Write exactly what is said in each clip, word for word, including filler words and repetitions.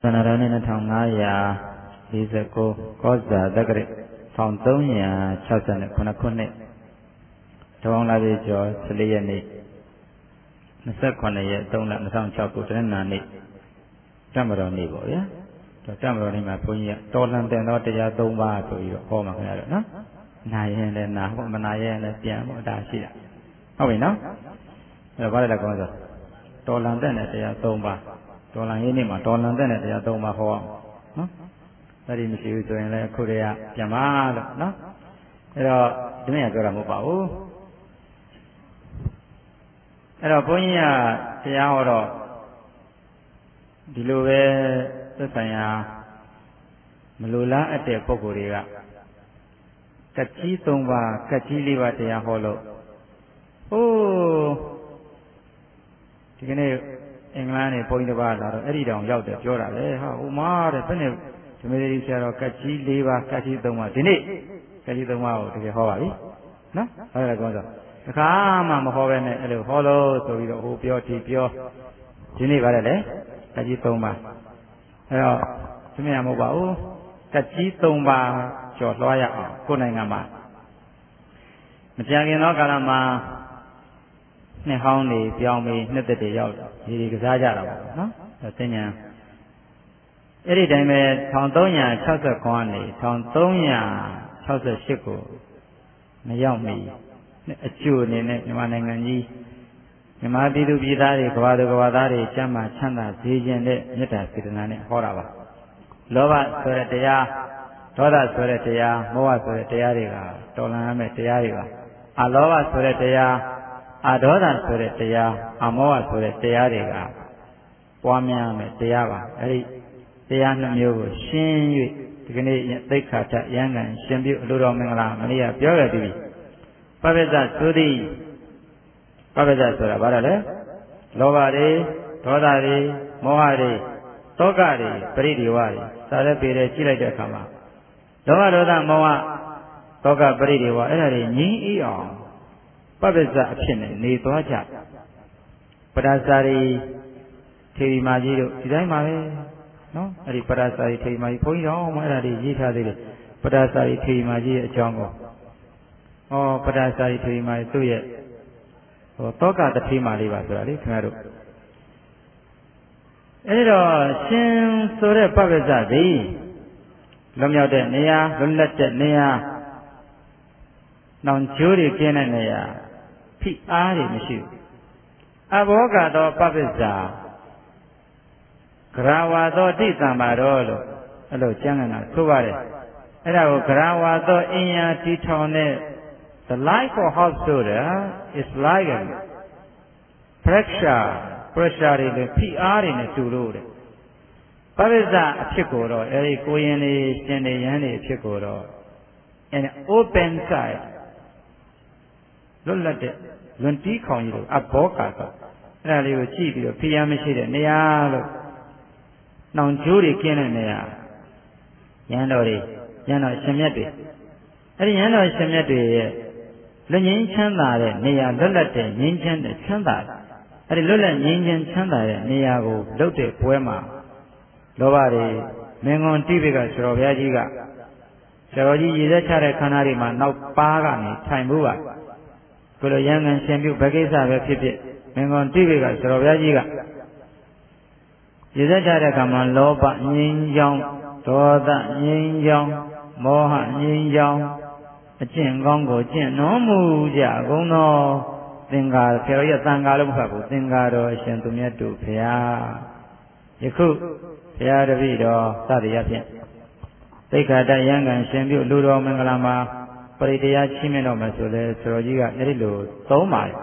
Sanarani Tangaya is a go, Goza, the great found Donia, Chasan, Kunakune, Tonga Joy, Siliani, the second year, don't let the sound chocolate and Nani, Tamaro Nibo, yeah? The Tamaro in my punya, Tolan, then not the Yadoma to your home of her, no? Nayan and Nahamanaya and Piamo Dacia. Oh, we know? The Vada Goza, Tolan, then at the Yadoma. Tolan Inima, Tolan then at the Adoma home. No? That is you doing like Korea, Yamal, no? Era Dimia Goramubao. Era Punya, Tiaoro, Diluve, the Saya, Malula at the Pokoria, Kachi Tumba, Kachi Liva Tia Holo. Oh, England point about Eddie down out the Jora, how Umar, the Penny, to me, Kachi, Liva, Kachi Doma, Dini, Kachi Doma to the Hawaii. No? I go on. The Kama Mohoven, a hollow, so we don't pure, pure, Dini Varele, Kachi Doma. To me, I'm about Kachi Doma, George Lawyer, Kunangama. Majagi no Galama. နှစ်ဟောင်းတွေပြောင်းပြီးနှစ်သက်တွေရောက်ဒီဒီကစားကြတာပေါ့နော်အဲတင်ညာအဲ့ဒီတိုင်းပဲ1369ကနေ1368ကိုမရောက်မီအကျိုးအနေနဲ့မြန်မာနိုင်ငံကြီးမြန်မာပြည်သူပြည်သားတွေကဘာသူကဘာသားတွေကျမ်းမာချမ်းသာစေခြင်းနဲ့မေတ္တာစေတနာနဲ့ဟောတာပါလောဘဆိုတဲ့တရားဒေါသဆိုတဲ့တရားမောဟဆိုတဲ့တရားတွေကတော်လှန်ရမယ့်တရားတွေပါအလောဘဆိုတဲ့တရားအာဒေါသဆိုတဲ့တရားအမောဟဆိုတဲ့တရားတွေကပွားများမယ်တရားပါအဲ့ဒီတရားနှမျိုးကိုရှင်း၍ဒီကနေ့သိက္ခာထရဟန်းကန်ရှင်ပြုအလိုတော်မင်္ဂလာမနေ့ကပြောခဲ့ပြီးပပ္ပဇ္ဇသုတိပပ္ပဇ္ဇဆိုတာဘာလဲလောဘတွေဒေါသတွေမောဟတွေတောကတွေပရိဒီဝတွေစာရက်ပေတဲ့ကြည့်လိုက်တဲ့အခါမှာလောဘဒေါသမောဟတောကပရိဒီဝအဲ့ဒါတွေငြင်းအေးအောင်ပပ္ပဇ္ဇအဖြစ်နဲ့နေသွားကြပဒါစာရီထေရီမာကြီးတို့ဒီတိုင်းပါပဲနော်အဲ့ဒီပဒါစာရီထေရီမာကြီးဘုန်းကြီးတော်မှအဲ့ဒါတွေရေးထားသေးတယ်ပဒါစာရီထေရီမာကြီးရဲ့အကြောင်းကိုဩပဒါစာရီထေရီမာကြီးသူ့ရဲ့ဟိုတောကတထေမာလေးပါဆိုတာလေခင်ဗျားတို့အဲ့တော့ရှင်ဆိုတဲ့ပပ္ပဇ္ဇသည်လွန်မြောက်တဲ့နေရာလွတ်လပ်တဲ့နေရာနောင်ကျိုးတွေကျင်းတဲ့နေရာဖိအားတွေမရှိဘူးအဘောကသောပပ္ပဇ္ဇဂရဝါသောတိတံပါတော်လို့အဲ့လိုကျမ်းဂန်တာဆိုပါတယ်အဲ့ဒါကိုဂရဝါသောအင်ယာတီထောင်တဲ့ the life of houseဆိုတာ is like a pressure pressure တွေနဲ့ဖိအားတွေနဲ့တူလို့တဲ့ပပ္ပဇ္ဇအဖြစ်ကိုတော့အဲ့ဒီကိုရင်လေးရှင်နေရန်တွေအဖြစ်ကိုတော့ an open side လွတ်လပ်တဲ့လွန်တီးခေါင်ကြီးတို့အဘောကတော့အဲ့ဒါလေးကိုကြည့်ပြီးတော့ဖိအားမရှိတဲ့နေရာလို့နှောင်ကျိုးတွေကျင်းတဲ့နေရာရဟန်းတော်တွေရဟန်းတော်ရှင်မြတ်တွေအဲ့ဒီရဟန်းတော်ရှင်မြတ်တွေရဲ့လွတ်ငြိမ်းချမ်းသာတဲ့နေရာလွတ်လပ်တဲ့ငြိမ်းချမ်းတဲ့ချမ်းသာအဲ့ဒီလွတ်လပ်ငြိမ်းချမ်းချမ်းသာတဲ့နေရာကိုလှုပ်တဲ့ပွဲမှာလောဘတွေမင်းကွန်တိပိကဆရာဘုရားကြီးကဆရာကြီးရည်သက်ချတဲ့ခန္ဓာတွေမှာနောက်ပါးကနေထိုင်မှုပါကိုလိုရဟန်းကန်ရှင်ပြုဘဂိစ္စပဲဖြစ်ဖြစ်မင်းကွန်တိပိကဆရာဘုရားကြီးကရည်သက်ချတဲ့ခါမှာလောဘငြိမ်းချမ်းဒေါသငြိမ်းချမ်းမောဟငြိမ်းချမ်းအကျင့်ကောင်းကိုကျင့်တော်မူကြကုန်သောသင်္ကာဆရာရဲ့သံဃာလို့မဟုတ်ဘူးသင်္ကာတော်အရှင်သူမြတ်တို့ဘုရားယခုဘုရားတပည့်တော်စသည်အဖြင့်သိက္ခာတယံကံရှင်ပြုလူတော်မင်္ဂလာမှာပရိတရားချီးမြှင့်တော်မှာဆိုလဲဆရာကြီးကအဲ့ဒီလိုသုံးပါတယ်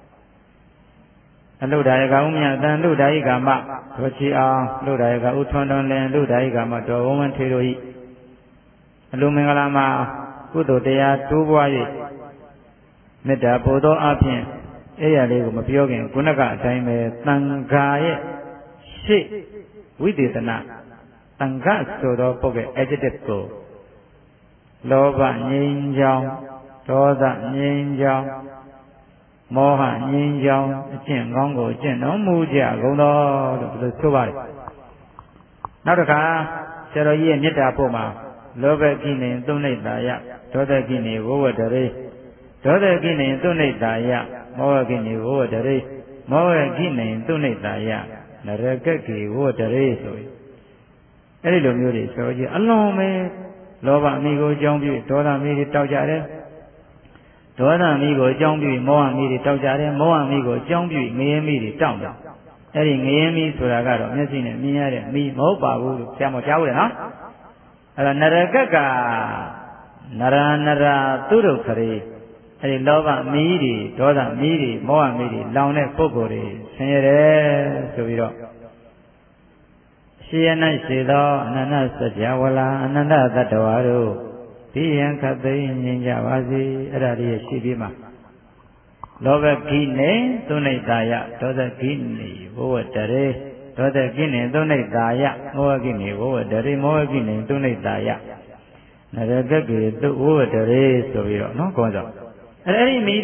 အလုဒ္ဒါယကဥမြအတန်လုဒ္ဒါယကမဒေါချီအောင်လုဒ္ဒါယကဥထွန်းတော်လင်လုဒ္ဒါယကမတော်ဝန်းထေတို့ဤအလူမင်္ဂလာမှာကုသိုလ်တရားတိုးပွား၍မေတ္တာပို့သောအဖြစ်အဲ့ရလေးကိုမပြောခင်ခုနကအတိုင်းပဲသံဃာရဲ့ရှေ့ဝိသေသနာသံဃာဆိုသောပုဂ္ဂိုလ် adjective ကိုလောဘငြိမ်းချမ်းဒေါသငြိမ်းချမ်းမောဟငြိမ်းချမ်းအကျင့်ကောင်းကိုကျင့်တော်မူကြကုန်သောလို့ဒီလိုဆိုပါတယ်နောက်တစ်ခါဆရာတော်ကြီးရဲ့မေတ္တာပို့မှာလောဘကိနေသုနိတာယဒေါသကိနေဝဝတရေဒေါသကိနေသုနိတာယမောဟကိနေဝဝတရေမောဟကိနေသုနိတာယနရကကေဝဝတရေဆိုရင်အဲ့ဒီလိုမျိုးတွေဆိုကြည့်အလုံးပဲလောဘအမိကိုအကြောင်းပြုဒေါသအမိတွေတောက်ကြတယ်ဒေါသအမိကိုအကြောင်းပြုမောဟအမိတွေတောက်ကြတယ်မောဟအမိကိုအကြောင်းပြုငရဲမိတွေတောက်တယ်အဲ့ဒီငရဲမိဆိုတာကတော့မျက်စိနဲ့မြင်ရတဲ့မိမဟုတ်ပါဘူးလို့ဆရာမကြားဘူးလေနော်အဲ့ဒါနရကကနရနရသူဒုက္ခရေအဲ့ဒီလောဘမီးတွေဒေါသမီးတွေမောဟမီးတွေလောင်တဲ့ပုဂ္ဂိုလ်တွေဆင်းရဲတယ်ဆိုပြီးတော့ရှိရ၌ရှိသောအနန္တစကြာဝဠာအနန္တသတ္တဝါတို့ဒီယံခသိငြိမ်းကြပါစေအဲ့ဒါလေးရှိပြီးမှလောဘကိနေသုနိတာယဒေါသကိနေဝဝတရေဒေါသကိနေသုနိတာယမောဟကိနေဝဝတရေမောဟကိနေသုနိတာယနရကကေသုဝဝတရေဆိုပြီးတော့နော်ကောကြောအဲ့ဒီမိ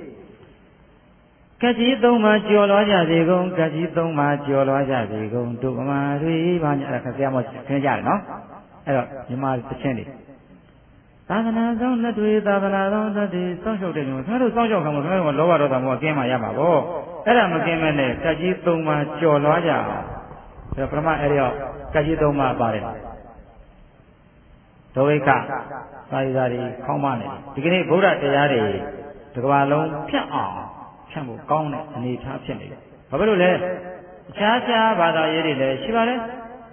တွေကကြီးသုံးပါးကြော်လွားကြစေကုန်ကကြီးသုံးပါးကြော်လွားကြစေကုန်ဒုဗမာတွေဘာညာအဲ့ဒါခက်ဆရာမခင်းကြတယ်နော်အဲ့တော့ညီမတချင်းတွေသာသနာဆောင်လက်တွေသာသနာဆောင်လက်တွေစောင့်ရှောက်တဲ့လူတို့စောင့်ရှောက်ခံလို့တို့လောဘဒေါသမောဟကင်းမှရမှာပေါ့အဲ့ဒါမကင်းမဲ့နဲ့ကကြီးသုံးပါးကြော်လွားကြအောင်ဆိုတော့ပထမအဲ့ဒီတော့ကကြီးသုံးပါးပါတယ်ဒုဝိကသာယသာတွေခေါင်းမနေဒီကနေ့ဗုဒ္ဓတရားတွေတစ်ကမ္ဘာလုံးဖြတ်အောင်ဖြတ်ဖို့ကောင်းတဲ့အနေအထားဖြစ်နေတယ်။ဘာဖြစ်လို့လဲ။အခြားခြားဘာသာရေးတွေလည်းရှိပါလေ။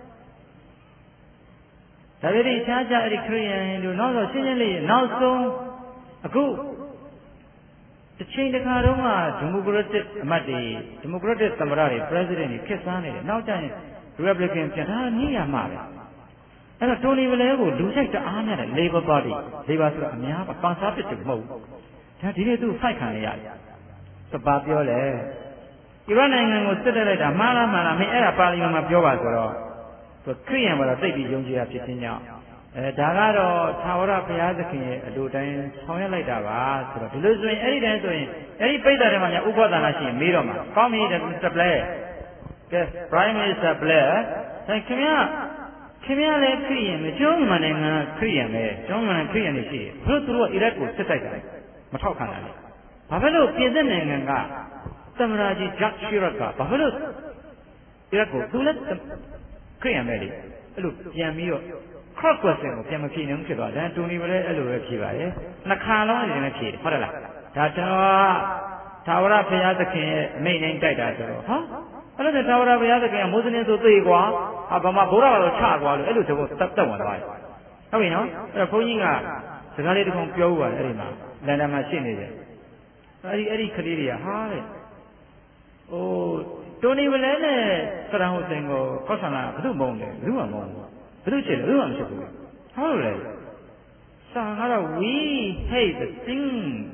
ဒါပေမဲ့အခြားခြားအဲ့ဒီခရစ်ယာန်တို့နောက်တော့ရှင်းရှင်းလေးနောက်ဆုံးအခုတစ်ချိန်တစ်ခါတော့မှဒီမိုကရက်တစ်အမတ်တွေဒီမိုကရက်တစ်သမ္မတတွေ president တွေခက်စားနေတယ်။နောက်ကျရင် Republican ပြန်တာနေရမှာပဲ။အဲ့တော့တိုနီဘလဲကိုလူဆိုင်တအားများတယ် Labor Party Labor ဆိုတာအများပါ conservative မဟုတ်ဘူး။ဒါဒီနေ့သူဖိုက်ခံရရတယ်။စပါပြောလေအီရတ်နိုင်ငံကိုစစ်တက်လိုက်တာမှားလားမှားလားမင်းအဲ့ဒါပါလီမန်မှာပြောပါဆိုတော့သူခရိယန်ဘာသာတိတ်ပြီးယုံကြည်တာဖြစ်ခြင်းကြောင့်အဲဒါကတော့သာဝရဘုရားသခင်ရဲ့အလိုတိုင်းဆောင်ရွက်လိုက်တာပါဆိုတော့ဒီလိုဆိုရင်အဲ့ဒီတိုင်းဆိုရင်အဲ့ဒီပိဋကတွေမှာညာဥပဒနာရှိရင်မေးတော့မှာကောင်းပြီတဲ့ Mister Blair ကဲ Prime Minister Blair ဒါခင်ဗျာခင်ဗျားလည်းခရိယန်ပဲကျွန်းမှန်နိုင်ငံခရိယန်ပဲကျွန်းမှန်ခရိယန်တွေရှိတယ်ဘယ်လိုသူတို့ကအီရတ်ကိုစစ်တိုက်တာမထောက်ခံတာလဲဘာဖြစ်လို့ပြည်သက်နိုင်ငံကသမ္မတကြီးဂျက်ရှီရတ်ကဘာဖြစ်လို့အီရတ်ကိုသူလည်းခရိယန်ပဲလေအဲ့လိုပြန်ပြီးတော့ cross question ကိုပြန်မဖြေနိုင်ဘူးဖြစ်သွားတယ်တူနီပဲလည်းအဲ့လိုပဲဖြေပါရဲ့နှစ်ခါလုံးအဲ့ဒီနဲ့ဖြေတယ်ဟုတ်တယ်လားဒါတော့သာဝရဘုရားသခင်ရဲ့အမိန့်နဲ့တိုက်တာဆိုတော့ဟာအဲ့ဒါသာဝရဘုရားသခင်ကမိုးစင်းဆိုသိကွာဟာဗမာဗုဒ္ဓဘာသာချကွာလို့အဲ့လိုတော့တက်တက်ဝင်သွားတယ်ဟုတ်ပြီနော်အဲ့တော့ဘုန်းကြီးကစကားလေးတစ်ခုပြောဥပါတယ်အဲ့ဒီမှာလန်ဒန်မှာရှိနေတယ်အဲ့ဒီအဲ့ဒီကလေးတွေကဟာတဲ့ဟိုတိုနီဝလဲနဲ့စရန်ဟိုစင်ကိုကော့ဆန်လာဘယ်သူမုန်းလဲဘယ်သူမှမုန်းဘူးဘယ်သူချစ်လဲဘယ်သူမှမချစ်ဘူးဟုတ်လေစာကတော့ we hate the sin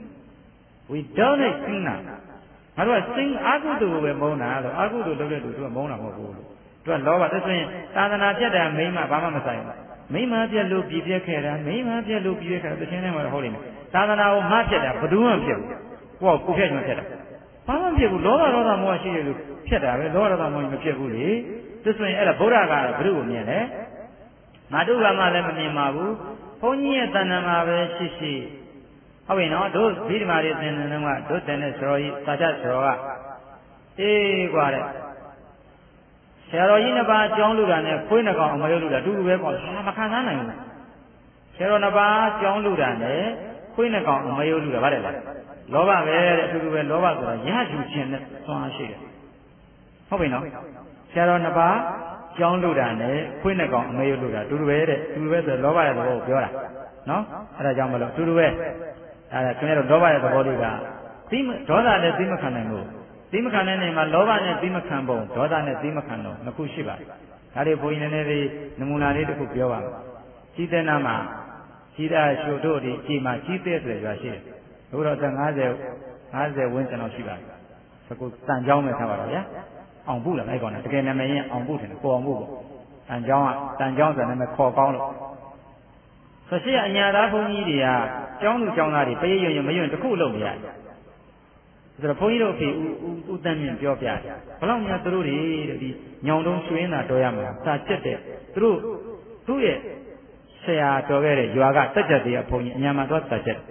we don't hate sin ငါတို့က sin အာဟုတုကိုပဲမုန်းတာဆိုအာဟုတုလုပ်တဲ့လူတို့ကမုန်းတာမဟုတ်ဘူးလို့သူကလောဘသက်ဆိုရင်သာသနာပြတ်တာမိမဘာမှမဆိုင်ဘူးမိမပြက်လို့ပြည့်ပြက်ခဲ့တာမိမပြက်လို့ပြည့်ပြက်ခဲ့တာတခြင်းထဲမှာဟုတ်လိမ့်မယ်သာသနာကိုမပြတ်တာဘယ်သူမှမပြတ်ဘူးကိုယ့်ကိုဖြတ်ချင်ဖြတ်တာဘာမှမပြတ်ဘူးလောဘဒေါသမောဟရှိတယ်လို့ဖြတ်တာပဲလောဘဒေါသမောဟမပြတ်ဘူးလေသူဆိုရင်အဲ့ဒါဗုဒ္ဓကတော့ဘယ်သူ့ကိုမြင်လဲငါတို့ကမှလည်းမမြင်ပါဘူးဘုန်းကြီးရဲ့တဏ္ဍာမှာပဲရှိရှိဟုတ်ပြီနော်တို့ဒီဓမ္မတွေသင်တယ်ကတို့တဲ့နဲ့ဆိုတော်ကြီးသာချဆိုတော်ကအေးกว่าတဲ့ဆရာတော်ကြီးနှစ်ပါးကြောင်းလူတာနဲ့ခွေးနှစ်ကောင်အမရုပ်လူတာအတူတူပဲပေါ့ဟာမခံစားနိုင်ဘူးဆရာတော်နှစ်ပါးကြောင်းလူတာနဲ့ခွေးနှစ်ကောင်အမရုပ်လူတာဗါတယ်လားလောဘပဲတဲ့အတူတူပဲလောဘဆိုတာရယူခြင်းနဲ့သွမ်းရှိတယ်ဟုတ်ပြီနော်ဆရာတော်နှစ်ပါးကြောင်းလူတာနဲ့ခွေးနှစ်ကောင်အမရုပ်လူတာအတူတူပဲတဲ့အတူတူပဲဆိုလောဘရဲ့သဘောကိုပြောတာနော်အဲ့ဒါကြောင့်မလို့အတူတူပဲအဲ့ဒါခင်ဗျားတို့လောဘရဲ့သဘောလေးကသိဒေါသနဲ့သိမခံနိုင်ဘူးသိမခံတဲ့နေမှာလောဘနဲ့သိမခံပုံဒေါသနဲ့သိမခံတော့နှစ်ခုရှိပါတယ်။ဒါတွေဘုန်းကြီးနည်းနည်းလေးနမူနာလေးတစ်ခုပြောပါမယ်။ကြီးတဲ့နာမှာကြီးတာရှုတို့ဒီကြီးမှာကြီးတဲ့ဆိုရွာရှိတယ်။ဘုရားတော့50 50ဝန်းကျင်လောက်ရှိပါတယ်။စကူတန်ကြောင်းပဲထားပါတော့ဗျာ။အောင်ပုလားအဲ့ကောင်နဲ့တကယ်နာမည်ရင်အောင်ပုတယ်ပေါ်အောင်ပုပေါ့။တန်ကြောင်းကတန်ကြောင်းဆိုနာမည်ခေါ်ကောင်းလို့ဆိုရှိအညာသားဘုန်းကြီးတွေကကျောင်းသူကျောင်းသားတွေပရိယွံ့ရွံ့မယွံ့တစ်ခုလုံးနေရတယ်။ဆိုတော့ဘုန်းကြီးတို့အဖေဦးဦးတန်းမြင့်ပြောပြတယ်ဘလောက်များသူတို့တွေဒီညောင်တုံးရွှင်းတာတော်ရမှာစာချက်တဲ့သူတို့သူ့ရဲ့ဆရာတော်ခဲ့တဲ့ရွာကတက်ကြတဲ့ဘုန်းကြီးအညာမှာသွားတက်ကြ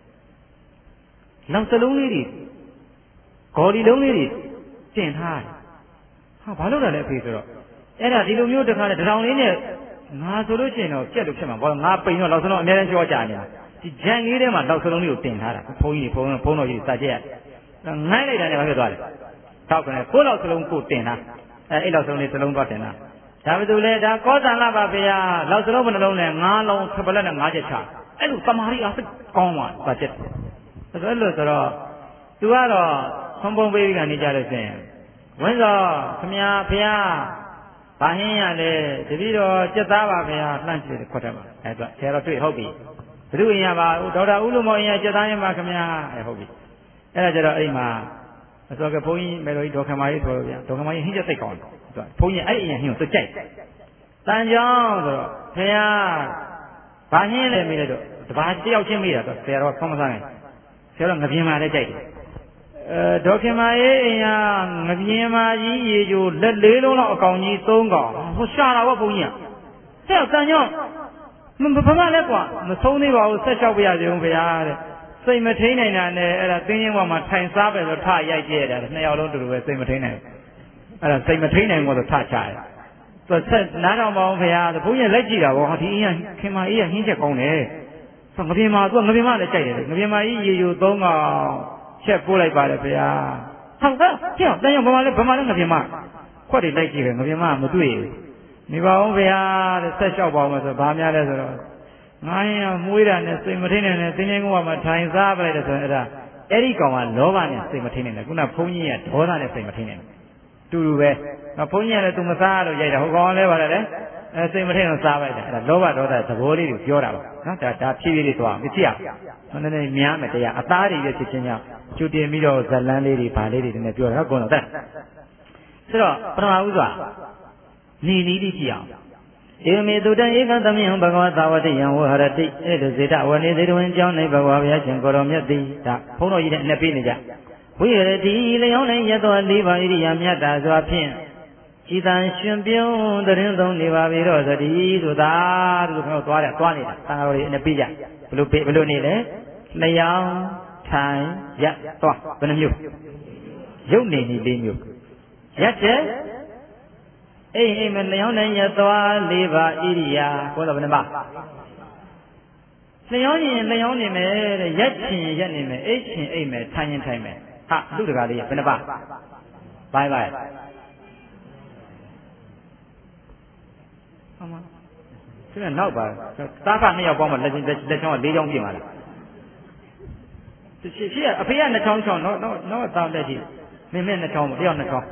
နောက်စလုံးလေးတွေဂေါ်ဒီလုံးလေးတွေတင်ထားတယ်ဟာဘာလို့လဲလဲအဖေဆိုတော့အဲ့ဒါဒီလိုမျိုးတစ်ခါနဲ့တထောင်လေးနဲ့ငါဆိုလို့ရှိရင်တော့ပြက်လို့ဖြစ်မှာဘာလို့ငါပိန်တော့လောက်စလုံးအများကြီးကြောကြနေတာဒီဂျန်လေးထဲမှာလောက်စလုံးလေးကိုတင်ထားတာဘုန်းကြီးတွေဘုန်းဘုန်းတော်ကြီးတွေစကြက်ငိုင်းလိုက်တာနဲ့ဘာဖြစ်သွားလဲထောက်ကနေကိုလောက်စလုံးကိုတင်တာအဲအဲ့လောက်စလုံးလေးစလုံးသွားတင်တာဒါပေမဲ့လေဒါကောသံလာပါဗျာလောက်စလုံးဘယ်နှလုံးနဲ့ငါးလုံးထပလက်နဲ့ငါးချက်ချအဲ့လိုတမာရီအားစိတ်ကောင်းသွားစကြက်အဲ့လိုဆိုတော့သူကတော့သုံးပုံပေးပြီးကနေကြလို့ရှိရင်ဝင်းစောခမညာဖះဘာဟင်းရလဲတပည့်တော်စက်သားပါဗျာလှမ်းချစ်ခွတ်တယ်ပါအဲ့တော့ဆရာတော်တွေ့ဟုတ်ပြီဘုရင်ရပါဒေါက်တာဦးလူမောင်ရင်စက်သားရင်ပါခမညာအဲ့ဟုတ်ပြီအဲ့ဒါကြတော့အဲ့မှာအစောကဘုန်းကြီးမေလိုကြီးဒေါက်ခမာကြီးဆိုတော့ဗျာဒေါက်ခမာကြီးဟင်းချက်သိကောင်းတယ်သူကဘုန်းကြီးအဲ့အရင်ဟင်းကိုသူကြိုက်တန်ကြောင်းဆိုတော့ဖះဘာဟင်းလဲမေးလိုက်တော့တပါးတယောက်ချင်းမေးတာတော့ဆရာတော်ဆောင်းမစားနိုင်ဆရာတော်ငပြင်းမာလည်းကြိုက်တယ်အဲဒေါက်ခင်မာရေးအိမ်ကငပြင်းမာကြီးရေချိုလက်လေးလုံးလောက်အကောင်ကြီးသုံးကောင်ဟိုရှာတာပေါ့ဘုန်းကြီးကတဲ့တန်ကြောင်းမဘမလည်းကွာမဆုံးသေးပါဘူးဆက်လျှောက်ပြရစီဦးဗျာတဲ့စိတ်မထိန်နိုင်တာနဲ့အဲ့ဒါတင်းရင်ဘဝမှာထိုင်စားပဲဆိုထရိုက်ကြရတယ်နှစ်ယောက်လုံးတူတူပဲစိတ်မထိန်နိုင်အဲ့ဒါစိတ်မထိန်နိုင်ဘူးဆိုထချရတယ်သူဆက်နားတော်မအောင်ဗျာဘုန်းကြီးလက်ကြည့်တာဗောဟာဒီအင်းခင်မာအေးကဟင်းချက်ကောင်းတယ်ငပြင်းမာသူကငပြင်းမာလည်းကြိုက်တယ်ငပြင်းမာကြီးရေချိုသုံးကောင်ချက်ပို့လိုက်ပါတယ်ဗျာဟုတ်ကဲ့ကြောက်တန်ရောဘမလည်းဘမလည်းငပြင်းမာခွက်တွေလိုက်ကြည့်တယ်ငပြင်းမာမတွေ့ဘူးနေပါအောင်ဗျာတဲ့ဆက်လျှောက်ပါအောင်ဆိုဘာများလဲဆိုတော့ငါရင်မွေးတာနဲ့စိတ်မထိန်နိုင်နဲ့တင်းချင်းကုန်းကမှထိုင်စားပလိုက်တယ်ဆိုရင်အဲ့ဒါအဲ့ဒီကောင်ကလောဘနဲ့စိတ်မထိန်နိုင်တယ်ခုနဘုန်းကြီးကဒေါသနဲ့စိတ်မထိန်နိုင်တယ်တူတူပဲဘုန်းကြီးကလည်းသူမစားလို့ရိုက်တာဟိုကောင်လည်းပါတယ်လေအဲစိတ်မထိန်တော့စားလိုက်တယ်အဲ့ဒါလောဘဒေါသသဘောလေးကိုပြောတာပါနော်ဒါဒါဖြည်းဖြည်းလေးသွားမဖြစ်ရဘူးနည်းနည်းများမယ်တရားအသားတွေရဲ့ဖြစ်ချင်းကြောင့်ကျူတင်ပြီးတော့ဇလန်းလေးတွေဗာလေးတွေနည်းနည်းပြောတာကုန်တော့တဲ့ဆိုတော့ပထမဦးစွာနေနည်းလေးကြည့်အောင်ဧမေတုတံဧကသမယံဘဂဝါသာဝတိယံဝဟရတိအဲ့ဒါဇေတဝနေဇေတဝင်ကျောင်း၌ဘဂဝါဘုရားရှင်ကိုတော်မြတ်သည်ဒါဘုန်းတော်ကြီးနဲ့အနှစ်ပေးနေကြဝိရတိလျောင်း၌ရသောလေးပါးဣရိယာမြတ်တာစွာဖြင့်ဤတန်ရှင်ပြုံးတရင်သုံးနေပါပြီတော့သတိဆိုတာတို့ကတော့သွားတယ်သွားနေတာသာတော်ကြီးအနှစ်ပေးကြဘလို့ဘလို့နေလဲလျောင်းထိုင်ရက်သွားဘယ်နှမျိုးရုပ်နေနေလေးမျိုးရက်တဲ့အိမ်အိမ်မလျောင်းနိုင်ရသွားလေးပါဣရိယာကိုတော့ဘယ်နှပါလျောင်းရင်လျောင်းနေမယ်တဲ့ရက်ချင်ရက်နေမယ်အိတ်ချင်အိတ်မယ်ထိုင်ရင်ထိုင်မယ်ဟာလူတကာလေးဘယ်နှပါဘိုင်ဘိုင်ဟုတ်မှာဒီကနောက်ပါသားဖနှစ်ယောက်ပေါင်းမှလက်ချင်းလက်ချောင်းကလေးချောင်းပြင်ပါလားဒီရှိအဖေကနှစ်ချောင်းချောင်းတော့တော့သားလက်ကြီးမင်းမဲ့နှစ်ချောင်းပေါ့တယောက်နှစ်ချောင်း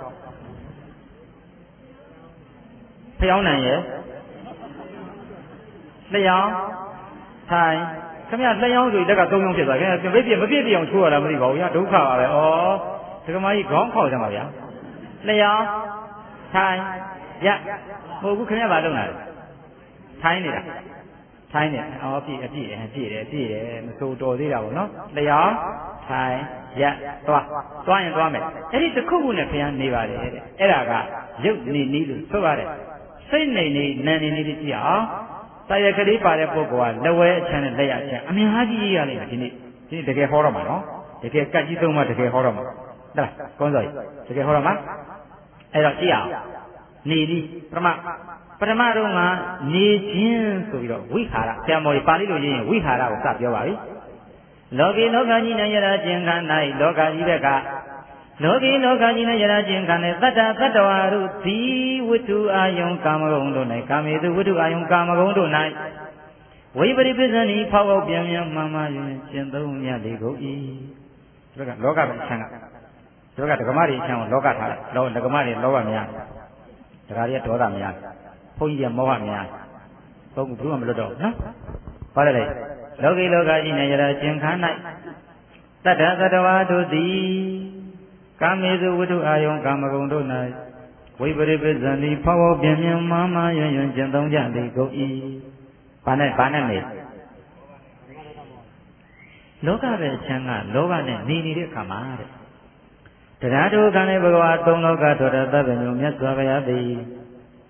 ဖျောင်းနိုင်ရဲ့လျောင်းထိုင်ခင်ဗျလျောင်းဆိုရင်တက်ကသုံးချောင်းဖြစ်သွားခင်ဗျမပြည့်မပြည့်ပြည့်အောင်ချိုးရတာမသိပါဘူးဗျာဒုက္ခပါပဲဩဒကမကြီးခေါင်းခေါက်ကြမှာဗျာလျောင်းထိုင်ရမဟုတ်ဘူးခင်ဗျဘာလုပ်နေလဲထိုင်နေတာထိုင်နေအော်ပြည့်အပြည့်အပြည့်တယ်ပြည့်တယ်မစိုးတော်သေးတာပေါ့နော်လျောင်းထိုင်ရက်သွားသွားရင်သွားမယ်အဲ့ဒီတစ်ခုခုနဲ့ဖျားနေပါတယ်တဲ့အဲ့ဒါကရုပ်နေနည်းလို့ဆိုပါတယ်စိတ်နေနေနာနေနေကြည့်အောင်တာရကလေးပါတဲ့ပုဂ္ဂိုလ်ကလက်ဝဲအချမ်းနဲ့လက်ရအချမ်းအများကြီးရလိမ့်မယ်ဒီနေ့ဒီနေ့တကယ်ဟောတော့မှာနော်တကယ်ကတ်ကြီးသုံးမှတကယ်ဟောတော့မှာဟုတ်လားကောင်းစောတကယ်ဟောတော့မှာအဲ့တော့ကြည့်အောင်နေဒီပထမပထမတော့ကနေခြင်းဆိုပြီးတော့ဝိဟာရဆရာမော်ကြီးပါဠိလိုရေးရင်ဝိဟာရကိုစပြောပါပြီလောကီလောကကြီးနဲ့ယရာခြင်းခန္ဓာ၌လောကကြီးဘက်ကလောကီလောကကြီးနဲ့ယရာခြင်းခန္ဓာသတ္တသတ္တဝါတို့ဒီဝတ္ထုအာယုံကာမဂုဏ်တို့၌ကာမေတုဝတ္ထုအာယုံကာမဂုဏ်တို့၌ဝိပရိပိစ္ဆဏီဖောက်ပေါက်ပြန်ပြန်မှန်မှန်ရင်ကျင့်သုံးရလေကုန်၏ဒါကလောကပဲအချမ်းကဒါကဒကမတွေအချမ်းကိုလောကထားတယ်လောဒကမတွေလောဘများဒကာတွေကဒေါသများဘုန်းကြီးကမောဟများဘုန်းကဘူးမှမလွတ်တော့ဘူးနော်ဘာလဲလဲလောကီလောကကြီးနဲ့ယရာခြင်းခန္ဓာတတ္တသတ္တဝါတို့သည်ကာမေစုဝတ္ထုအာယုံကာမဂုဏ်တို့၌ဝိပရိပိစ္ဆဏီဖောက်ဖောက်ပြင်းပြင်းမာမာယွန်းယွန်းကျင့်သုံးကြလေကုန်၏ဘာနဲ့ဘာနဲ့နေလောကပဲအချမ်းကလောဘနဲ့နေနေတဲ့အခါမှာတဲ့တရားတို့ကံနဲ့ဘဂဝါသုံးလောကထောတသဗ္ဗညုမြတ်စွာဘုရားသည်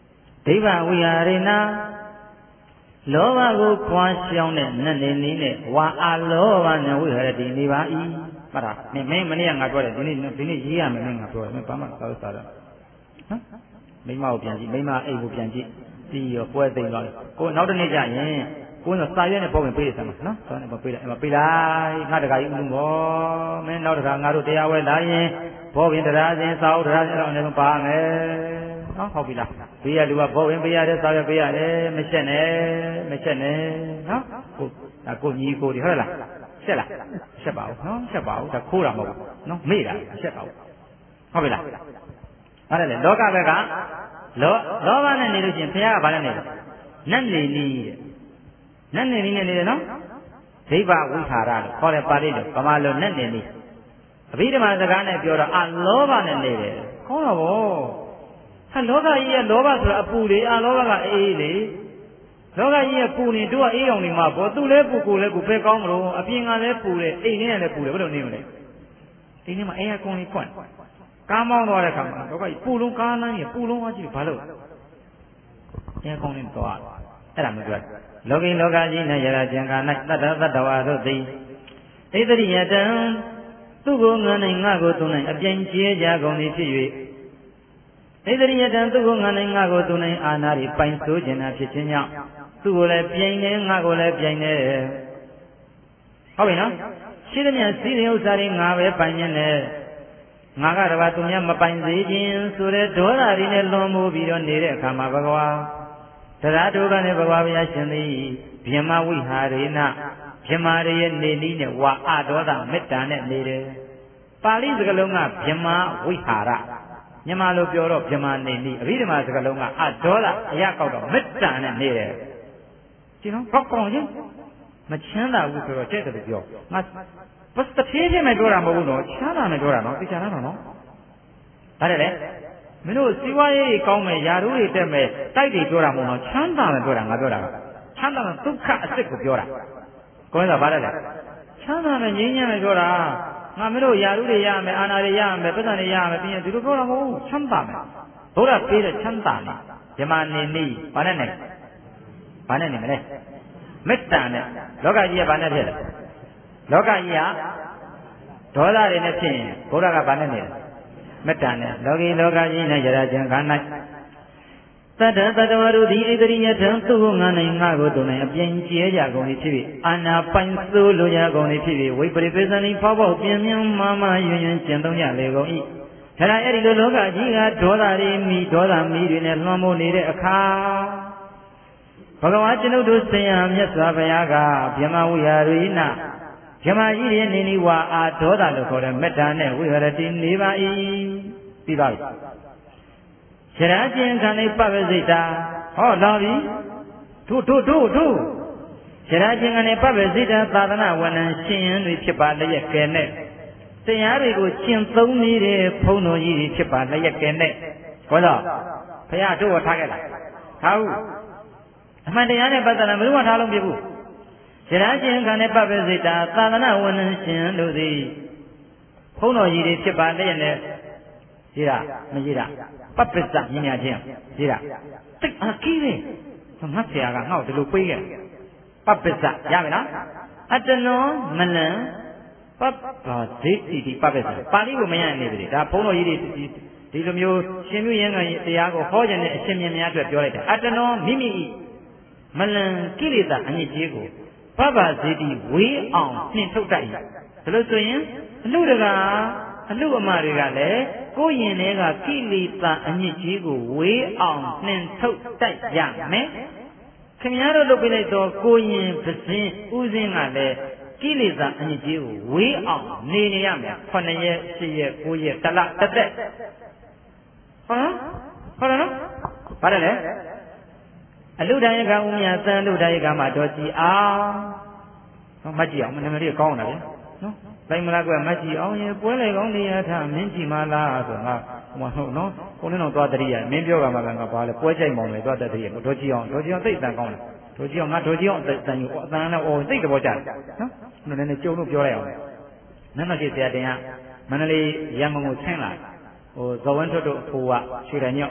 ဒိဗ္ဗဝိဟာရေနာလောဘကိုခွာရှောင်းတဲ့နတ်နေနည်းနဲ့ဝါအလောဘနဲ့ဝိဟာရတိနေပါ၏မှတ်တာမင်းမင်းမနေ့ကငါပြောတယ်ဒီနေ့ဒီနေ့ရေးရမယ်မင်းငါပြောတယ်မင်းဘာမှသာလို့စားတော့ဟမ်မိမကိုပြန်ကြည့်မိမအိမ်ကိုပြန်ကြည့်ပြီးရောပွဲသိမ်းသွားတယ်ကိုနောက်တစ်နေ့ကျရင်ကိုယ်ကစာရွက်နဲ့ပုံဝင်ပေးရစမ်းနော်စာနဲ့ပုံပေးလိုက်အဲ့မှာပေးလိုက်ငါတခါကြီးဦးလုံးဘောမင်းနောက်တခါငါတို့တရားဝဲလာရင်ဘောဝင်တရားစဉ်စာအုပ်တရားစဉ်တော့လည်းပါမယ်နော်ဟုတ်ပြီလားပေးရလူကဘောဝင်ပေးရတယ်စာရွက်ပေးရတယ်မချက်နဲ့မချက်နဲ့နော်ကိုဒါကိုညီကိုဒီဟုတ်လားချက်လားချက်ပါဦးနော်ချက်ပါဦးဒါခိုးတာမဟုတ်ဘူးနော်မေ့တာချက်ပါဦးဟုတ်ပြီလားအဲ့ဒါလေလောကဘက်ကလောလောဘနဲ့နေလို့ရှိရင်ဘုရားကဘာနဲ့နေလဲနတ်နေနည်းတဲ့နတ်နေနည်းနဲ့နေတယ်နော်ဒိဗ္ဗဝိဟာရလို့ခေါ်တယ်ပါဠိလိုဗမာလိုနတ်နေနည်းအဘိဓမ္မာစကားနဲ့ပြောတော့အလောဘနဲ့နေတယ်ခေါင်းတော့ဗောဟာလောကကြီးရဲ့လောဘဆိုတာအပူလေအလောဘကအေးလေလောကကြီးရဲ့ပူနေတို့ကအေးအောင်နေမှာဗောသူလဲပူကိုလဲပူပဲကောင်းမလို့အပြင်ကလဲပူတယ်အိမ်ထဲကလဲပူတယ်ဘယ်လိုနေမလဲဒီနေ့မှာအေးရကုန်လေးဖွင့်ကားမောင်းသွားတဲ့ခါမှာလောကကြီးပူလုံးကားလမ်းကြီးပူလုံးသွားကြည့်ဘာလို့အေးကုန်လေးသွားအဲ့ဒါမျိုးပြောလောကိလောကကြီးနဲ့ရရကျင်ကာ၌တတ္တသတ္တဝါတို့သည်ဣတရိယတံသူကိုငါ၌ငါကိုသူ၌အပြိုင်ကျဲကြကုန်သည်ဖြစ်၍ဣတရိယတံသူကိုငါ၌ငါကိုသူ၌အာနာရီပိုင်ဆိုးခြင်းသာဖြစ်ခြင်းကြောင့်သူကိုလည်းပြိုင်တယ်ငါကိုလည်းပြိုင်တယ်ဟုတ်ပြီနော်ရှိသမျှစီရင်ဥစ္စာတွေငါပဲပိုင်ခြင်းနဲ့ငါကတပါးသူများမပိုင်စေခြင်းဆိုတဲ့ဒေါသတွေနဲ့လွန်မိုးပြီးတော့နေတဲ့အခါမှာဘဂဝါတရားတို့ကလည်းဘဂဝါဘုရားရှင်သည်ဗျမဝိဟာရေနဗျမာရရဲ့နေနည်းနဲ့ဝါအဒေါသမေတ္တာနဲ့နေတယ်ပါဠိစကားလုံးကဗျမဝိဟာရမြန်မာလိုပြောတော့ဗျမာနေနည်းအဘိဓမ္မာစကားလုံးကအဒေါသအရာကောက်တော့မေတ္တာနဲ့နေတယ်ဒီနော်ဘောက်ကောင်ချင်းမချမ်းသာဘူးဆိုတော့တဲ့တယ်ပြောငါဘတ်တဖြည်းဖြည်းနဲ့ပြောတာမဟုတ်ဘူးနော်ချမ်းသာနဲ့ပြောတာနော်သိချာလားနော်ဒါနဲ့လေမင်းတို့စီဝါရေးကောင်းမယ်ယာတို့တွေတက်မယ်တိုက်တွေပြောတာမဟုတ်တော့ချမ်းသာတယ်ပြောတာငါပြောတာချမ်းသာတဲ့ဒုက္ခအစစ်ကိုပြောတာကိုယ်ကဘာလဲလဲချမ်းသာနဲ့ငြိမ်းချမ်းနဲ့ပြောတာငါမင်းတို့ယာတို့တွေရမယ်အာနာတွေရမယ်ပဿနာတွေရမယ်ပြီးရင်ဒီလိုပြောတာမဟုတ်ဘူးချမ်းသာမယ်ဘုရားပေးတဲ့ချမ်းသာနေဇမနေနေဘာနဲ့နေဘာနဲ့နေမလဲမေတ္တာနဲ့လောကကြီးကဘာနဲ့ဖြစ်လဲလောကကြီးကဒေါသတွေနဲ့ဖြစ်ရင်ဘုရားကဘာနဲ့နေလဲမေတ္တာနဲ့လောကီလောကကြီးနဲ့ရရခြင်းခန္ဓာတတ္တတတ္တဝရူသည်ဣတရိယထံသူကိုငါနိုင်ငါကိုသူနိုင်အပြင်းကျဲကြကုန်၏ဖြစ်ပြီးအာနာပိုင်ဆိုးလိုကြကုန်၏ဖြစ်ပြီးဝိပရိပစ္စနိဖောက်ပေါက်ပြင်းပြင်းမာမာယွင်ယွင်ကျင့်သုံးကြလေကုန်၏ဒါနဲ့အဲ့ဒီလိုလောကကြီးကဒေါသတွေမိဒေါသမီတွေနဲ့လွှမ်းမိုးနေတဲ့အခါဘဂဝါကျွန်ုပ်တို့ဆင်ရမြတ်စွာဘုရားကဗျမဝိဟာရိနဗျမကြီးရဲ့နေနိဝါအာဒေါသလို့ခေါ်တဲ့မေတ္တာနဲ့ဝိဟာရတိနေပါ၏ပြီးပါပြီရရကျင်ခံနေပပစိတ်တာဟောလာပြီတို့တို့တို့တို့ရရကျင်ခံနေပပစိတ်တာသာသနာဝန်ထမ်းရှင်ရင်းတွေဖြစ်ပါလျက်ကဲနဲ့တရားတွေကိုကျင့်သုံးနေတဲ့ဘုန်းတော်ကြီးတွေဖြစ်ပါလျက်ကဲနဲ့ဘောတော့ဘုရားတို့ဟောထားခဲ့လားထားဘူးအမှန်တရားနဲ့ပတ်သက်လာဘယ်သူမှထားလို့မဖြစ်ဘူးရရကျင်ခံနေပပစိတ်တာသာသနာဝန်ထမ်းရှင်တို့သည်ဘုန်းတော်ကြီးတွေဖြစ်ပါလျက်နဲ့ရေးတာမရေးတာပပ္ပစ္စမြင်ရခြင်းရေးတာတိတ်အကြီးလေးငါဆရာကငါ့ကိုဒီလိုပေးခဲ့ပပ္ပစ္စရမယ်နော်အတနောမလံပပ္ပါဒိတိတိပပ္ပစ္စပါဠိကိုမရနေပြီဒါဘုန်းတော်ကြီးတွေဒီလိုမျိုးရှင်မြင့်ရန်ကတရားကိုဟောခြင်းနဲ့အရှင်မြတ်များအတွက်ပြောလိုက်တယ်အတနောမိမိမလံကိလေသာအညစ်အကြေးကိုပပ္ပါဒိတိဝေးအောင်နှင်ထုတ်တတ်၏ဒါလို့ဆိုရင်အလူတကာအလူအမတွေကလည်းကိုယ်ရင်တွေကကိလေသာအညစ်အကြေးကိုဝေးအောင်နှင်ထုတ်တတ်ရမယ်ခင်ဗျားတို့လုပ်ပြလိုက်တော့ကိုယ်ရင်ပစင်းဥစဉ်ကလည်းကိလေသာအညစ်အကြေးကိုဝေးအောင်နေနေရမယ်ခုနှစ်ရက်ရှစ်ရက်ကိုးရက်တစ်လတစ်သက်ဟုတ်လားဟုတ်လားနော်ဘာလဲလဲအလူတိုင်းကဥမြသံလူတိုင်းကမှတော့ကြည်အောင်မကြည့်အောင်မနမလေးကောင်းတာဗျနော်တိုင်းမလားကွမကြည့်အောင်ရေပွဲလေကောင်းနေရထမင်းကြည့်မလားဆိုငါဟိုဟုတ်နော်ကိုလည်းတော့သွားတရိယာမင်းပြောကမှကငါဘာလဲပွဲကြိုက်မောင်လေသွားတရိယာဒေါ်ကြည့်အောင်ဒေါ်ကြည့်အောင်သိတန်ကောင်းတယ်ဒေါ်ကြည့်အောင်ငါဒေါ်ကြည့်အောင်တန်ယူအတန်နဲ့အော်သိတဲ့ဘောကြတယ်နော်နည်းနည်းကြုံလို့ပြောလိုက်အောင်နန်းမကြီးဆရာတင်ကမန္တလေးရန်ကုန်ကိုဆင်းလာဟိုဇော်ဝင်းထွတ်တို့အဖိုးကရွှေရညော့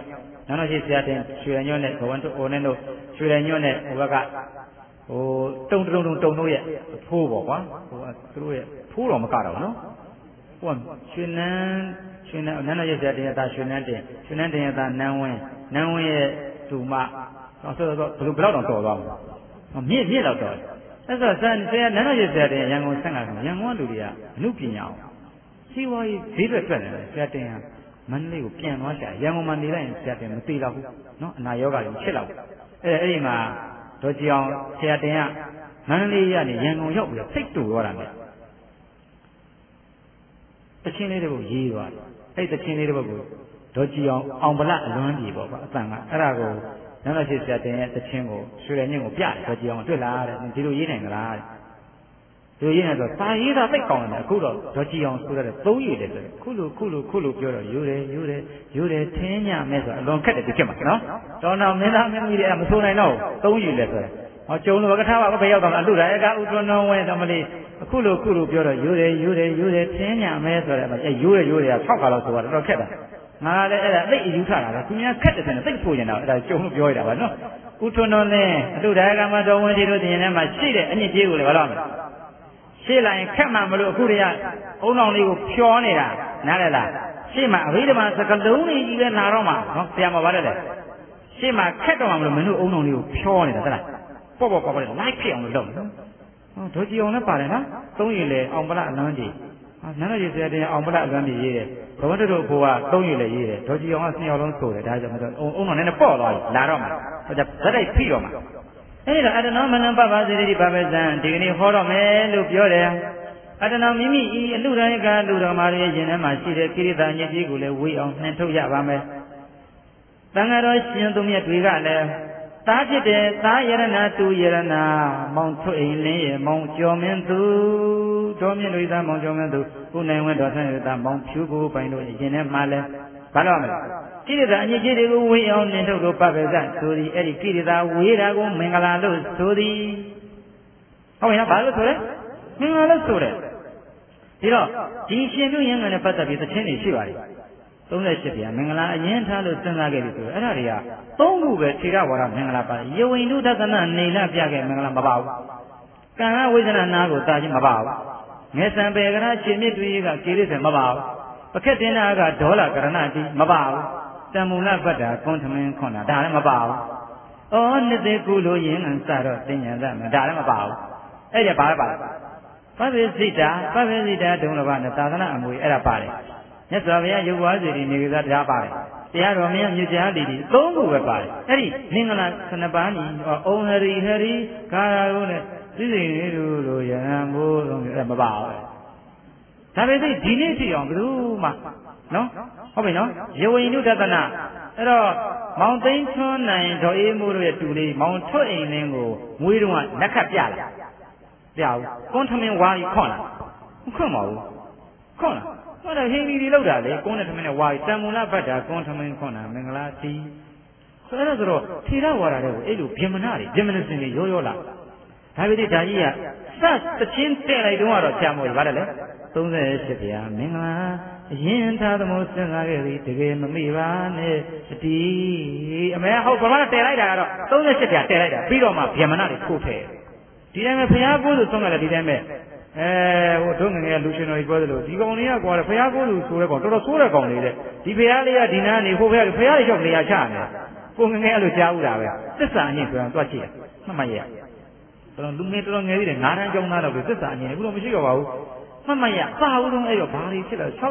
နောက်တော့ရှိဆရာတင်ရွှေရညွန့်နဲ့ဘဝန်တို့အိုနဲ့တို့ရွှေရညွန့်နဲ့ဟိုဘက်ကဟိုတုံတုံတုံတုံတို့ရဲ့ဖိုးပေါ့ကွာဟိုသူတို့ရဲ့ဖိုးတော်မကတော့နော်ဟိုကရွှေနန်းရွှေနန်းနန်းတော်ရဲ့ဆရာတင်ရဲ့သားရွှေနန်းတင်ရွှေနန်းတင်ရဲ့သားနန်းဝင်းနန်းဝင်းရဲ့တူမတော့ဆိုတော့ဘယ်လိုဘယ်တော့တော်သွားမလဲမြင့်မြင့်တော့တော်အဲ့ဆိုဆရာနန်းတော်ရဲ့ဆရာတင်ရန်ကုန်ဆန့်လာတယ်ရန်ကုန်ကလူတွေကအမှုပညာအောင်စီဝါရေးဈေးတွေတွက်နေတယ်ဆရာတင်ကမန္တလေးကိုပြန်သွားကြရန်ကုန်မှာနေလိုက်ရင်ဆရာတင်မသိတော့ဘူးနော်အနာရောဂါတွေဖြစ်တော့အဲ့အဲ့ဒီမှာဒေါ်ကြည်အောင်ဆရာတင်ကမန္တလေးကနေရန်ကုန်ရောက်ပြီးတော့စိတ်တူသွားတာနဲ့တချင်းလေးတွေကိုရေးသွားတယ်အဲ့တချင်းလေးတွေကိုဒေါ်ကြည်အောင်အောင်ဗလအလွမ်းပြေပေါ့ကွာအတန်ကအဲ့ဒါကိုနန်းတော်ရှိဆရာတင်ရဲ့တချင်းကိုရွှေရညင်းကိုပြတယ်ဒေါ်ကြည်အောင်တွေ့လာတဲ့ဒီလိုရေးနိုင်ကြလားဒီလိုရေးနေတော့စာရေးတာသိကောင်းတယ်အခုတော့ဒေါ်ကြည်အောင်ဆိုတဲ့သုံးရည်တယ်ဆိုခုလိုခုလိုခုလိုပြောတော့ယူတယ်ယူတယ်ယူတယ်ထင်းညမဲ့ဆိုအလွန်ခက်တယ်ဒီခေတ်မှာနော်တော်တော်မင်းသားမင်းကြီးတွေအဲ့မဆိုနိုင်တော့သုံးရည်တယ်ဆိုတယ်ဟောကျုံလို့ကထားပါဘယ်ရောက်တော့အလှတာအဲကဥထွန်းတော်ဝဲတော်မလေးအခုလိုခုလိုပြောတော့ယူတယ်ယူတယ်ယူတယ်ထင်းညမဲ့ဆိုတယ်အဲယူတယ်ယူတယ်က၆ခါလောက်ဆိုတော့တော်တော်ခက်တာငါလည်းအဲ့ဒါသိအယူထတာပဲသူများခက်တယ်ဆိုရင်သိဖို့ရင်တော့အဲ့ဒါကျုံလို့ပြောရတာပါနော်ဥထွန်းတော်နဲ့အလှတာကမှတော်ဝင်ကြီးတို့တင်ထဲမှာရှိတဲ့အညစ်အကြေးကိုလည်းဘာလို့မလဲရှေ့လိုက်ခက်မှမလို့အခုတည်းကအုံတော်လေးကိုဖြောနေတာနားလည်လားရှေ့မှာအဘိဓမ္မာစကလုံးလေးကြီးပဲနာတော့မှာနော်ဆရာမပါတယ်လေရှေ့မှာခက်တော့မှမလို့မင်းတို့အုံတော်လေးကိုဖြောနေတာဟုတ်လားပေါ့ပေါ့ပေါ့ပေါ့လိုက်ဖြစ်အောင်လုပ်နော်ဟောဒေါ်ကြည်အောင်လည်းပါတယ်နော်သုံးရည်လေအောင်ပလအလန်းကြီးဟာနန်းတော်ကြီးဆရာတင်အောင်ပလအလန်းကြီးရေးတယ်ဘဝတ္တတို့ဘိုးကသုံးရည်လေရေးတယ်ဒေါ်ကြည်အောင်ကဆင်းရောက်လုံးဆိုတယ်ဒါကြောင့်မဆိုအုံတော်နဲ့ပေါ့သွားပြီလာတော့မှာဟောကြဇက်တိုက်ဖိတော့မှာအဲ့ဒါအတနောမနံပပစေတိပပဇံဒီကနေ့ဟောတော့မယ်လို့ပြောတယ်အတနောမိမိဤအလှတိုင်းကလူတော်မာရဲ့ရင်ထဲမှာရှိတဲ့ကိရိတာညစ်ကြေးကိုလည်းဝေးအောင်နှင်ထုတ်ရပါမယ်တန်ဃာတော်ရှင်သူမြတ်တွေကလည်းသားဖြစ်တဲ့သားယရဏသူယရဏမောင်ထွအိမ်လင်းရဲ့မောင်ကျော်မင်းသူတော်မြင့်တို့သားမောင်ကျော်မင်းသူကိုနိုင်ဝင်းတော်ဆန်းရဲ့သားမောင်ဖြူကိုပိုင်တို့ရင်ထဲမှာလည်းဘာလို့မလဲကိရိတာအညစ်အကြေးတွေကိုဝေးအောင်နှင်ထုတ်လို့ပပ္ပဇဆိုသည်အဲ့ဒီကိရိတာဝေးတာကိုမင်္ဂလာလို့ဆိုသည်ဟုတ်ပြီနော်ဘာလို့ဆိုလဲမင်္ဂလာလို့ဆိုတယ်ဒီတော့ဒီရှင်ပြုရင်းနဲ့ပတ်သက်ပြီးသချင်းတွေရှိပါတယ်သုံးရှစ်ပြာမင်္ဂလာအရင်ထားလို့စဉ်းစားခဲ့ပြီဆိုတော့အဲ့ဒါတွေကသုံးခုပဲထေရဝါဒမင်္ဂလာပါတယ်ယဝိန္ဒုသက္ကနနေလပြခဲ့မင်္ဂလာမပါဘူးကံကဝိဇ္ဇနာနာကိုတာချင်းမပါဘူးငယ်ဆံပေကရရှင်မြစ်တွေးကကိရိစေမပါဘူးပခက်တင်နာကဒေါလကရဏတိမပါဘူးတမ္မူလပတ္တာကွန်ထမင်းခွန်တာဒါလည်းမပါဘူး။အော်နှစ်သေးကုလိုရင်းကစတော့တင်ညာသမဒါလည်းမပါဘူး။အဲ့ဒါဘာလဲပါလဲ။ပပ္ပိစိတာပပ္ပိစိတာဒုံလဘနဲ့သာသနာအမွေအဲ့ဒါပါတယ်။မြတ်စွာဘုရားရုပ်ဝါစီဒီနေကစားတရားပါတယ်။တရားတော်မြတ်မြတ်ကြားလီဒီသုံးခုပဲပါတယ်။အဲ့ဒီမင်္ဂလာခဏပါးညီအုံဟရိဟရိကာရာကိုနဲ့သိစိန်တို့လိုရဟန်းမိုးလုံးအဲ့မပါဘူး။ဒါပေမဲ့ဒီနေ့ရှိအောင်ဘယ်သူမှနော်ဟုတ်ပြီနော်ယဝိနုဒသနာအဲ့တော့မောင်သိန်းထွန်းနိုင်ဒေါ်အေးမိုးတို့ရဲ့တူလေးမောင်ထွတ်အိမ်လင်းကိုမွေးတုန်းကလက်ခတ်ပြလာပြဘူးကွန်းထမင်းဝါကြီးခွန်လာမခွန်ပါဘူးခွန်လာဟောတော့ဟင်းဒီလောက်တာလေကွန်းနဲ့ထမင်းနဲ့ဝါကြီးတန်မူလဘတ်တာကွန်းထမင်းခွန်လာမင်္ဂလာတီဆိုတော့ဆိုတော့ထေရဝါဒတွေကိုအဲ့လိုဗျမနာတွေဗျမနစင်တွေရောရောလာဒါပေမဲ့ဒါကြီးကစသချင်းတဲ့လိုက်တုန်းကတော့ကြာမို့ပါတယ်လေသုံးရှစ်ပြာမင်္ဂလာအရင်သာသမို့စဉ်းစားခဲ့ပြီတကယ်မမိပါနဲ့အတီးအမေဟုတ်ဘာမှတည်လိုက်တာကတော့သုံးရှစ်ပြာတည်လိုက်တာပြီးတော့မှဗျမနာတွေခိုးဖဲဒီတိုင်းပဲဘုရားကိုယ်သူဆုံးတယ်ဒီတိုင်းပဲအဲဟိုတို့ငငယ်လူရှင်တော်ကြီးပြောသလိုဒီကောင်လေးကကွာဘုရားကိုယ်သူဆိုတဲ့ကောင်တော်တော်ဆိုးတဲ့ကောင်လေးတဲ့ဒီဘုရားလေးကဒီနားနေဟိုဘုရားဘုရားလေးရောက်နေရချနေကိုငငယ်အဲ့လိုကြားဦးတာပဲသစ္စာအငြိမ့်ဆိုတာတွက်ကြည့်ရမှတ်မှတ်ရတော်တော်လူငယ်တော်တော်ငယ်သေးတယ်ငါးတန်းကျောင်းသားတော့ပဲသစ္စာအငြိမ့်အခုတော့မရှိတော့ပါဘူးမှတ်မှတ်ရပါဦးတော့အဲ့တော့ဘာတွေဖြစ်လဲ60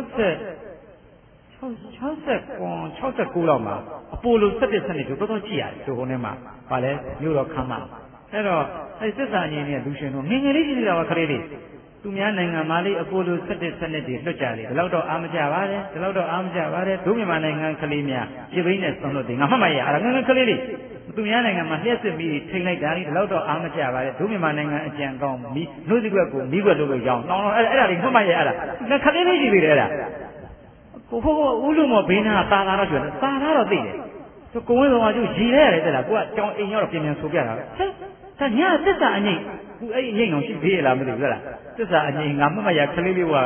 60ကွန်69လောက်မှာအပိုလို17စနစ်ကိုတော်တော်ကြည့်ရတယ်ဒီကုန်းထဲမှာဗာလဲမြို့တော်ခမ်းမှာအဲ့တော့အဲ့စစ်စာအင်းနဲ့လူရှင်တို့ငငယ်လေးကြီးနေတာပါခလေးလေးသူများနိုင်ငံမှာလေးအပိုလို17စနစ်တွေလွတ်ကြတယ်ဒီလောက်တော့အားမကြပါနဲ့ဒီလောက်တော့အားမကြပါနဲ့ဒုမြန်မာနိုင်ငံကလေးများပြပိန်းနဲ့ဆွန်လို့တင်ငါမှတ်မှတ်ရအဲ့ဒါငငယ်ကလေးလေးသူများနိုင်ငံမှာလျှက်စစ်ပြီးထိန်လိုက်တာဒီလောက်တော့အားမကြပါနဲ့ဒုမြန်မာနိုင်ငံအကြံကောင်းမီးနှုတ်ဒီကွက်ကိုမီးကွက်လို့လို့ရောင်းတောင်းတော့အဲ့အဲ့ဒါလေးမှတ်မှတ်ရအဲ့ဒါခလေးလေးကြီးသေးတယ်အဲ့ဒါကိုဖို့ဦးလူမောဘေးနာတာတာတော့ကျွတ်တာတာတော့သိတယ်သူကိုဝင်းတော်ကသူရီရဲရတယ်တဲ့လားကိုကကြောင်အိမ်ရောက်တော့ပြင်ပြင်ဆိုပြတာဟဲ့ဒါညာသစ္စာအငိမ့်ကိုအဲ့အငိမ့်အောင်ရှိသေးရလားမသိဘူးလားသစ္စာအငိမ့်ငါမှတ်မှတ်ရခလေးလေးက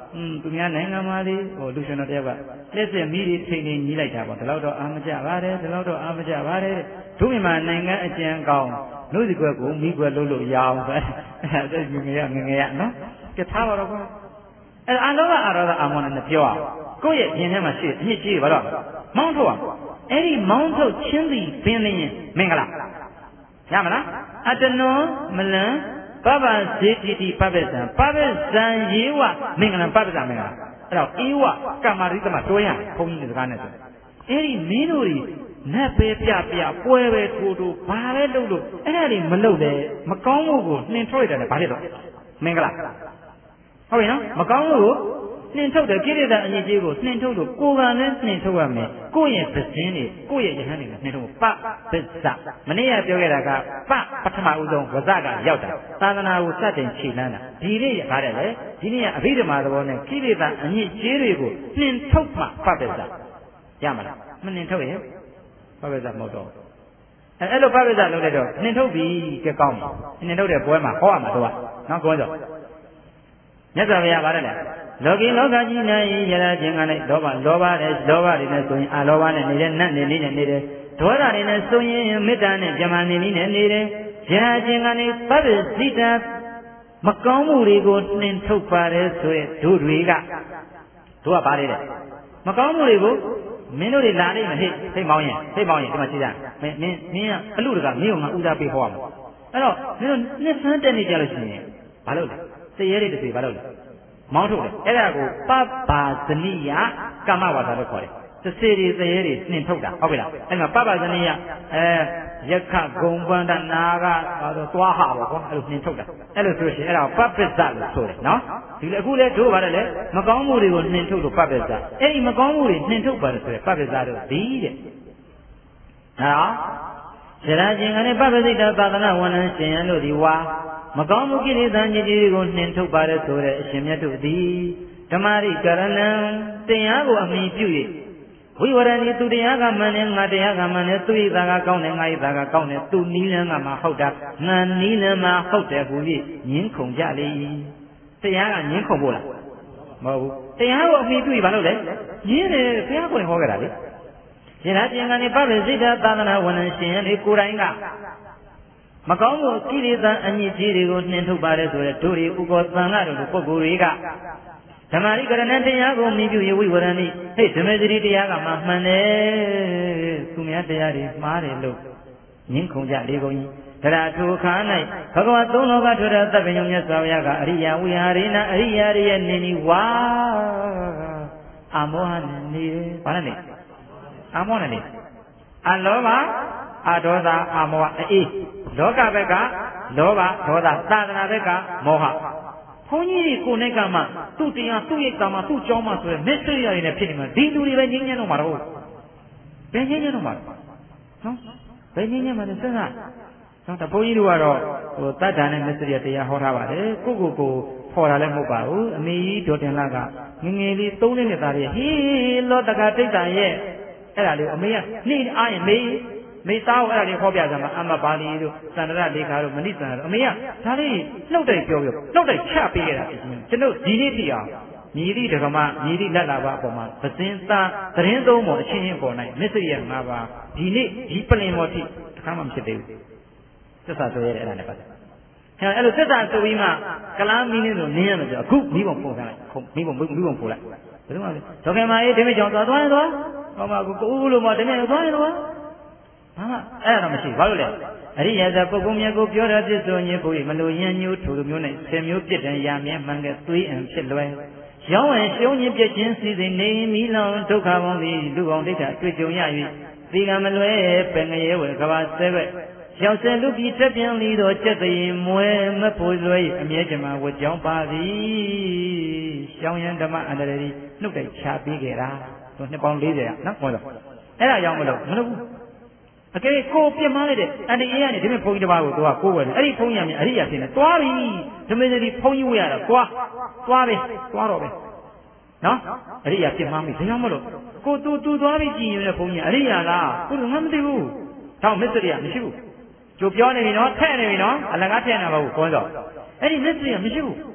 อืมသူများနိုင်ငံမှာလေဟိုလူရှင်တော်တယောက်ကလက်စစ်မိတွေထိန်ထိန်ကြီးလိုက်တာပေါ့ဒီလောက်တော့အာမကြပါတယ်ဒီလောက်တော့အာမကြပါတယ်တို့မြန်မာနိုင်ငံအကျဉ်းကောင်းလို့ဒီကွက်ကိုမိကွက်လို့လို့ရအောင်ဆိုအဲ့ဒါငငယ်ရငငယ်ရနော်ကထားပါတော့ကွာအဲ့အလောကအာရောဂအာမောနဲ့ပြောအောင်ကိုယ့်ရဲ့ရင်ထဲမှာရှိအညစ်အကြေးဘာလို့မောင်းထုတ်အောင်အဲ့ဒီမောင်းထုတ်ချင်းစီပင်လင်းမင်္ဂလာရမလားအတနောမလံပပဇေတိတိပပ္ပဇံပပ္ပဇံယေဝမင်္ဂလံပပ္ပဇံမင်္ဂလာအဲ့တော့ဧဝကမ္မာရိသမတွဲရဘုန်းကြီးစကားနဲ့ဆိုအဲ့ဒီမင်းတို့တွေနတ်ပဲပြပြပွဲပဲထိုးထိုးဘာပဲလုပ်လို့အဲ့ဒါတွေမလုပ်တယ်မကောင်းမှုကိုနှင်ထုတ်ရတယ်ဘာဖြစ်တော့မင်္ဂလာဟုတ်ပြီနော်မကောင်းမှုကိုနှင်ထုတ်တယ်ကိရိတာအညစ်အကြေးကိုနှင်ထုတ်လို့ကိုယ်ကလည်းနှင်ထုတ်ရမယ်ကိုယ့်ရဲ့ပဇင်းတွေကိုယ့်ရဲ့ယဟန်တွေနှင်ထုတ်ဖို့ပပစ္စမနေ့ကပြောခဲ့တာကပပထမဦးဆုံးဝဇ္ဇကရောက်တာသာသနာကိုစတင်ခြေလှမ်းတာဒီနေ့ရပါတယ်လေဒီနေ့ကအဘိဓမ္မာသဘောနဲ့ကိရိတာအညစ်အကြေးတွေကိုနှင်ထုတ်မှပပစ္စရမလားမနှင်ထုတ်ရင်ပပစ္စမဟုတ်တော့အဲအဲ့လိုပပစ္စလုပ်လိုက်တော့နှင်ထုတ်ပြီကဲကောင်းပြီနှင်ထုတ်တဲ့ပွဲမှာဟောရမှာတော့နော်ကောင်းကြောမြတ်စွာဘုရားပါတယ်လေလောကီလောကကြီး၌ရလာခြင်းကလည်းလောဘလောဘနဲ့လောဘတွေနဲ့ဆိုရင်အလောဘနဲ့နေတဲ့နတ်နေနေနေတယ်ဒေါသတွေနဲ့ဆိုရင်မေတ္တာနဲ့ဇမန်နေနေနေတယ်ရလာခြင်းကလည်းပပ္ပဇိတမကောင်းမှုတွေကိုနှင်ထုတ်ပါတယ်ဆိုရဲတို့တွေကတို့ကပါတယ်လေမကောင်းမှုတွေကိုမင်းတို့တွေလာနေမဟိစိတ်မောင်းရင်စိတ်မောင်းရင်ဒီမှာရှိကြမင်းမင်းမင်းကအလူတကမင်းကငါဥစားပေးဟောရမှာအဲ့တော့မင်းတို့နှစ်ဆန်းတက်နေကြလို့ရှိရင်ဘာလုပ်လဲစရဲတွေတစ်စီဘာလုပ်လဲမောင်းထုတ်တယ်အဲ့ဒါကိုပပ္ပါဇနိယကမ္မဝါဒလို့ခေါ်တယ်သစေတွေစရဲတွေနှင်ထုတ်တာဟုတ်ပြီလားအဲ့မှာပပ္ပါဇနိယအဲယက္ခဂုံပန္ဒနာကဘာလို့သွားဟပေါ့ကွာအဲ့လိုနှင်ထုတ်တာအဲ့လိုဆိုရှင်အဲ့ဒါပပ္ပစ္စလို့ဆိုတယ်နော်ဒီလေအခုလေတို့ပါတယ်လေမကောင်းမှုတွေကိုနှင်ထုတ်လို့ပပ္ပစ္စအဲ့ဒီမကောင်းမှုတွေနှင်ထုတ်ပါတယ်ဆိုရယ်ပပ္ပစ္စတို့ဒီတဲ့နော်ဇရာချင်းကလည်းပပ္ပစိတသာသနာဝန်ထမ်းရှင်ရန်တို့ဒီဝါမကောင်းမှုကိလေသာညစ်ကြေးတွေကိုနှင်ထုတ်ပါတယ်ဆိုတဲ့အရှင်မြတ်တို့သည်ဓမ္မရိကရဏံတရားကိုအမိပြု၍ဝိဝရဏီသူတရားကမှန်တယ်ငါတရားကမှန်တယ်သူဤသာကကောင်းတယ်ငါဤသာကကောင်းတယ်သူနီးလန်းကမှဟုတ်တာငါနီးလန်းမှဟုတ်တယ်ဟူ၍ညင်းခုန်ကြလေတရားကညင်းခုန်ဖို့လားမဟုတ်ဘူးတရားကိုအမိပြု၍ဘာလို့လဲညင်းတယ်ဘုရားကိုယ်ဟောခဲ့တာလေဒီလားပြန်ကနေပပ္ပစိတသာသနာဝန်ထမ်းရှင်လေကိုယ်တိုင်ကမကောင်းမှုကိလေသာအညစ်အကြေးတွေကိုနှင်ထုတ်ပါတယ်ဆိုတဲ့တို့တွေဥကောသံဃာတို့လိုပုဂ္ဂိုလ်တွေကဓမ္မရိကရဏတရားကိုမြည်ပြုဝိဝရဏိဟဲ့ဓမ္မစရိတရားကမှမှန်တယ်သူများတရားတွေမှားတယ်လို့ညင်းခုန်ကြလေကုန်ကြီးတရားထိုခါ၌ဘဂဝါသုံးလောကထွတ်တဲ့သဗ္ဗညုံမြတ်စွာဘုရားကအရိယာဝိဟာရိဏအရိယာရဲ့နေနီဝါအမောဟနဲ့နေတယ်ဘာလဲနေအမောနဲ့နေအလောဘအဒေါသအမောဟအေးလောကဘက်ကလောဘဒေါသသာသနာဘက်ကမောဟဘုန်းကြီးကိုနဲ့ကမှသူ့တရားသူ့ရဲ့ကံမှသူ့ကြောင်းမှဆိုရယ်မစ္စရိယာတွေနဲ့ဖြစ်နေမှာဒီလူတွေပဲငြင်းငြင်းတော့မှာတော့ဘယ်ငြင်းငြင်းတော့မှာနော်ဘယ်ငြင်းငြင်းမှာလဲစဉ်းစားနော်တဘုန်းကြီးတို့ကတော့ဟိုတတ္ထာနဲ့မစ္စရိယာတရားဟောထားပါတယ်ကိုကိုကိုဖော်တာလည်းမဟုတ်ပါဘူးအမေကြီးဒေါ်တင်လာကငငယ်လေးသုံးနှစ်နဲ့သားလေးဟေးလောတကတိတ်တန်ရဲ့အဲ့ဒါလေးအမေကနှိအားရင်မေးမိသားကိုအဲ့ဒါလေးဟောပြကြမှာအမပါဠိတို့သန္တရလေခါတို့မဏိသန္တတို့အမေကဒါလေးနှုတ်တိုက်ပြောပြောနှုတ်တိုက်ချပေးခဲ့တာကျွန်တော်ဒီနေ့ပြအောင်ညီတိဓမ္မညီတိလက်လာပါအပေါ်မှာပစင်းသားသတင်းသုံးပေါ်အချင်းချင်းပေါ်နိုင်မစ္စရိယ၅ပါးဒီနေ့ဒီပလင်ပေါ်ထိတစ်ခါမှမဖြစ်သေးဘူးသစ္စာဆိုရတဲ့အဲ့ဒါနဲ့ပတ်သက်အဲအဲ့လိုသစ္စာဆိုပြီးမှကလားမီးနေလို့နင်းရမယ်ဆိုအခုမိဘပုံထားလိုက်ခုမိဘမိဘပို့လိုက်ဘယ်လိုမှလဲဒေါခင်မာအေးဒီမိကြောင်သွားသွားရင်သွားဟောမှာကိုကိုလို့မှတကယ်သွားရင်သွားဟာအဲ့ဒါမရှိဘာလို့လဲအရိယသာပုဂ္ဂိုလ်မြတ်ကိုပြောတာပြစ်ဆိုရင်ဘုရားမလို့ရန်ညိုးထိုလိုမျိုးနဲ့ဆယ်မျိုးပြစ်တယ်ရာမြဲမှန်ကသွေးအံဖြစ်လွယ်ရောင်းဝင်ရှုံးခြင်းပြည့်ခြင်းစီစဉ်နေမိလောင်ဒုက္ခပေါင်းသည်လူပေါင်းဒိဋ္ဌာတွေ့ကြုံရ၍ဒီကံမလွဲပင်ငရဲဝေကဘာဆဲဘက်ရောက်စဲလူပြီးတက်ပြန်လီတော့ကျက်သိရင်မွဲမဖို့လွဲအမြဲတမ်းဝတ်ကြောင်းပါသည်ရှောင်းရန်ဓမ္မအန္တရာယ်နှုတ်တိုက်ချပေးခဲ့တာသူနှစ်ပေါင်း၄၀ရနော်ဟုတ်လားအဲ့ဒါကြောင့်မလို့မလို့အကယ်ကိုပြစ်မှားလိုက်တဲ့အန်တီအေးကနေဒီမဲ့ဘုန်းကြီးတစ်ပါးကိုသူကကိုးဝယ်တယ်အဲ့ဒီဘုန်းကြီးကမြန်အရိယာဖြစ်နေသွားပြီဓမ္မစရိဘုန်းကြီးဝယ်ရတာသွားသွားပဲသွားတော့ပဲနော်အရိယာပြစ်မှားပြီဒါကြောင့်မလို့ကိုသူသူသွားပြီကြည်ရင်ဘုန်းကြီးအရိယာလားကိုငါမသိဘူးတော့မစ္စရိယမရှိဘူးကြိုပြောနေပြီနော်ထဲ့နေပြီနော်အလကားထဲ့နေပါဘူးဘုန်းတော်အဲ့ဒီမစ္စရိယမရှိဘူး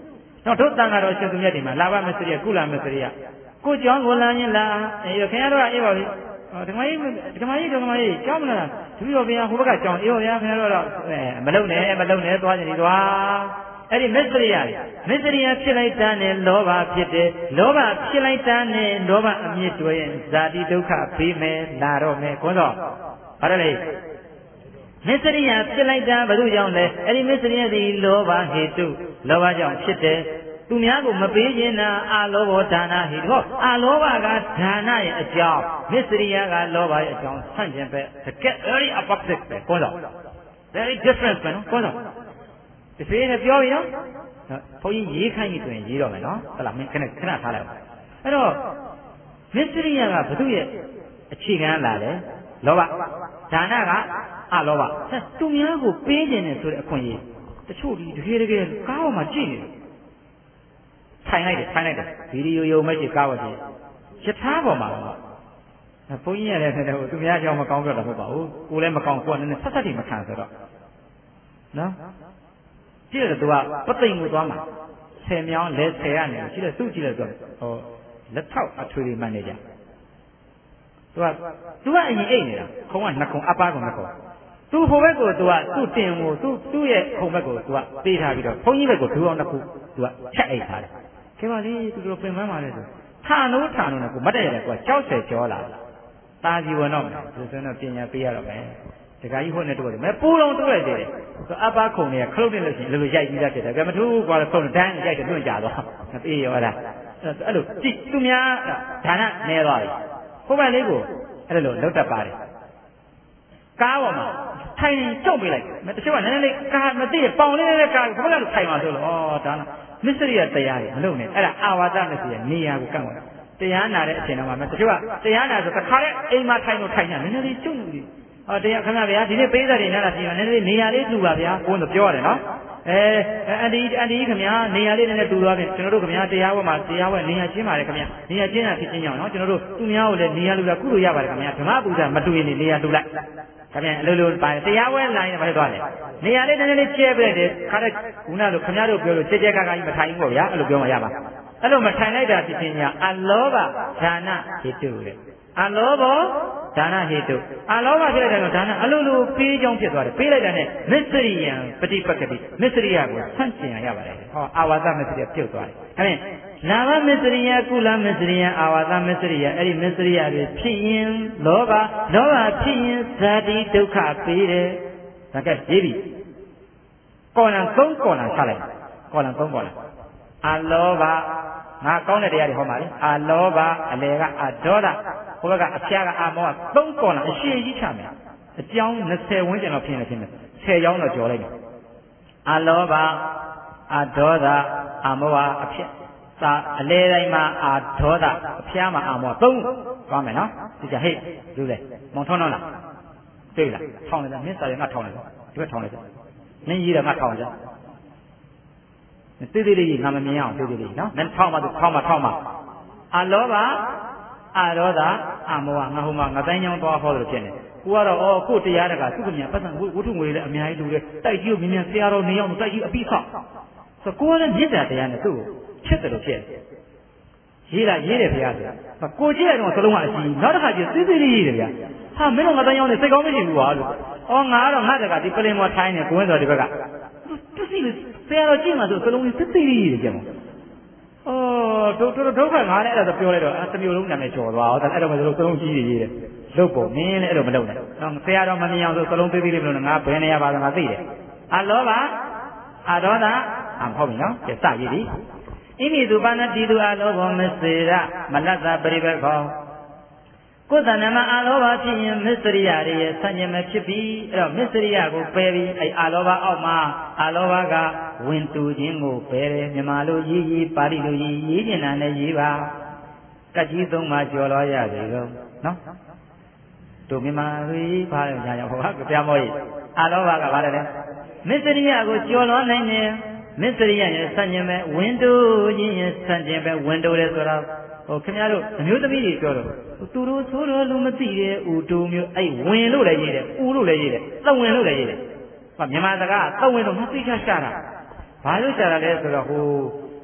တော့တို့တန်ကတော့ရှင်သူမြတ်ဒီမှာလာဘမစ္စရိယကုလမစ္စရိယကိုကြောင်းကိုလာရင်လာအေးခင်ဗျားတို့ကအေးပါပြီဓမ္မကြီးဓမ္မကြီးဓမ္မကြီးကြောင်းမလားတပည့်တော်ဘုရားဟိုဘက်ကကြောင်းအေးပါဗျာခင်ဗျားတို့တော့မလုံနဲ့မလုံနဲ့သွားကြတယ်သွားအဲ့ဒီမစ္စရိယမစ္စရိယဖြစ်လိုက်တာနဲ့လောဘဖြစ်တယ်လောဘဖြစ်လိုက်တာနဲ့လောဘအမြင့်တွဲရင်ဇာတိဒုက္ခပေးမယ်လာတော့မယ်ခွန်းတော့ဘာလို့လဲမစ္စရိယဖြစ်လိုက်တာဘယ်သူကြောင့်လဲအဲ့ဒီမစ္စရိယသည်လောဘဟေတုလောဘကြောင့်ဖြစ်တယ်သူများကိုမပေးခြင်းနာအာလောဘောဒါနဟိဟောအာလောဘကဒါနရဲ့အကြောင်းမစ္စရိယကလောဘရဲ့အကြောင်းဆန့်ကျင်ပဲ very opposite ပဲခွန်းတော့ very different ပဲနော်ခွန်းတော့ဒီဖေးနဲ့ပြောပြီးနော်ဘုန်းကြီးရေးခိုင်းပြီဆိုရင်ရေးတော့မယ်နော်ဟုတ်လားမင်းခဏခဏထားလိုက်အဲ့တော့မစ္စရိယကဘုသူ့ရဲ့အခြေခံလာတယ်လောဘဒါနကအလောဘသူများကိုပေးခြင်းနဲ့ဆိုတဲ့အခွင့်အရေးတချို့ဒီတကယ်တကယ်ကားပေါ်မှာကြည့်နေတယ်ထိုင်လိုက်တယ်ထိုင်လိုက်တယ်ဗီဒီယိုယုံမရှိကားပေါ်ကြည့်ယထာပေါ်မှာတော့ဘုန်းကြီးရတဲ့ဆိုတော့သူများကြောင့်မကောင်းတော့တာမဟုတ်ပါဘူးကိုလည်းမကောင်းကိုကလည်းဆက်ဆက်တိမခံဆိုတော့နော်ကြည့်တယ်သူကပသိမ်ကိုသွားမှာဆယ်မြောင်းလဲဆယ်ရနေကြည့်တယ်သူ့ကြည့်တယ်ဆိုဟောလက်ထောက်အထွေတွေမှန်နေကြသူကသူကအရင်အိတ်နေတာခုံကနှစ်ခုံအပါးကနှစ်ခုံသူဟိုဘက်ကိုသူကသူ့တင်ကိုသူ့သူ့ရဲ့ခုံဘက်ကိုသူကပေးထားပြီးတော့ဘုန်းကြီးဘက်ကိုဒူအောင်နှစ်ခုသူကချက်အိတ်ထားတယ်ခင်ဗျာလေးသူတို့ပင်ပန်းပါလေဆိုထာနိုးထာနိုးနဲ့ကိုမတ်တက်ရတယ်ကိုကကြောက်ဆယ်ကြောလာတာကြီးဝင်တော့မယ်သူဆိုတော့ပညာပေးရတော့မယ်တခါကြီးဟိုနဲ့တွေ့တယ်မဲပူလုံးတွေ့ရတယ်သူအပါခုံတွေကခလုတ်နေလို့ရှိရင်လိုလိုရိုက်ပြီးသားဖြစ်တယ်ဗျမထူးကွာခုံတန်းရိုက်တယ်တွန့်ကြတော့မပြေရောလားအဲ့လိုကြည့်သူများဒါနနဲသွားပြီဟိုဘက်လေးကိုအဲ့လိုလောက်တတ်ပါတယ်ကားပေါ်မှာထိုင်ရင်ကြောက်ပေးလိုက်မတချို့ကနည်းနည်းလေးကားမသိပေါင်လေးလေးကားဘယ်လိုလဲထိုင်မှာဆိုလို့ဩဒါနမစ္စရိယတရားတွေမလုပ်နဲ့အဲ့ဒါအာဝါဒမစ္စရိယနေရာကိုကန့်သွားတရားနာတဲ့အချိန်တော့မှတချို့ကတရားနာဆိုတခါနဲ့အိမ်မှာထိုင်လို့ထိုင်နေနည်းနည်းလေးကျုံနေဟောတရားခင်ဗျာဗျာဒီနေ့ပေးတဲ့တွေနားလာပြင်နည်းနည်းလေးနေရာလေးတူပါဗျာကိုယ်တော့ပြောရတယ်နော်အဲအန်ဒီအန်ဒီခင်ဗျာနေရာလေးနည်းနည်းတူသွားပြီကျွန်တော်တို့ခင်ဗျာတရားဝဲမှာတရားဝဲနေရာချင်းပါတယ်ခင်ဗျာနေရာချင်းတာဖြစ်ချင်းကြောင့်နော်ကျွန်တော်တို့သူများကိုလည်းနေရာလူလာကုလို့ရပါတယ်ခင်ဗျာဓမ္မပူဇာမတူရင်နေရာတူလိုက်ခင်ဗျာအလိုလိုပါတရားဝဲလာရင်ဘာလို့သွားလဲနေရာလေးနည်းနည်းလေးကျဲပြလိုက်တယ်ခါတဲ့ခုနလိုခင်ဗျားတို့ပြောလို့ကျဲကျဲကာကာကြီးမထိုင်ဘူးပေါ့ဗျာအဲ့လိုပြောမှရပါအဲ့လိုမထိုင်လိုက်တာဖြစ်ချင်းညာအလောဘဒါနဟိတုတဲ့အလောဘဒါနဟိတုအလောဘဖြစ်တဲ့တော့ဒါနအလိုလိုပေးကြောင်းဖြစ်သွားတယ်ပေးလိုက်တာနဲ့မစ္စရိယံပฏิပက္ခတိမစ္စရိယကိုဆန့်ကျင်ရပါတယ်ဟောအာဝါဒမစ္စရိယပြုတ်သွားတယ်ဒါဖြင့်လာဘမစ္စရိယကုလမစ္စရိယအာဝါဒမစ္စရိယအဲ့ဒီမစ္စရိယတွေဖြစ်ရင်လောဘလောဘဖြစ်ရင်ဇာတိဒုက္ခပေးတယ်ဒါကရေးပြီကောဏံသုံးကောဏံချလိုက်ကောဏံသုံးကောဏံအလောဘငါကောင်းတဲ့တရားတွေဟောပါလေအလောဘအလေကအဒေါသဟိုဘက်ကအဖျားကအမောကသုံးကောဏံအရှိကြီးချမယ်အကြောင်း၂၀ဝန်းကျင်တော့ဖြစ်နေဖြစ်နေဆယ်ကြောင်းတော့ကြော်လိုက်မယ်အလောဘအဒေါသအမောကအဖျားသာအလေတိုင်းမှာအာဒေါသအဖျားမှာအာမောသုံးသွားမယ်နော်ဒီကဟေ့လူလေမောင်ထွန်းတော့လားတွေ့လားထောင်းလိုက်မင်းစာရငါထောင်းလိုက်ဒီဘက်ထောင်းလိုက်မင်းရေးတယ်ငါထောင်းလိုက်တိတိလေးငါမမြင်အောင်တိတိလေးနော်မင်းထောင်းပါသူထောင်းပါထောင်းပါအလောဘအဒေါသအမောငါဟိုမှာငါတိုင်းချောင်းသွားဟောလို့ဖြစ်နေကိုကတော့ဩကိုတရားတကသူ့ကမြန်ပတ်စံဝတ္ထုငွေလည်းအများကြီးလူတယ်တိုက်ကြီးကိုမြင်မြန်ဆရာတော်နေအောင်တိုက်ကြီးအပြီးဆောက်ဆိုကိုကလည်းမြစ်တာတရားနဲ့သူ့ကိုချစ်တယ်လို့ဖြစ်ရေးတာရေးတယ်ဗျာဆိုကိုကြည့်ရတော့စလုံးကအရှိနောက်တစ်ခါကျသိသိလေးရေးတယ်ဗျာဟာမင်းတို့ငါတိုင်းချောင်းနဲ့စိတ်ကောင်းမရှိဘူးကွာလို့ဩငါကတော့ငါတကဒီပလင်မော်ထိုင်းနေကိုဝင်းတော်ဒီဘက်ကသူသိလို့ဆရာတော်ကြည့်မှဆိုစလုံးကြီးသိသိလေးရေးတယ်ကြည့်မအော်တို့တို့ဒုက္ခငါလည်းအဲ့ဒါပြောလိုက်တော့တစ်မျိုးလုံးနာမည်ကျော်သွားအောင်အဲ့တော့မလို့စလုံးကြီးရေးတယ်လုတ်ပေါ်မင်းလည်းအဲ့လိုမလုပ်နဲ့တော့ဆရာတော်မမြင်အောင်ဆိုစလုံးသေးသေးလေးမလို့ငါဘယ်နေရပါလဲငါသိတယ်အလောဘအဒေါသအမဟုတ်ဘူးနော်ကျစရည်ဒီဣမိသူပါဏတိသူအလောဘမစေရမလတ်တာပရိဘခောကိုယ်တဏ္ဍမှာအလောဘဖြစ်ရင်မစ္စရိယတွေရဲ့ဆန့်ကျင်မဲ့ဖြစ်ပြီးအဲ့တော့မစ္စရိယကိုပယ်ပြီးအဲ့အလောဘအောက်မှာအလောဘကဝင်တူခြင်းကိုပယ်တယ်မြန်မာလိုရေးရေးပါဠိလိုရေးရေးကျင်တာနဲ့ရေးပါကတ်ကြီးသုံးပါကျော်လောရပြီတော့နော်တို့မြန်မာလိုရေးပါလို့ညာရောဟောကပြမောကြီးအလောဘကဘာလဲလဲမစ္စရိယကိုကျော်လွန်နိုင်တယ်မစ္စရိယရဲ့ဆန့်ကျင်မဲ့ဝင်းတိုးခြင်းရဲ့ဆန့်ကျင်မဲ့ဝင်းတိုးတယ်ဆိုတော့ဟိုခင်ဗျားတို့အမျိုးသမီးတွေပြောတော့သူတို့ဆိုတော့လူမသိတဲ့ဥတိုးမျိုးအဲ့ဝင်လို့လည်းရေးတယ်ဥလို့လည်းရေးတယ်သဝင်လို့လည်းရေးတယ်ဟောမြန်မာစကားသဝင်တော့မသိချရှာတာဘာလို့ရှာတာလဲဆိုတော့ဟိုဟ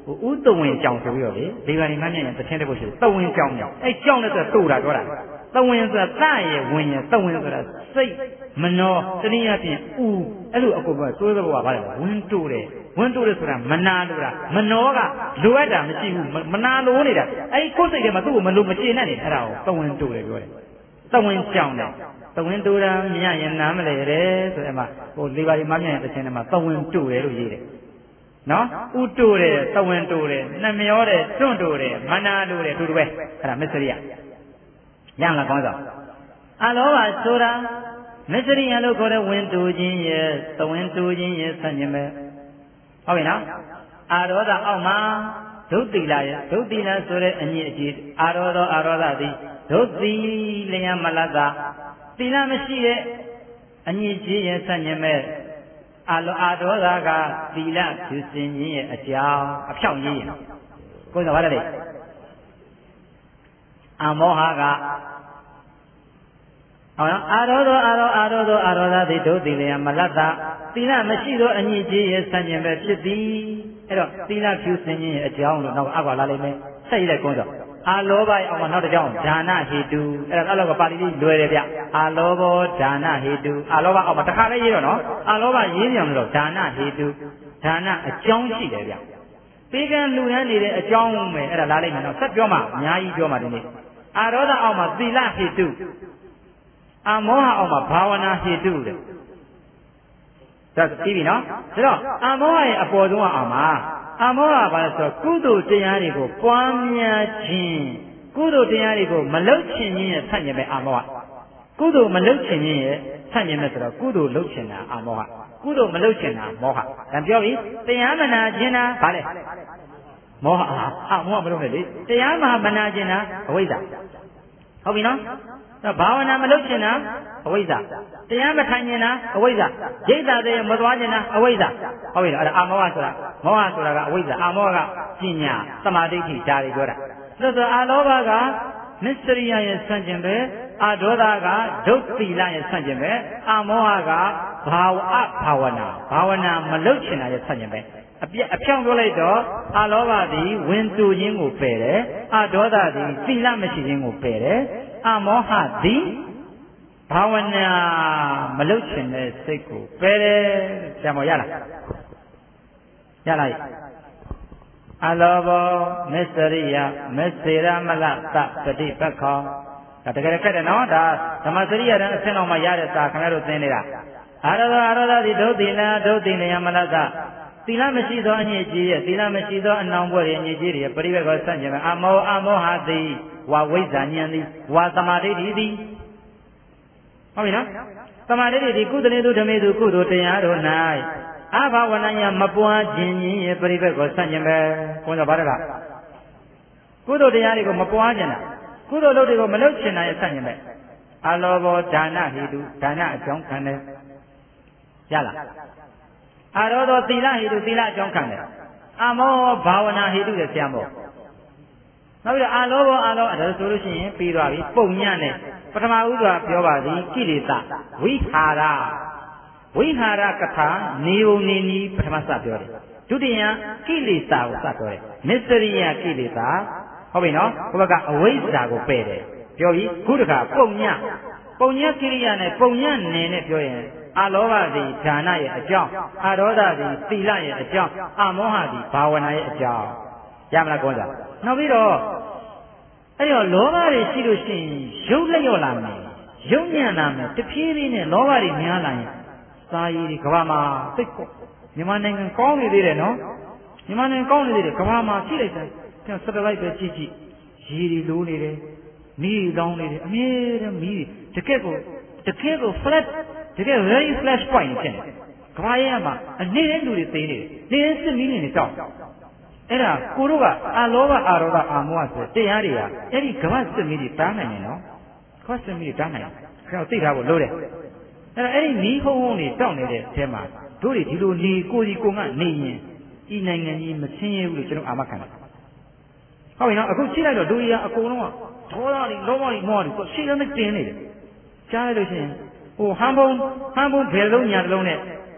ဥတဝင်ကြောင်ဆိုပြီးတော့လေဒီပါရီမှန်းမြင်ရင်တစ်ထင်းတစ်ပုတ်ရှိတဝင်ကြောင်ကြောင်အဲကြောင်တဲ့ဆိုတူတာပြောတာတဝင်ဆိုတာတရဲ့ဝင်ရဲ့တဝင်ဆိုတာစိတ်မနောတနည်းအားဖြင့်ဥအဲ့လိုအကုန်ပဲစိုးစိုးကဘာလဲဝင်တူတယ်ဝင်တူတယ်ဆိုတာမနာလို့တာမနောကလိုအပ်တာမရှိဘူးမနာလိုနေတာအဲ့ဒီကိုယ်စိတ်ထဲမှာသူ့ကိုမလိုမချေနဲ့နေအဲ့ဒါကိုတဝင်တူတယ်ပြောတယ်တဝင်ကြောင်တယ်တဝင်တူတာမြင်ရင်နားမလဲတဲ့ဆိုအဲ့မှာဟိုလေးပါးဒီမှမြင်တဲ့တစ်ချင်းထဲမှာတဝင်တူတယ်လို့ရေးတယ်နော်ဥတူတယ်တဝင်တူတယ်နှမျောတယ်တွန့်တူတယ်မနာလိုတယ်တူတူပဲအဲ့ဒါမစ္စရိယရမလားကောင်းစောအလောဘဆိုတာမစ္စရိယလို့ခေါ်တဲ့ဝင်တူခြင်းရဲ့တဝင်တူခြင်းရဲ့ဆန့်ကျင်ပဲဟုတ်ပြီနော်အာရောဓအောက်မှာဒုတိလရဲ့ဒုတိလဆိုတဲ့အညီအကျေအာရောဓအာရောဓသည်ဒုတိလျံမလတသီလမရှိတဲ့အညီအကျေရဲ့ဆန့်ကျင်ပဲအာလောအာဒေါသကသီလဖြူစင်ခြင်းရဲ့အကြောင်းအဖြောင့်ကြီးကိုယ်ကဘာလဲအမောဟကဟောအာရောဓအာရောအာရောဓအာရောဓသည်ဒုတိလျံမလတသီလမရှိသောအညစ်အကြေးရဲ့ဆန့်ကျင်ပဲဖြစ်သည်အဲ့တော့သီလဖြူစင်ခြင်းရဲ့အကြောင်းလို့နောက်အကွာလာလိမ့်မယ်ဆက်ရတဲ့ကုန်းတော့အာလောဘရဲ့အောင်မှာနောက်တစ်ကြောင်းဒါနဟေတုအဲ့ဒါအဲ့လောကပါဠိလေးလွယ်တယ်ဗျအာလောဘောဒါနဟေတုအာလောဘအောင်မှာတစ်ခါလေးရေးတော့နော်အာလောဘရေးပြောင်လို့ဒါနဟေတုဒါနအကြောင်းရှိတယ်ဗျပေးကမ်းလူရန်နေတဲ့အကြောင်းပဲအဲ့ဒါလာလိမ့်မယ်နော်ဆက်ပြောမှအများကြီးပြောမှဒီနေ့အာရောဓအောင်မှာသီလဟေတုအမောဟအောင်မှာဘာဝနာဟေတုတဲ့ဒါသိပြီနော်ဒါတော့အမောဟရဲ့အပေါ်ဆုံးအောင်မှာအမောဟဘာလဲဆိုတော့ကုသိုလ်တရားတွေကိုပွားများခြင်းကုသိုလ်တရားတွေကိုမလုပ်ချင်ခြင်းရဲ့ဆန့်ကျင်ပဲအမောဟကုသိုလ်မလုပ်ချင်ခြင်းရဲ့ဆန့်ကျင်ပဲဆိုတော့ကုသိုလ်လုပ်ချင်တာအမောဟကုသိုလ်မလုပ်ချင်တာမောဟဒါပြောပြီတရားမနာခြင်းတာဘာလဲမောဟအာမောဟမလုပ်နဲ့လေတရားမမနာခြင်းတာအဝိဇ္ဇာဟုတ်ပြီနော်ဘာဝနာမလုပ်ချင်တာအဝိဇ္ဇာတရားမထိုင်ချင်တာအဝိဇ္ဇာရိတ်တာတည်းမသွားချင်တာအဝိဇ္ဇာဟုတ်ပြီနော်အဲ့ဒါအာမောဟဆိုတာမောဟဆိုတာကအဝိဇ္ဇာအာမောဟကပညာသမာဓိဋ္ဌိဒါတွေပြောတာဆိုတော့အာလောဘကမစ္စရိယရဲ့ဆန့်ကျင်ပဲအာဒေါသကဒုတိလရဲ့ဆန့်ကျင်ပဲအာမောဟကဘာဝအဘာဝနာဘာဝနာမလုပ်ချင်တာရဲ့ဆန့်ကျင်ပဲအပြအဖြောင်းပြောလိုက်တော့အာလောဘသည်ဝင်တူခြင်းကိုပယ်တယ်အာဒေါသသည်သီလမရှိခြင်းကိုပယ်တယ်အမောဟသည်ဘာဝနာမလုပ်ချင်တဲ့စိတ်ကိုပယ်တယ်ဆရာမောရလားရလားအလောဘောမစ္စရိယမစ္စေရမလသပฏิပက္ခောဒါတကယ်ခက်တယ်နော်ဒါဓမ္မစရိယတန်းအဆင့်တော်မှာရတဲ့စာခင်ဗျားတို့သင်နေတာအာရသောအာရသောသည်ဒုတိလဒုတိလယမလသသီလမရှိသောအညစ်အကြေးရဲ့သီလမရှိသောအနောင်ဘွဲ့ရဲ့အညစ်အကြေးတွေပရိဝေကောဆန့်ကျင်မယ်အမောအမောဟသည်ဝါဝိဇ္ဇာဉာဏ်သည်ဝါသမာဓိသည်သည်ဟုတ်ပြီနော်သမာဓိသည်ကုသလေသူဓမေသူကုသိုလ်တရားတို့၌အဘာဝနာယမပွားခြင်းရဲ့ပရိဝေကောဆန့်ကျင်မယ်ဘုန်းတော်ဗါဒကကုသိုလ်တရားတွေကိုမပွားခြင်းတာကုသိုလ်လုပ်တွေကိုမလုပ်ချင်တာရဲ့ဆန့်ကျင်မယ်အလောဘောဒါနဟိတုဒါနအကြောင်းခံတယ်ရလားအာရောသောသီလဟိတုသီလအကြောင်းခံတယ်အမောဘာဝနာဟိတုရဲ့ဆရာမောနောက်ပြီးအာလောဘောအာလောအဲ့ဒါဆိုလို့ရှိရင်ပြီးသွားပြီပုံညံ့နဲ့ပထမဥစွာပြောပါသည်ကိလေသာဝိဟာရဝိဟာရကထာနေုံနေနီးပထမစပြောတယ်ဒုတိယကိလေသာကိုစပြောတယ်မစ္စရိယကိလေသာဟုတ်ပြီနော်ဘုရားကအဝိဇ္ဇာကိုပယ်တယ်ပြောပြီးခုတခါပုံညံ့ပုံညံ့ကိရိယာနဲ့ပုံညံ့နေနဲ့ပြောရင်အာလောဘသည်ဒါနရဲ့အကြောင်းအာဒေါသသည်သီလရဲ့အကြောင်းအာမောဟသည်ဘာဝနာရဲ့အကြောင်းရမလားကောစားနောက်ပြီးတော့အဲ့တော့လောဘတွေရှိလို့ရှိရင်ရုပ်လျော့လာမယ်ရုပ်ညံ့လာမယ်တဖြည်းဖြည်းနဲ့လောဘတွေများလာရင်စာရည်တွေကဘာမှာသိတ်ကိုမြန်မာနိုင်ငံကောင်းနေသေးတယ်နော်မြန်မာနိုင်ငံကောင်းနေသေးတယ်ကဘာမှာရှိလိုက်တယ်ကျွန်တော်စက်တလိုက်ပဲကြည့်ကြည့်ရေတွေလိုးနေတယ်မီးလောင်းနေတယ်အမြဲတမ်းမီးတကယ့်ကိုတကယ့်ကို flat တကယ် very flash point ဖြစ်နေကဘာရဲ့မှာအနေနဲ့လူတွေသိနေတယ်နေစစ်မီးနေနေတောက်အဲ့ဒါကိုတို့ကအာလောဘအာရောဓအာမောဟဆိုတရားတွေကအဲ့ဒီကမ္ဘာစစ်မီးတွေတားနိုင်တယ်နော်ကမ္ဘာစစ်မီးတွေတားနိုင်တယ်ကျွန်တော်သိထားဖို့လိုတယ်အဲ့ဒါအဲ့ဒီမီးဟုံးဟုံးတွေတောက်နေတဲ့အထဲမှာတို့တွေဒီလိုနေကိုကြီးကိုကနေရင်ဤနိုင်ငံကြီးမဆင်းရဲဘူးလို့ကျွန်တော်အာမခံတယ်ဟုတ်ပြီနော်အခုချိန်လိုက်တော့တို့တွေကအကုန်လုံးကဒေါသတွေလောဘတွေမောဟတွေရှင်းလုံးနဲ့တင်းနေတယ်ကြားရလို့ရှိရင်ဟိုဟန်ဘုံဟန်ဘုံဘယ်လုံးညာတစ်လုံးနဲ့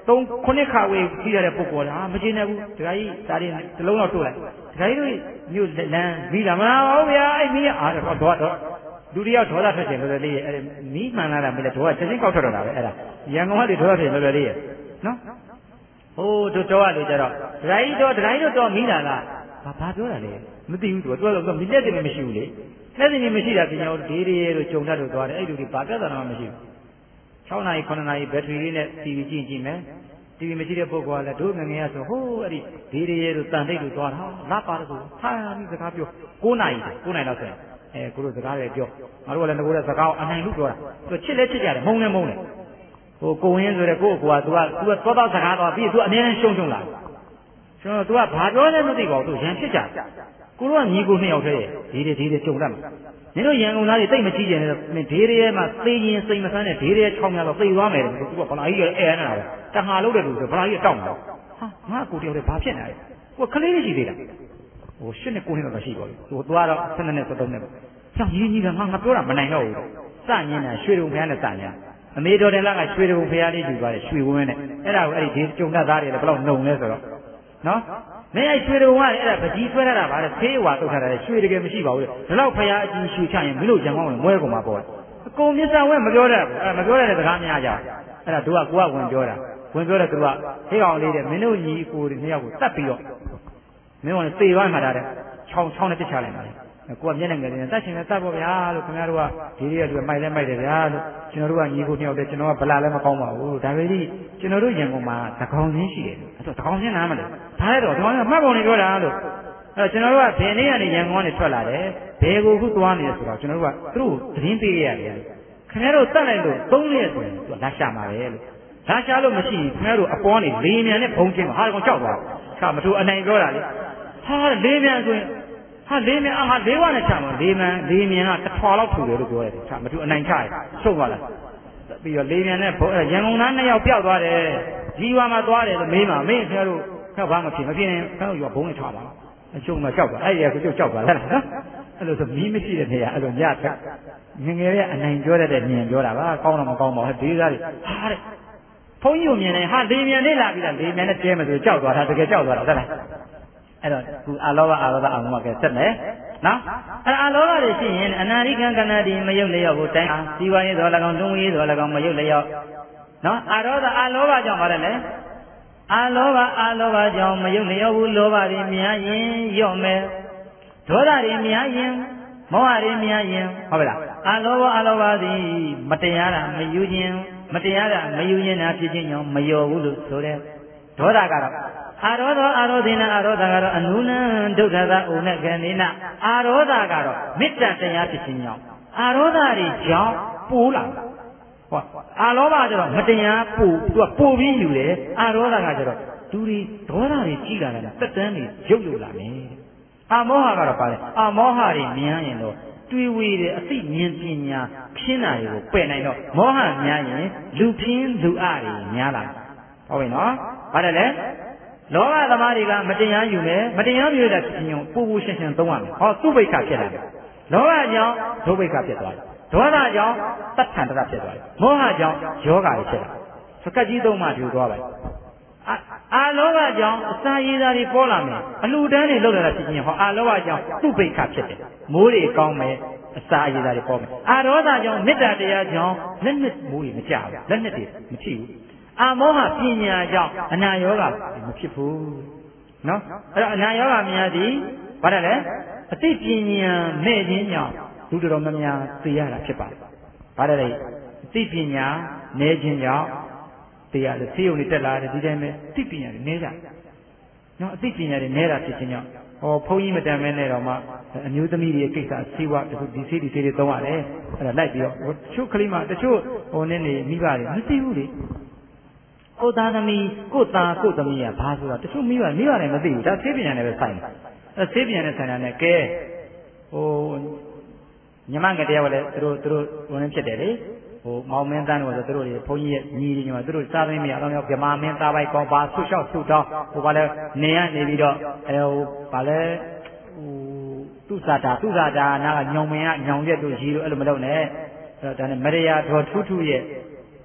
သုံးခုနှစ်ခါဝေးပြီးရတဲ့ပုဂ္ဂိုလ်လားမကျင်းနေဘူးဒကာကြီးဒါတွေတလုံးတော့တို့လိုက်ဒကာကြီးတို့မြို့လမ်းမိလာမလားဟုတ်ဗျာအဲ့မိအားတော့တော့တော့လူတယောက်ဒေါသထွက်တယ်လို့လေးအဲ့မီးမှန်လာတာမင်းလည်းဒေါသချက်ချင်းကောက်ထွက်တော့တာပဲအဲ့ဒါရန်ကုန်ကဒေါသထွက်တယ်လို့လေးနော်ဟိုတို့တော့လေကြတော့ဒကာကြီးတော့ဒကာကြီးတို့တော့မိလာလားဘာဘာပြောတာလဲမသိဘူးသူကတော့မိလက်တယ်မရှိဘူးလေလက်တယ်မရှိတာပြင်အောင်ဒေးရဲတို့ဂျုံတတ်တို့သွားတယ်အဲ့လူတွေဘာပြဿနာမှမရှိဘူး၆နာရီ9နာရီဘက်ထရီလေးနဲ့ တီဗီ ကြည့်ကြည့်မယ်တီဗီမရှိတဲ့ပုဂ္ဂိုလ်ကလည်းတို့ငငယ်ရဆိုဟိုးအဲ့ဒီဒေးရဲတို့တန်တိတ်တို့သွားတာလာပါတယ်ဆိုဟာဒီစကားပြော9နာရီ9နာရီလောက်ဆိုရင်အဲကိုတို့စကားတွေပြောငါတို့ကလည်းငကိုတဲ့စကားကိုအနိုင်လို့ပြောတာသူချစ်လဲချစ်ကြတယ်မုန်းလဲမုန်းတယ်ဟိုကိုဝင်းဆိုတဲ့ကိုယ့်ကိုက तू က तू ကသောသားစကားတော့ပြီး तू အမြဲတမ်းရှုံရှုံလာကျွန်တော် तू ကဘာပြောလဲမသိပါဘူး तू ရန်ဖြစ်ကြကိုတို့ကညီကိုနှစ်ယောက်တည်းဒီတွေဒီတွေကြုံတတ်မှာနင်တို့ရန်ကုန်သားတွေတိတ်မကြည့်ကြနဲ့မင်းဒေးရဲမှာသေရင်စိတ်မဆန်းတဲ့ဒေးရဲ၆များတော့သေသွားမယ်လို့ तू ကဗလာကြီးကအဲနာပဲတခါလို့တယ်လို့ဆိုဗလာကြီးတောက်မှာဟာငါကိုတယောက်တည်းဘာဖြစ်နေလဲကိုကလေးလေးရှိသေးတာဟို၈နှစ်၉နှစ်တော့ရှိပါဘူးဟိုသွားတော့၁၂နှစ်၁၃နှစ်ကြောင်ကြီးကြီးကငါငါပြောတာမနိုင်တော့ဘူးစညင်းတာရွှေတုံဖျားနဲ့စညင်းအမေတော်တယ်လားကရွှေတုံဖျားလေးယူသွားတယ်ရွှေဝင်းနဲ့အဲ့ဒါကိုအဲ့ဒီကြုံတတ်သားတွေလည်းဘယ်လောက်နှုံလဲဆိုတော့နော်မင်းအဲ့ရွှေတုံကလည်းအဲ့ဒါပကြီးဆွဲရတာပါလေသေးဝါတုတ်ထားတာလေရွှေတကယ်မရှိပါဘူးဒီလောက်ဖျားအကြီးရွှေချရင်မင်းတို့ရံကောင်းဝင်မွဲကုန်မှာပေါ့အကုန်မြစ္ဆာဝဲမပြောတတ်ဘူးအဲ့မပြောတတ်တဲ့စကားများကြအဲ့ဒါတို့ကကိုကဝင်ပြောတာဝင်ပြောတဲ့သူကဟေးကောင်လေးတဲ့မင်းတို့ညီကိုတွေနှစ်ယောက်ကိုတတ်ပြီးတော့မင်းကလည်းသေသွားမှတာတဲ့ချောင်းချောင်းနဲ့ပြစ်ချလိုက်ပါလေကိုကမျက်နှာငယ်နေတတ်ချင်တယ်တတ်ဖို့ဗျာလို့ခင်ဗျားတို့ကဒီလေးကမိုက်လဲမိုက်တယ်ဗျာလို့ကျွန်တော်တို့ကညီကိုနှစ်ယောက်တည်းကျွန်တော်ကဗလာလည်းမကောင်းပါဘူးဒါပေမဲ့ကျွန်တော်တို့ရန်ကုန်မှာသကောင်ချင်းရှိတယ်အဲ့တော့သကောင်ချင်းနားမလဲဒါလည်းတော့သကောင်ချင်းမှတ်ပုံနေပြောတာလို့အဲ့တော့ကျွန်တော်တို့ကဘယ်နေ့ကနေရန်ကုန်ကနေထွက်လာတယ်ဘယ်ကိုခုသွားနေလဲဆိုတော့ကျွန်တော်တို့ကသူတို့သတင်းပေးခဲ့ရတယ်ခင်ဗျားတို့တတ်လိုက်လို့သုံးရက်ဆိုရင်သူကလာရှာမှာပဲလို့လာရှာလို့မရှိရင်ခင်ဗျားတို့အပေါ်နေလေမြန်နဲ့ဘုံကျင်းမှာဟာကောင်ကြောက်သွားခါမထူအနိုင်ပြောတာလေဟာလေမြန်ဆိုရင်ဟာလေးမြန်အာလေးဝနဲ့ချမှာလေးမြန်လေးမြန်ကတစ်ထွာလောက်ထူတယ်လို့ပြောတယ်ချမတူအနိုင်ချတယ်ဆုတ်သွားလားပြီးတော့လေးမြန်နဲ့ရန်ကုန်သားနှစ်ယောက်ပျောက်သွားတယ်ကြီးဝါမှာသွားတယ်လို့မေးမှာမင်းခင်ဗျားတို့ခက်ဘာမဖြစ်မဖြစ်ရင်ခင်ဗျားတို့ရောဘုံနဲ့ချပါအရှုံးမှာကြောက်သွားအဲ့ဒီကကိုကြောက်သွားလားနော်အဲ့လိုဆိုမီးမရှိတဲ့နေရာအဲ့လိုညက်ငငယ်ရဲ့အနိုင်ပြောတတ်တဲ့မြင်ပြောတာပါကောင်းတော့မကောင်းပါဘူးဒီသားတွေဟာတဲ့ဘုန်းကြီးကိုမြင်တယ်ဟာလေးမြန်လေးလာပြီးတာလေးမြန်နဲ့ကျဲမယ်ဆိုကြောက်သွားတာတကယ်ကြောက်သွားတာဟုတ်လားအဲ့တော့သူအာလောဘအာလောဘအောင်မကဲဆက်မယ်နော်အဲ့အာလောဘတွေရှိရင်အနာရိကံကဏ္ဍဒီမယုတ်လျော့ကိုတိုင်းအားဒီဝါရေးတော်၎င်းတွန်းဝေးတော်၎င်းမယုတ်လျော့နော်အာရောဓအာလောဘကြောင့်ပါတယ်လေအာလောဘအာလောဘကြောင့်မယုတ်လျော့ဘူးလောဘတွေများရင်ယော့မယ်ဒေါသတွေများရင်မောဟတွေများရင်ဟုတ်ပါလားအာလောဘအာလောဘသည်မတရားတာမယူခြင်းမတရားတာမယူခြင်းတာဖြစ်ခြင်းကြောင့်မယောဘူးလို့ဆိုတဲ့ဒေါသကတော့အာရောဓအာရောဓိနအာရောဓကတော့အနုနံဒုက္ခသာဥနကနေနအာရောဓကတော့မေတ္တာတရားဖြစ်ခြင်းကြောင့်အာရောဓတွေကြောင့်ပိုးလာဟောအာလောဘကျတော့မတရားပို့သူကပို့ပြီးယူတယ်အာရောဓကကျတော့သူဒီဒေါသတွေကြီးလာတယ်တက်တန်းတွေရုပ်ရုပ်လာမယ်အာမောဟကတော့ပါတယ်အာမောဟတွေမြင်ရင်တော့တွေးဝေးတဲ့အသိဉာဏ်ပညာဖြင်းတာတွေကိုပယ်နိုင်တော့မောဟများရင်လူဖြင်းလူအတွေများလာဟုတ်ပြီနော်ဗါတယ်လေလောဘသမားတွေကမတရားယူမယ်မတရားယူတဲ့ဖြစ်ရင်ပူပူရှင်းရှင်းသုံးရမယ်ဟောသူ့ဘိက္ခဖြစ်လာတယ်လောဘကြောင့်ဒုဘိက္ခဖြစ်သွားတယ်ဒေါသကြောင့်တတ်ထန်တရဖြစ်သွားတယ်မောဟကြောင့်ယောဂါတွေဖြစ်လာစကတ်ကြီးသုံးမှထူသွားပါအာလောဘကြောင့်အစာရည်သားတွေပေါ်လာမယ်အလှူဒန်းတွေလောက်လာတာဖြစ်ရင်ဟောအာလောဘကြောင့်သူ့ဘိက္ခဖြစ်တယ်မိုးတွေကောင်းမယ်အစာရည်သားတွေပေါ်မယ်အာရောဓကြောင့်မေတ္တာတရားကြောင့်လက်နှစ်မိုးတွေမကြဘူးလက်နှစ်တွေမထိဘူးအာမောဟပညာကြောင့်အနာယောဂမဖြစ်ဘူးနော်အဲ့တော့အနာယောဂများသည်ဘာလဲလဲအသိပညာမဲ့ခြင်းကြောင့်လူတော်များများသိရတာဖြစ်ပါတယ်ဘာလဲလဲအသိပညာနည်းခြင်းကြောင့်သိရတယ်သိုံတွေတက်လာတယ်ဒီတိုင်းပဲအသိပညာတွေနည်းကြနော်အသိပညာတွေနည်းတာဖြစ်ခြင်းကြောင့်ဟောဘုန်းကြီးမတန်မဲနဲ့တော့မှအမျိုးသမီးတွေကိစ္စစီဝါတခုဒီစီးဒီစီးတွေသုံးရတယ်အဲ့ဒါလိုက်ပြီးတော့တချို့ကလေးမတချို့ဟိုနည်းနေမိဘတွေမသိဘူးလေကိုသားသမီးကိုသားကိုသမီးကဘာဆိုတာတချို့မိဘမိဘလည်းမသိဘူးဒါသိပညာနဲ့ပဲဆိုင်တယ်အဲသိပညာနဲ့ဆိုင်တာနဲ့ကဲဟိုညီမငယ်တရားကလည်းသူတို့သူတို့ဝင်ဖြစ်တယ်လေဟိုမောင်မင်းတန်းတို့ဆိုသူတို့တွေဘုန်းကြီးရဲ့ညီတွေညီမသူတို့စားသိမ်းမရအောင်ဗမာမင်းသားပိုက်ကောပါဆုလျှောက်ဆုတောင်းဟိုဘာလဲနေရနေပြီးတော့အဲဟိုဘာလဲဟိုသူစာတာသူစာတာနာကညောင်မင်းကညောင်ရက်တို့ရီတို့အဲ့လိုမလုပ်နဲ့အဲ့တော့ဒါနဲ့မရယာတော်ထူးထူးရဲ့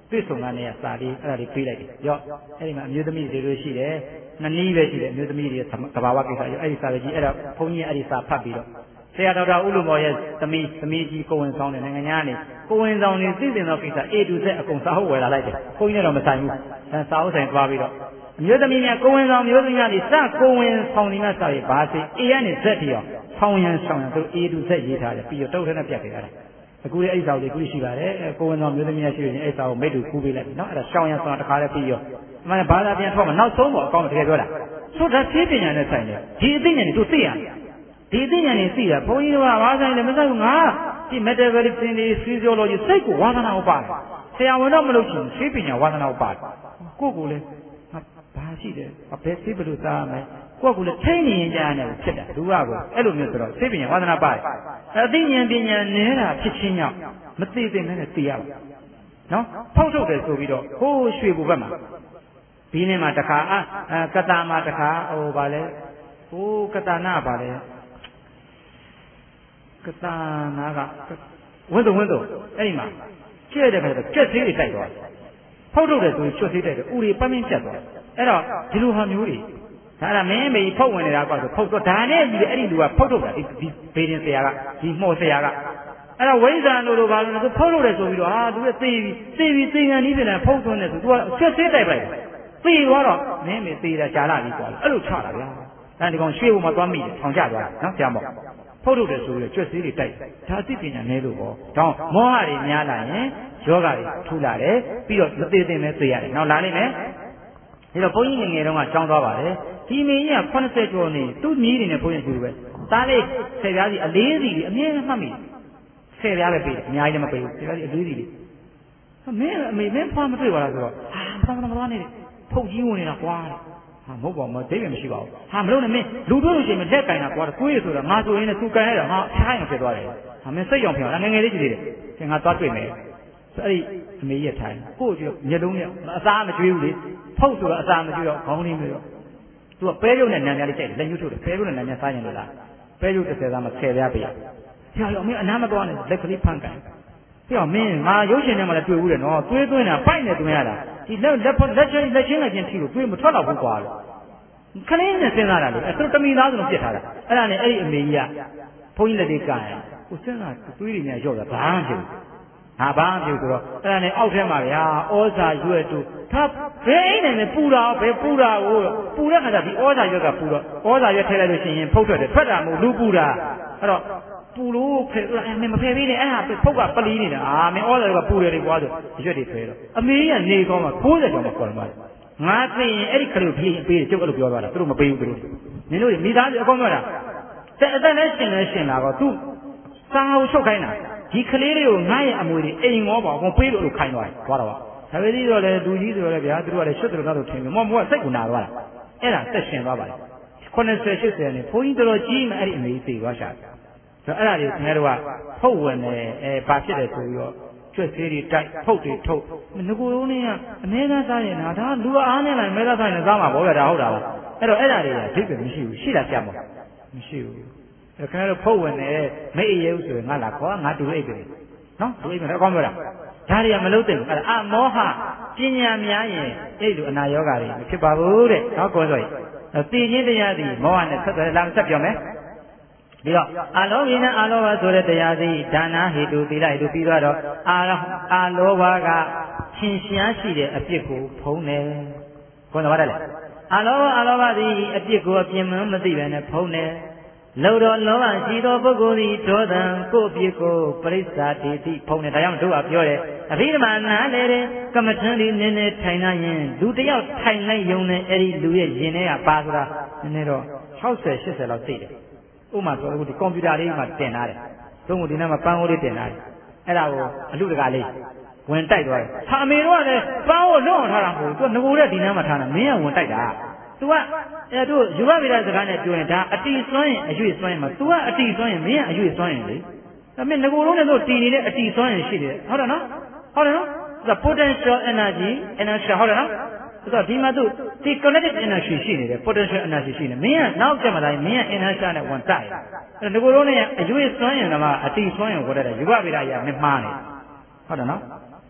တွေ့ဆုံကနေစာလေးအဲ့ဒါလေးပေးလိုက်တယ်ရော့အဲ့ဒီမှာအမျိုးသမီးတွေလိုရှိတယ်နှစ်နည်းပဲရှိတယ်အမျိုးသမီးတွေသဘာဝကိစ္စရောအဲ့ဒီစာလေးကြီးအဲ့တော့ဘုန်းကြီးအဲ့ဒီစာဖတ်ပြီးတော့ဆရာတော်တော်ဦးလူမော်ရဲ့သမီးသမီးကြီးကိုဝင်ဆောင်တဲ့နိုင်ငံသားနေကိုဝင်ဆောင်နေသိတဲ့သောကိစ္စ A to Z အကုန်စာဟုတ်ဝယ်လာလိုက်တယ်ဘုန်းကြီးနဲ့တော့မဆိုင်ဘူးအဲစာဟုတ်ဆိုင်သွားပြီးတော့အမျိုးသမီးများကိုဝင်ဆောင်မျိုးသမီးများဒီစကိုဝင်ဆောင်နေမှစာရေးဘာစေ A ကနေ Z တိရောဆောင်းရန်ဆောင်းရန်သူ A to Z ရေးထားတယ်ပြီးတော့တုတ်ထဲနဲ့ပြတ်ခဲ့တာအခုလည်းအဲ့စာလေးခုရှိပါတယ်ကိုဝင်ဆောင်မျိုးသမီးများရှိရင်အဲ့စာကိုမိတ်တူကူးပေးလိုက်ပြီနော်အဲ့ဒါဆောင်းရန်ဆောင်းတခါလည်းပြီးရောအမှန်ဘာသာပြန်ထွက်မှာနောက်ဆုံးတော့အကောင်းတကယ်ပြောတာဆိုတော့သိပညာနဲ့ဆိုင်တယ်ဒီအသိဉာဏ်ကိုသိရတယ်ဒီအသိဉာဏ်နဲ့သိတာဘုန်းကြီးတို့ကဘာဆိုင်လဲမဆိုင်ဘူးငါဒီ metabolism တွေ physiology စိတ်ကိုဝါသနာကိုပါတယ်ဆရာဝန်တော့မလုပ်ချင်သိပညာဝါသနာကိုပါတယ်ကိုယ့်ကိုယ်လည်းဘာရှိတယ်ဘယ်သိဘလို့စားရမလဲကိုယ့်ကိုယ်လည်းထိန်းနေရင်ကြားနေဖြစ်တာဒုရကိုအဲ့လိုမျိုးဆိုတော့သိပညာဝါသနာပါတယ်အသိဉာဏ်ပညာနဲတာဖြစ်ချင်းကြောင့်မသိသိနဲ့သိရပါနော်ဖောက်ထုတ်တယ်ဆိုပြီးတော့ဟိုးရွှေဘူဘက်မှာဒီနေ့မှာတခါအာကတာမှာတခါဟိုဗာလဲဟိုးကတာနာဗာလဲကတာနာကဝင်းတုံဝင်းတုံအဲ့ဒီမှာကျဲတဲ့ခါကျတော့ကျက်သေးတွေတိုက်သွားဖောက်ထုတ်တယ်ဆိုရင်ကျွတ်သေးတယ်ဥတွေပန်းပင်းပြတ်သွားအဲ့တော့ဒီလိုဟာမျိုးတွေဒါကမင်းမေဖုတ်ဝင်နေတာကွာဆိုဖုတ်တော့ဒါနဲ့ဒီအဲ့ဒီလူကဖုတ်ထုတ်တာဒီဘေးရင်ဆရာကဒီမှော်ဆရာကအဲ့တော့ဝိဇ္ဇာလို့လို့ဘာလို့လဲသူဖုတ်ထုတ်တယ်ဆိုပြီးတော့ဟာသူကသေပြီသေပြီသေငံနီးတယ်ဖုတ်သွင်းတယ်ဆိုသူကကျွတ်သေးတိုက်လိုက်သေသွားတော့မင်းမေသေတာကြာလာပြီကွာအဲ့လိုချတာဗျာဒါဒီကောင်ရွှေဘုံမှာသွားမိတယ်ထောင်ကျသွားတယ်နော်ဆရာမောဖုတ်ထုတ်တယ်ဆိုပြီးတော့ကျွတ်သေးတွေတိုက်ဒါသိပညာနည်းလို့ပေါ့ဒါမောဟတွေများလာရင်ယောဂတွေထူလာတယ်ပြီးတော့မသေးသေးနဲ့သေရတယ်နောက်လာနေမယ်ဒီတော့ဘုန်းကြီးငယ်ငယ်တုန်းကကျောင်းသွားပါတယ်ဒီမင်းကြီးကeightyကျော်နေသူ့မြည်နေနဲ့ဘုန်းကြီးကျူပဲသားလေးဆယ်ပြားစီအလေးစီအမြဲမှတ်မိဆယ်ပြားပဲပေးအများကြီးလည်းမပေးဘူးဆယ်ပြားစီအလေးစီမင်းအမေမင်းဖွားမတွေ့ပါလားဆိုတော့ဟာမတော်မတော်နေဖုတ်ကြီးဝင်နေတာကွာဟာမဟုတ်ပါဘူးဒိတ်ပဲမရှိပါဘူးဟာမလို့နဲ့မင်းလူတို့လို့ရှိရင်မလက်ကင်တာကွာကိုယ်ရဆိုတာငါဆိုရင်လည်းသူကန်ရတာဟာဖျားရင်ဖြစ်သွားတယ်ဟာမင်းစိတ်ကြောင်ဖျားငယ်ငယ်လေးကြည့်သေးတယ်သင်ငါသွားတွေ့မယ်အဲ့ဒီအမေရထိုင်ကို့ကျမျက်လုံးနဲ့အစားမကျွေးဘူးလေဖုတ်ဆိုတော့အစားမကျွေးတော့ခေါင်းလေးမျိုးတော့သူကပဲရုပ်နဲ့နံများလေးကြိုက်တယ်လက်ညှိုးထုတ်တယ်ပဲရုပ်နဲ့နံများစားရင်လို့လားပဲရုပ်တစ်ဆယ်သားမှဆယ်ပြားပေးရဆရာရောမင်းအနားမသွားနဲ့လက်ကလေးဖန်ကန်ပြောမင်းငါရုပ်ရှင်ထဲမှာလည်းတွေ့ဘူးတယ်နော်သွေးသွင်းတာပိုက်နေသွင်းရတာဒီလက်လက်လက်ချင်းလက်ချင်းလက်ချင်းထိလို့သွေးမထွက်တော့ဘူးကွာလို့ခလေးနဲ့စဉ်းစားတာလေအဲ့သူတမိသားစုလုံးပြစ်ထားတာအဲ့ဒါနဲ့အဲ့ဒီအမေကြီးကဘုန်းကြီးလက်တွေကင်ကိုစဉ်းစားသွေးတွေများရော့တာဘာမှမဖြစ်ဘူးဟာဘာမှမဖြစ်ဆိုတော့အဲ့ဒါနဲ့အောက်ထဲမှာဗျာဩဇာရွက်တို့ဒါဘယ်အိမ်နဲ့ပူတာဘယ်ပူတာကိုပူတဲ့ခါကျဒီဩဇာရွက်ကပူတော့ဩဇာရွက်ထည့်လိုက်လို့ရှိရင်ဖုတ်ထွက်တယ်ထွက်တာမဟုတ်လူပူတာအဲ့တော့ပူလို့ဖယ်မမဖယ်သေးနဲ့အဲ့ဟာဖုတ်ကပလီးနေတာအာမင်းဩဇာရွက်ကပူတယ်လေကွာဆိုရွက်တွေဖယ်တော့အမေကနေကောင်းမှာ၉၀ကျော်မှခေါ်တယ်ငါသိရင်အဲ့ဒီခလုတ်ပြေးပေးတယ်ကျုပ်အဲ့လိုပြောသွားတာသူတို့မပေးဘူးသူတို့နင်တို့မိသားစုအကုန်ပြောတာတဲ့အသက်နဲ့ရှင်လဲရှင်လာတော့သူစာအုပ်ချုပ်ခိုင်းတာဒီကလေးတွေကိုငါ့ရဲ့အမွေတွေအိမ်ငေါပါအကုန်ပေးလို့လို့ခိုင်းသွားတယ်သွားတော့ဒါပေမဲ့တော့လေလူကြီးဆိုတော့လေဗျာသူတို့ကလည်းရှုပ်တယ်လို့ထင်တယ်မောမောကစိတ်ကနာသွားတာအဲ့ဒါသက်ရှင်သွားပါလေeighty eightyနဲ့ဘုန်းကြီးတော်ကြီးမှအဲ့ဒီအမေကြီးသိသွားရှာတယ်ဆိုတော့အဲ့ဒါတွေခင်ဗျားတို့ကဖုတ်ဝင်တယ်အဲဘာဖြစ်တယ်ဆိုပြီးတော့ကျွတ်သေးတွေတိုက်ဖုတ်တွေထုတ်ငကိုယ်လုံးနဲ့ကအမဲသားစားရင်ဒါလူအားနဲ့လိုက်မဲသားစားရင်စားမှာပေါ့ဗျာဒါဟုတ်တာပါအဲ့တော့အဲ့ဒါတွေကဒိတ်ပဲမရှိဘူးရှိတာကြမှာမရှိဘူးအဲ့ခင်ဗျားတို့ဖုတ်ဝင်တယ်မိတ်အေးရုပ်ဆိုရင်ငါလာခေါ်ငါတူအိတ်ပဲနော်တူအိတ်ပဲအကောင်းပြောတာဒါတွေကမလုံးသိဘူးအဲ့ဒါအမောဟပညာများရင်အဲ့လိုအနာယောဂါတွေမဖြစ်ပါဘူးတဲ့ဟောကောဆိုရင်သိချင်းတရားသည်မောဟနဲ့ဆက်သွယ်လာဆက်ပြောမယ်ပြီးတော့အာလောဘိနအာလောဘဆိုတဲ့တရားစီဒါနာဟိတုသီလဟိတုပြီးတော့အာအာလောဘကသင်ရှားရှိတဲ့အပြစ်ကိုဖုံးတယ်။ကိုယ်တော်ပါတယ်လေအာလောဘအာလောဘသည်အပြစ်ကိုအပြင်းမမသိပဲနဲ့ဖုံးတယ်။လောတော်လောဘရှိသောပုဂ္ဂိုလ်သည်ဒေါသံကိုအပြစ်ကိုပရိစ္ဆာတိတိဖုံးတယ်။ဒါကြောင့်တို့ကပြောတယ်အဘိဓမ္မာနာလေတဲ့ကမ္မထံဒီနည်းနည်းထိုင်လာရင်လူတယောက်ထိုင်လိုက်ရုံနဲ့အဲ့ဒီလူရဲ့ရင်ထဲကပါဆိုတာနည်းနည်းတော့၆၀ ၈၀လောက်သိတယ်။ဥမာဆိုတော့ဒီကွန်ပျူတာလေးမှာတင်ထားတယ်။သုံးခုဒီနေ့မှာပန်းဟိုးလေးတင်ထားတယ်။အဲ့ဒါကိုအလူတကာလေးဝင်တိုက်သွားတယ်။ဟာအမေတို့ကလည်းပန်းဟိုးလွတ်အောင်ထားတာမဟုတ်ဘူး။ तू ငကိုတဲ့ဒီနေ့မှာထားတာမင်းကဝင်တိုက်တာ။ तू ကအဲတို့ယူရဗေဒစကားနဲ့ပြောရင်ဒါအတီစွမ်းရင်အရွေ့စွမ်းရင်မှာ तू ကအတီစွမ်းရင်မင်းကအရွေ့စွမ်းရင်လေ။ဒါပေမဲ့ငကိုလုံးနဲ့တို့တည်နေတဲ့အတီစွမ်းရင်ရှိတယ်။ဟုတ်တယ်နော်။ဟုတ်တယ်နော်။ ဒါ potential energy energy ဟုတ်တယ်နော်။ဆိုတော့ဒီမှာသူဒီ kinetic energy ရှိနေတယ် potential energy ရှိနေမင်းကနောက်ကျမှလာရင်မင်းက inertia နဲ့ဝင်တိုက်အဲ့ဒါဒီလိုလုံးနဲ့အရွေးစွမ်းရင်တော့အတီစွမ်းရင်ဝတ်ရတယ်ယူဝဗေဒကြီးကမမှားနေဟုတ်တယ်နော်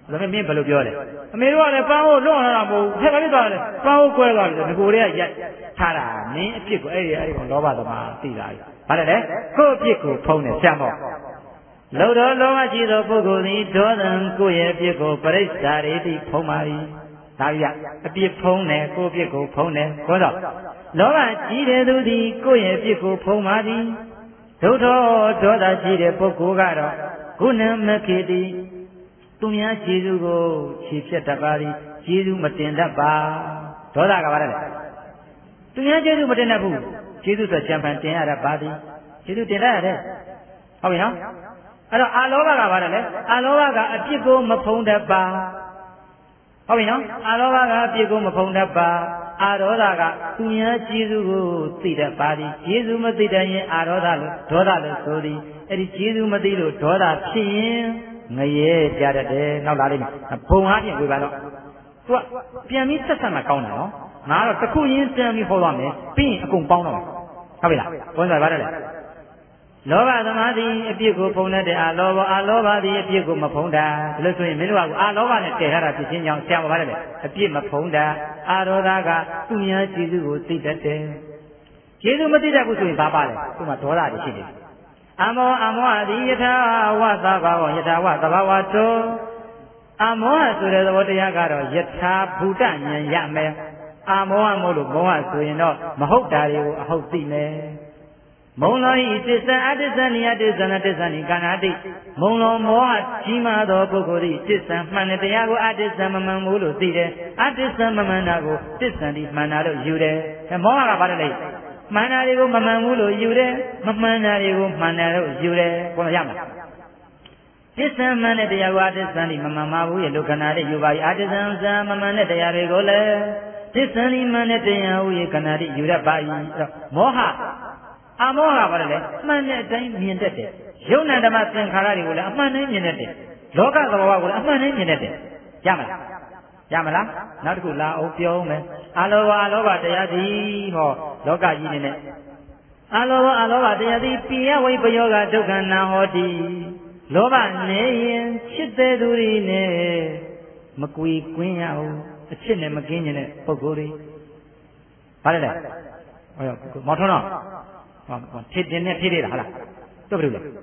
ဒါပေမဲ့မင်းဘယ်လိုပြောလဲအမေတို့ကလည်းပန်းကိုလွတ်လာတာမဟုတ်ဘူးထက်ကလေးသွားတယ်ပန်းကိုကွဲသွားတယ်ငကိုတွေကရက်ထားတာနင်းအဖြစ်ကိုအဲ့ဒီအဲ့ဒီကောင်လောဘသမားသိလာပြီဘာလဲလဲကိုယ့်အဖြစ်ကိုဖုံးတယ်ဆရာမောလောတော်လောဘရှိသောပုဂ္ဂိုလ်သည်ဒေါသံကိုယ့်ရဲ့အဖြစ်ကိုပရိစ္ဆာရိတိဖုံးပါ၏ဒါပြအပြစ်ဖုံးတယ်ကိုယ့်အဖြစ်ကိုဖုံးတယ်ဘောတော့လောဘကြီးတဲ့သူသည်ကိုယ့်ရဲ့အဖြစ်ကိုဖုံးပါသည်ဒုထောဒေါသရှိတဲ့ပုဂ္ဂိုလ်ကတော့ကုဏမခေတိသူများခြေစုကိုခြေဖြတ်တတ်ပါသည်ခြေစုမတင်တတ်ပါဒေါသကဘာလဲသူများခြေစုမတင်တတ်ဘူးခြေစုဆိုချံဖန်တင်ရတတ်ပါသည်ခြေစုတင်တတ်ရတယ်ဟုတ်ပြီနော်အဲ့တော့အာလောဘကဘာလဲအာလောဘကအပြစ်ကိုမဖုံးတတ်ပါဟုတ်ပြီနော်အာလောဘကအပြစ်ကိုမဖုံးတတ်ပါအာရောဓကသူများခြေစုကိုသိတတ်ပါသည်ခြေစုမသိတတ်ရင်အာရောဓလို့ဒေါသလို့ဆိုသည်အဲ့ဒီခြေစုမသိလို့ဒေါသဖြစ်ရင်ငရဲကြတတ်တယ်နောက်လာလိမ့်မယ်ဘုံအားဖြင့်ဝေပါတော့သူကပြန်ပြီးဆက်ဆက်မှကောင်းတာနော်ငါတော့တစ်ခုရင်းပြန်ပြီးဟောသွားမယ်ပြီးရင်အကုန်ပေါင်းတော့မယ်ဟုတ်ပြီလားဘုန်းတော်ပါတယ်လေလောဘသမားသည်အပြစ်ကိုဖုံးတတ်တယ်အာလောဘအာလောဘသည်အပြစ်ကိုမဖုံးတာဒါလို့ဆိုရင်မင်းတို့ကအာလောဘနဲ့တည်ထားတာဖြစ်ချင်းကြောင့်ဆရာမပါတယ်လေအပြစ်မဖုံးတာအာရောဓကသူများကျေးဇူးကိုသိတတ်တယ်ကျေးဇူးမသိတတ်ဘူးဆိုရင်ဘာပါလဲသူ့မှာဒေါသတွေရှိတယ်အမောအမောသည်ယထာဝသဘာဝယထာဝသဘာဝတောအမောဆိုတဲ့သဘောတရားကတော့ယထာဘူတဉာဏ်ရမယ်အမောအမို့လို့မောဟဆိုရင်တော့မဟုတ်တာတွေကိုအဟုတ်သိမယ်မုံလောဤတစ္ဆံအတ္တဇဏိယတစ္ဆံတစ္ဆံဤကဏ္ဍတိမုံလောမောဟကြီးမားသောပုဂ္ဂိုလ်သည်တစ္ဆံမှန်တဲ့တရားကိုအတ္တဇံမမှန်ဘူးလို့သိတယ်အတ္တဇံမမှန်တာကိုတစ္ဆံဒီမှန်တာလို့ယူတယ်မောဟကဘာလဲမှန်တာတွေကိုမမှန်ဘူးလို့ယူတယ်မမှန်တာတွေကိုမှန်တယ်လို့ယူတယ်ဘုရားရမှာတစ္ဆံမှန်တဲ့တရားကိုအတ္တဇံဒီမမှန်ပါဘူးရဲ့လို့ခဏလေးယူပါ၏အတ္တဇံဇံမမှန်တဲ့တရားတွေကိုလည်းတစ္ဆံဒီမှန်တဲ့တရားဟုရဲ့ခဏလေးယူရပါ၏အဲ့တော့မောဟအမောဟကဘာလဲမှန်တဲ့အတိုင်းမြင်တတ်တယ်ယုံနာဓမ္မသင်္ခါရတွေကိုလည်းအမှန်တိုင်းမြင်တတ်တယ်လောကသဘောကိုလည်းအမှန်တိုင်းမြင်တတ်တယ်ရမလားရမလားနောက်တစ်ခုလာအောင်ပြောမယ်အာလောဘအာလောဘတရားသည်ဟောလောကကြီးနေနဲ့အာလောဘအာလောဘတရားသည်ပိယဝိပယောဂဒုက္ခနာဟောတိလောဘနေရင်ချစ်တဲ့သူတွေနဲ့မကွေကွင်းရအောင်အချစ်နဲ့မကင်းနေတဲ့ပုဂ္ဂိုလ်တွေဘာလဲလဲဟောမော်ထွန်းတော့ဟောဖြစ်တင်နဲ့ဖြစ်နေတာဟုတ်လားတော့ဘယ်လိုလဲဟမ်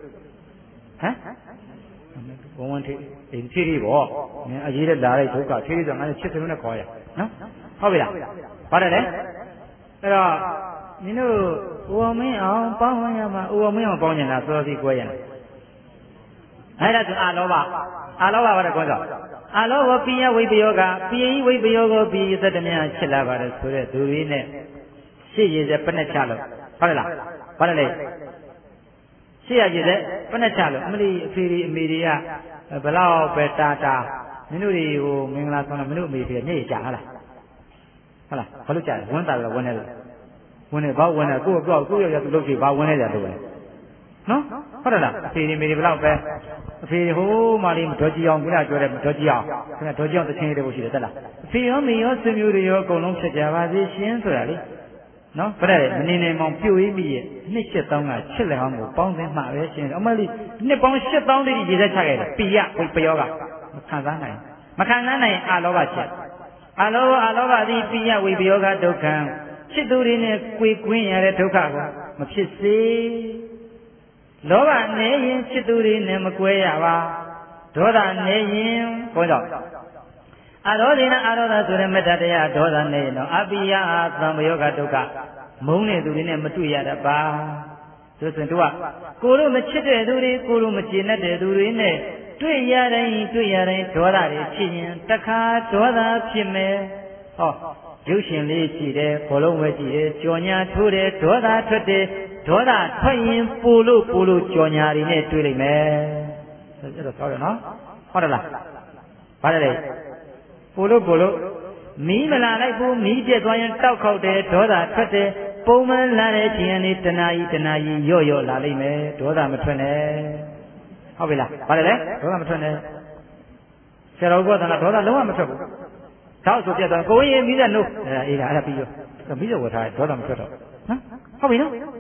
ဘုံဝင်ထိအိမ်ထိထိပေါ့အရေးနဲ့လာတဲ့ဒုက္ခထိထိဆိုငါလည်းချစ်တယ်နဲ့ခေါ်ရနော်ဟုတ်ပြီလားပါတယ်လေအဲ့တော့မင်းတို့ဥဝမင်းအောင်ပေါင်းဝင်ရမှာဥဝမင်းအောင်ပေါင်းနေတာစောစီကွဲရတာအဲ့ဒါဆိုအာလောဘအာလောဘဘာလဲကောကြောအာလောဘပိယဝိပယောကပိယဝိပယောကိုပိယသတ္တမြချစ်လာပါတယ်ဆိုတဲ့သူတွေနဲ့ရှေ့ရည်စပနဲ့ချလို့ဟုတ်လားဘာလဲလေရှေ့ရည်စပနဲ့ချလို့အမလီအဖေတွေအမေတွေကဘလောက်ပဲတာတာမင်းတို့တွေဟိုမင်္ဂလာဆောင်တော့မင်းတို့အမေတွေညစ်ကြဟုတ်လားဟုတ်လားဘာလို့ကြလဲဝန်းတာလည်းဝန်းနေလို့ဝန်းနေဘာဝန်းနေကိုယ့်ကိုယ့်ကိုယ့်ရရသူလုပ်ကြည့်ဘာဝန်းနေကြလို့ပဲနော်ဟုတ်လားအဖေတွေမေတွေဘလောက်ပဲအဖေဟိုးမှလေးဒေါ်ကြီးအောင်ခုနပြောတဲ့ဒေါ်ကြီးအောင်ခုနဒေါ်ကြီးအောင်တချင်းလေးတွေရှိတယ်တက်လားအဖေရောမေရောဆွေမျိုးတွေရောအကုန်လုံးဖြစ်ကြပါစေရှင်ဆိုတာလေနော်ဗတဲ့မနေနေမောင်ပြိုရင်းမိရဲ့နှစ်ရှစ်တောင်းကချစ်လက်အောင်ကိုပေါင်းသိမှပဲရှင်အမလေးနှစ်ပေါင်းရှစ်တောင်းတိရေသက်ချခဲ့တယ်ပိယဝိပယောကမခံစားနိုင်မခံစားနိုင်အာလောဘချက်အာလောဘအာလောဘသည်ပိယဝိပယောကဒုက္ခံချစ်သူတွေနဲ့ကြွေကွင်းရတဲ့ဒုက္ခကိုမဖြစ်စေလောဘနေရင်ချစ်သူတွေနဲ့မကွဲရပါဒေါသနေရင်ဘုန်းတော်အာရောဒိနအာရောဒဆိုတဲ့မေတ္တာတရားဒေါသနေရင်တော့အပိယသံယောဂဒုက္ခမုန်းတဲ့သူတွေနဲ့မတွေ့ရတတ်ပါဆိုရင်တို့ကကိုလိုမချစ်တဲ့သူတွေကိုလိုမကျေနပ်တဲ့သူတွေနဲ့တွေ့ရတိုင်းတွေ့ရတိုင်းဒေါသတွေဖြစ်ရင်တခါဒေါသဖြစ်မယ်ဟောရုပ်ရှင်လေးရှိတယ်ဘောလုံးဝဲကြည့်တယ်ကြော်ညာထိုးတယ်ဒေါသထွက်တယ်ဒေါသထွက်ရင်ပို့လို့ပို့လို့ကြော်ညာတွေနဲ့တွေ့လိုက်မယ်အဲ့တော့ဆောက်ရနော်ဟုတ်တယ်လားဘာလဲပို့လို့ပို့လို့မီးမလာလိုက်ဘူးမီးပြက်သွားရင်တောက်ခေါက်တယ်ဒေါသထွက်တယ်ပုံမှန်လာတဲ့ချိန်ကနေတနာကြီးတနာကြီးရော့ရော့လာလိမ့်မယ်ဒေါသမထွက်နဲ့ဟုတ်ပြီလားဘာလဲလဲဒေါသမထွက်နဲ့ဆရာတော်ကသာဒေါသလုံးဝမထွက်ဘူးတောက်ဆိုပြတ်သွားကိုယ်ရင်မီးတဲ့နှုတ်အဲအေးလားအဲ့ဒါပြီးရောမီးတဲ့ဝတ်ထားဒေါသမထွက်တော့နော်ဟုတ်ပြီနော်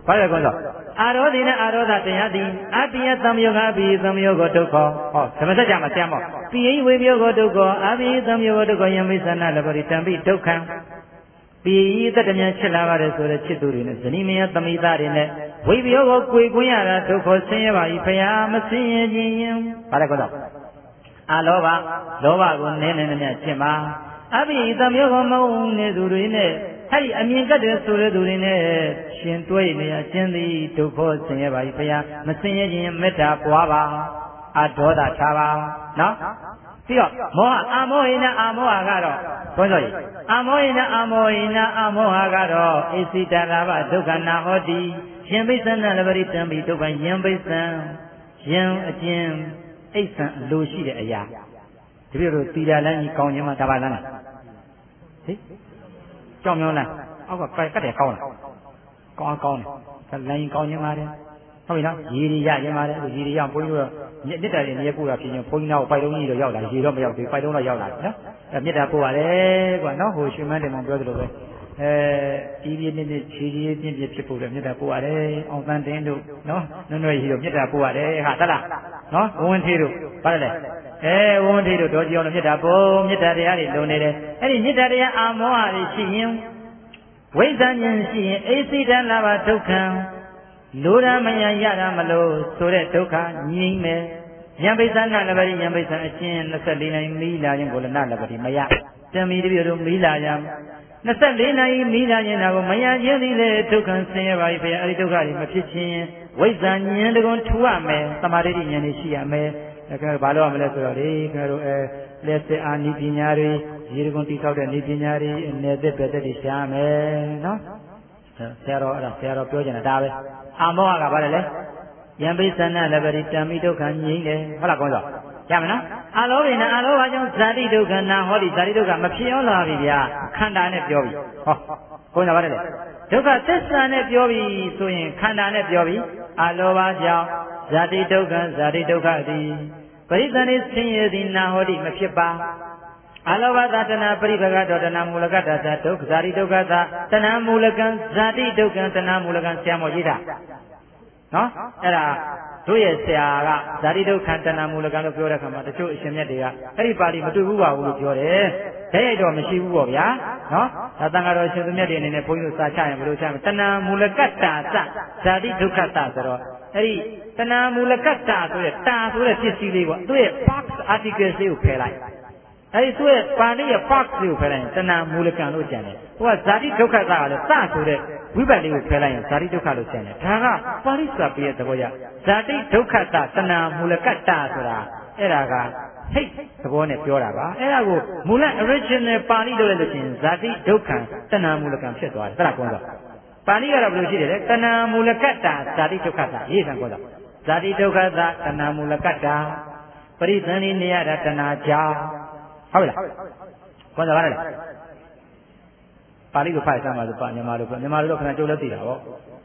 ဘာလဲကောတော့အာရောတိနဲ့အာရောဒတရားတိအတ္တိယသံယောဂအဘိသံယောဂဒုက္ခဟောဓမ္မစကြာမှာဆရာမောပိယိဝေမျိုးကိုဒုက္ခအဘိသံယောဂဒုက္ခယံမိသနာလပရိတံပိဒုက္ခံပိယိတတမြန်ချစ်လာပါတယ်ဆိုတဲ့ချစ်သူတွေနဲ့ဇနီးမယားသမိသားတွေနဲ့ဝိပယောကိုကိုယ်ကွင်းရတာဒုက္ခဆင်းရဲပါ၏ဖရာမဆင်းရဲခြင်းရင်ဘာလဲကောတော့အာလောဘလောဘကိုနည်းနည်းနဲ့ကျင့်ပါအဘိသံယောဂမဟုတ်နေသူတွေနဲ့အဲ့ဒီအမြင်ကတဲ့ဆိုတဲ့သူတွေနဲ့ရှင်တွေ့နေရခြင်းသည်ဒုက္ခဆင်းရဲပါ၏ဘုရားမဆင်းရဲခြင်းမေတ္တာပွားပါအဒေါသထားပါနော်ပြီးတော့မောဟအာမောဟိနအာမောဟကတော့ဘုန်းတော်ကြီးအာမောဟိနအာမောဟိနအာမောဟကတော့ဣစိတရာဘဒုက္ခနာဟောတိယံပိသနာလပရိတံပိဒုက္ခယံပိသံယံအကျဉ်အိဋ္ဌံအလိုရှိတဲ့အရာဒီလိုလိုတီလာလန်းကြီးကောင်းခြင်းမှာဒါပါလားဟိကြောင်မြောင်းလားအောက်ကကတ်တယ်ကောင်းလားကောင်းကောင်းတယ်လိုင်းကောင်းခြင်းပါတယ်ဟုတ်ပြီနော်ရေရီရခြင်းပါတယ်ရေရီရဘုန်းကြီးတို့မြစ်တာတွေနေပို့တာဖြစ်ရင်ဘုန်းကြီးနောက်ပိုက်လုံးကြီးတော့ရောက်လာရေတော့မရောက်သေးပိုက်လုံးတော့ရောက်လာနော်အဲမြစ်တာပို့ပါတယ်ကွာနော်ဟိုရွှေမန်းတင်မောင်ပြောသလိုပဲအဲဒီပြင်းပြင်းခြေခြေပြင်းပြင်းဖြစ်ဖို့လည်းမြစ်တာပို့ရတယ်အောင်တန်းတင်းတို့နော်နွနွရေတို့မြစ်တာပို့ရတယ်ဟာတလားနော်ဝင်းသေးတို့ဘာလဲအဲဝန်းသေးတို့တော်ကြောင်မြတ်တာပုံမြတ်တရားတွေလုံနေတယ်အဲ့ဒီမြတ်တရားအာမောဟတွေရှိရင်ဝိဇ္ဇာဉာဏ်ရှိရင်အိသိတလာဘဒုက္ခံလိုရမယရတာမလို့ဆိုတဲ့ဒုက္ခငြိမ့်မယ်ယံပိသနာလပရိယံပိသအချင်း၂၄နိုင်မိလာခြင်းကိုလည်းနာလပရိမယတမီတပြည့်တို့မိလာရ၂၄နိုင်မိလာခြင်းကိုမယခြင်းသည်လေဒုက္ခဆင်းရဲပါ၏ဘုရားအဲ့ဒီဒုက္ခတွေမဖြစ်ခြင်းဝိဇ္ဇာဉာဏ်တကွန်ထူရမယ်သမာဓိဉာဏ်တွေရှိရမယ်အဲကျွန်တော်ဘာလို့ရမလဲဆိုတော့လေကျွန်တော်တို့အဲလက်စစ်အာနိပညာတွေရေတကွန်တိဆောက်တဲ့နိပညာတွေအနေသက်ပဲတက်တည်ရှားမယ်နော်ဆရာတော်အဲ့ဒါဆရာတော်ပြောချင်တာဒါပဲအာမောဟကဘာလဲလဲယံပိသနာလပရိတံမိဒုက္ခငြိမ့်တယ်ဟုတ်လားကောင်းစောရမယ်နော်အာလောဘိနာအာလောဘကြောင့်ဇာတိဒုက္ခနာဟောဒီဇာတိဒုက္ခမဖြစ်အောင်လာပြီဗျာခန္ဓာနဲ့ပြောပြီဟောကောင်းစောပါတယ်လေဒုက္ခသစ္စာနဲ့ပြောပြီဆိုရင်ခန္ဓာနဲ့ပြောပြီအာလောဘကြောင့်ဇာတိဒုက္ခဇာတိဒုက္ခသည်ပရိသန္တိဆင်းရဲသည်နာဟောတိမဖြစ်ပါအလောဘသာတဏပရိဘဂတောတဏမူလကတ္တသာဒုက္ခဇာတိဒုက္ခသာတဏမူလကံဇာတိဒုက္ခတဏမူလကံဆရာမောရေးတာနော်အဲ့ဒါတို့ရဲ့ဆရာကဇာတိဒုက္ခတဏမူလကံလို့ပြောတဲ့ခါမှာတချို့အရှင်မြတ်တွေကအဲ့ဒီပါဠိမတွေ့ဘူးပါဘူးလို့ပြောတယ်တကယ်တော့မရှိဘူးပေါ့ဗျာနော်ဒါတန်ဃာတော်ရှင်သူမြတ်တွေအနေနဲ့ဘုန်းကြီးတို့စာချရင်ဘယ်လိုချမလဲတဏမူလကတ္တသဇာတိဒုက္ခတဆိုတော့အဲ့ဒီတဏမူလကတ္တဆိုတဲ့တာဆိုတဲ့ပစ္စည်းလေးပေါ့သူ့ရဲ့ box articles လေးကိုဖယ်လိုက်အဲဒီသူ့ရဲ့ပါဠိရဲ့ box လေးကိုဖယ်လိုက်ရင်တဏမူလကံလို့ကျန်တယ်ဟိုကဇာတိဒုက္ခတကလည်းစဆိုတဲ့ဝိပတ်လေးကိုဖယ်လိုက်ရင်ဇာတိဒုက္ခလို့ကျန်တယ်ဒါကပါဠိစာပေရဲ့သဘောရဇာတိဒုက္ခတတဏမူလကတ္တဆိုတာအဲ့ဒါကဟိတ်သဘောနဲ့ပြောတာပါအဲ့ဒါကိုမူလ original ပါဠိလို့လည်းလို့ချင်းဇာတိဒုက္ခတဏမူလကံဖြစ်သွားတယ်ဟုတ်လားကောင်းတော့ပါဠိကတော့ဘယ်လိုရှိတယ်လဲတဏမူလကတ္တဇာတိဒုက္ခတရေးခံကောတော့ဇာတိဒုက္ခတတဏမူလကတ္တပရိသန္တိနေရတာတဏကြောင့်ဟုတ်လားကောင်းတော့ပါတယ်ပါဠိကိုဖတ်စမ်းပါဆိုပါမြန်မာလိုမြန်မာလိုတော့ခဏကြိုးလည်းသိတာပေါ့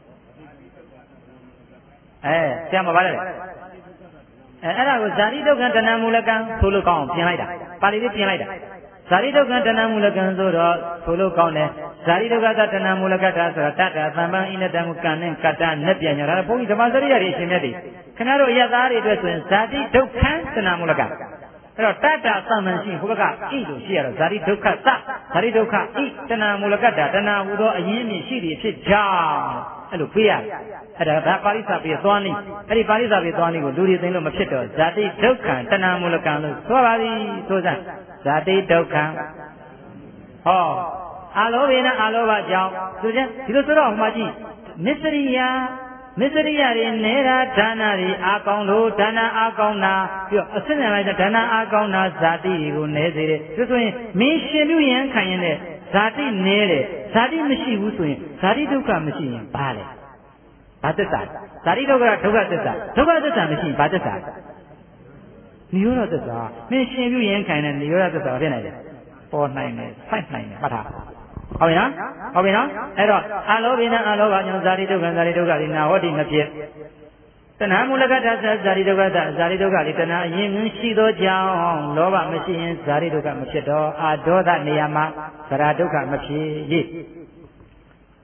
အဲဆရာမပါတယ်အဲအဲ့ဒါကိုဇာတိဒုက္ခတဏမူလကံဆိုလို့ကောင်းအောင်ပြင်လိုက်တာပါဠိလေးပြင်လိုက်တာဇာတိဒုက္ခတဏမူလကံဆိုတော့ဆိုလို့ကောင်းတယ်ဇာတိဒုက္ခတဏမူလကတ္တဆိုတာတတ္တသမ္ပံဣနတံကံနဲ့ကတ္တနဲ့ပညာဒါဘုန်းကြီးဓမ္မစရိယတွေအရှင်မြတ်တွေခင်ဗျားတို့အယသားတွေအတွက်ဆိုရင်ဇာတိဒုက္ခတဏမူလကံအဲ့တော့တတ္တသမ္ပံရှိဘုရားကဣလို့ရှိရတော့ဇာတိဒုက္ခသဇာတိဒုက္ခဣတဏမူလကတ္တတဏဟူသောအရင်းမြစ်ရှိသည်ဖြစ်ကြောင်းအဲ့လိုပေးရတယ်အဲ့ဒါဒါပါဠိစာပြေသွားနေအဲ့ဒီပါဠိစာပြေသွားနေကိုလူတွေသိလို့မဖြစ်တော့ဇာတိဒုက္ခတဏမူလကံလို့ဆိုပါသည်ဆိုစမ်းဇာတိဒုက္ခဟောအာလောဘိနအာလောဘကြောင့်ဆိုကြဒီလိုဆိုတော့ဟိုမှာကြည့်မစ္စရိယမစ္စရိယတွေနေတာဒါနတွေအာကောင်းလို့ဒါနအာကောင်းတာပြီးတော့အစစ်နဲ့လိုက်ဒါနအာကောင်းတာဇာတိတွေကိုနဲစေတယ်ဒါဆိုရင်မင်းရှင်ပြုရင်ခံရင်တဲ့ဇာတိနဲတယ်ဇာတိမရှိဘူးဆိုရင်ဇာတိဒုက္ခမရှိရင်ဘာလဲဘာသစ္စာဇာတိဒုက္ခဒုက္ခသစ္စာဒုက္ခသစ္စာမရှိရင်ဘာသစ္စာနိရောဓသစ္စာမင်းရှင်ပြုရင်ခံတဲ့နိရောဓသစ္စာဖြစ်နိုင်တယ်ပေါ်နိုင်တယ်ဆိုက်နိုင်တယ်မှတ်ထားဟုတ်ပြီနော်ဟုတ်ပြီနော်အဲ့တော့အာလောဘိနအာလောဘကြောင့်ဇာတိဒုက္ခဇာတိဒုက္ခလေးနာဟောတိမဖြစ်တဏှာမူလကတ္တဇာတိဒုက္ခတဇာတိဒုက္ခလေးတဏှာအရင်ငင်းရှိသောကြောင့်လောဘမရှိရင်ဇာတိဒုက္ခမဖြစ်တော့အာဒေါသနေရာမှာဇရာဒုက္ခမဖြစ်ရဇ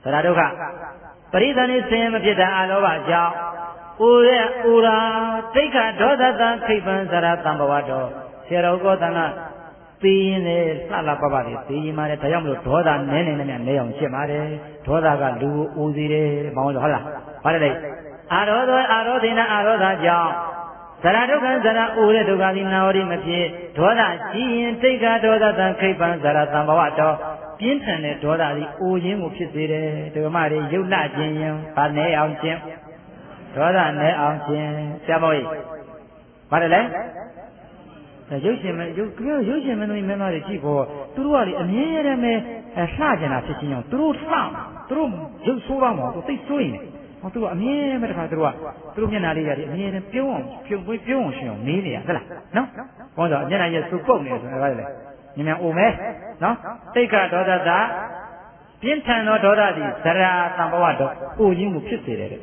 ရာဒုက္ခပရိသဏိဆင်းရဲမဖြစ်တာအလောဘကြောင့်ဥရဥရာတိတ်ခဒေါသတံခိပံဇရာတံဘဝတော်ဆရာတော်ကောသနာသိရင်လေလှလှပပလေးသိရင်ပါတယ်ဒါကြောင့်မလို့ဒေါသနည်းနေနေနေအောင်ရှင်းပါတယ်ဒေါသကလူကိုဦးစီးတယ်မောင်းလို့ဟုတ်လားဘာလဲလေအာရောသောအာရောဒိနာအာရောသာကြောင့်ဇရာဒုက္ခဇရာဥရဒုက္ခသည်နာဝတိမဖြစ်ဒေါသကြီးရင်တိတ်ခဒေါသတံခိပံဇရာတံဘဝတော်ပြင်းထန်တဲ့ဒေါသသည်အိုခြင်းကိုဖြစ်စေတယ်ဒီကမတွေရုပ်လှခြင်းရင်ဗာနေအောင်ခြင်းဒေါသနဲ့အောင်ခြင်းဆရာမောကြီးဘာလဲလဲရုပ်ရှင်မရုပ်ကရုပ်ရှင်မင်းတို့မင်းသားတွေကြည့်ဖို့သူတို့ကလေအမြဲတမ်းပဲလှကြတာဖြစ်ချင်းအောင်သူတို့လှသူတို့ရုပ်ဆိုးတော့မဟုတ်သူသိဆိုးရင်ဟောသူကအမြဲတမ်းတခါသူတို့ကသူတို့မျက်နှာလေးရတယ်အမြဲတမ်းပြုံးအောင်ပြုံးပွေးပြုံးအောင်ရှင်အောင်နေနေရဟုတ်လားနော်ဟောဆိုမျက်နှာရဲ့စုပုတ်နေတယ်ဆိုတော့ဘာလဲညမြန်အိုမဲနော်တိတ်ခဒေါသသာပြင်းထန်သောဒေါသသည်ဇရာတံဘဝတော်အိုခြင်းကိုဖြစ်စေတယ်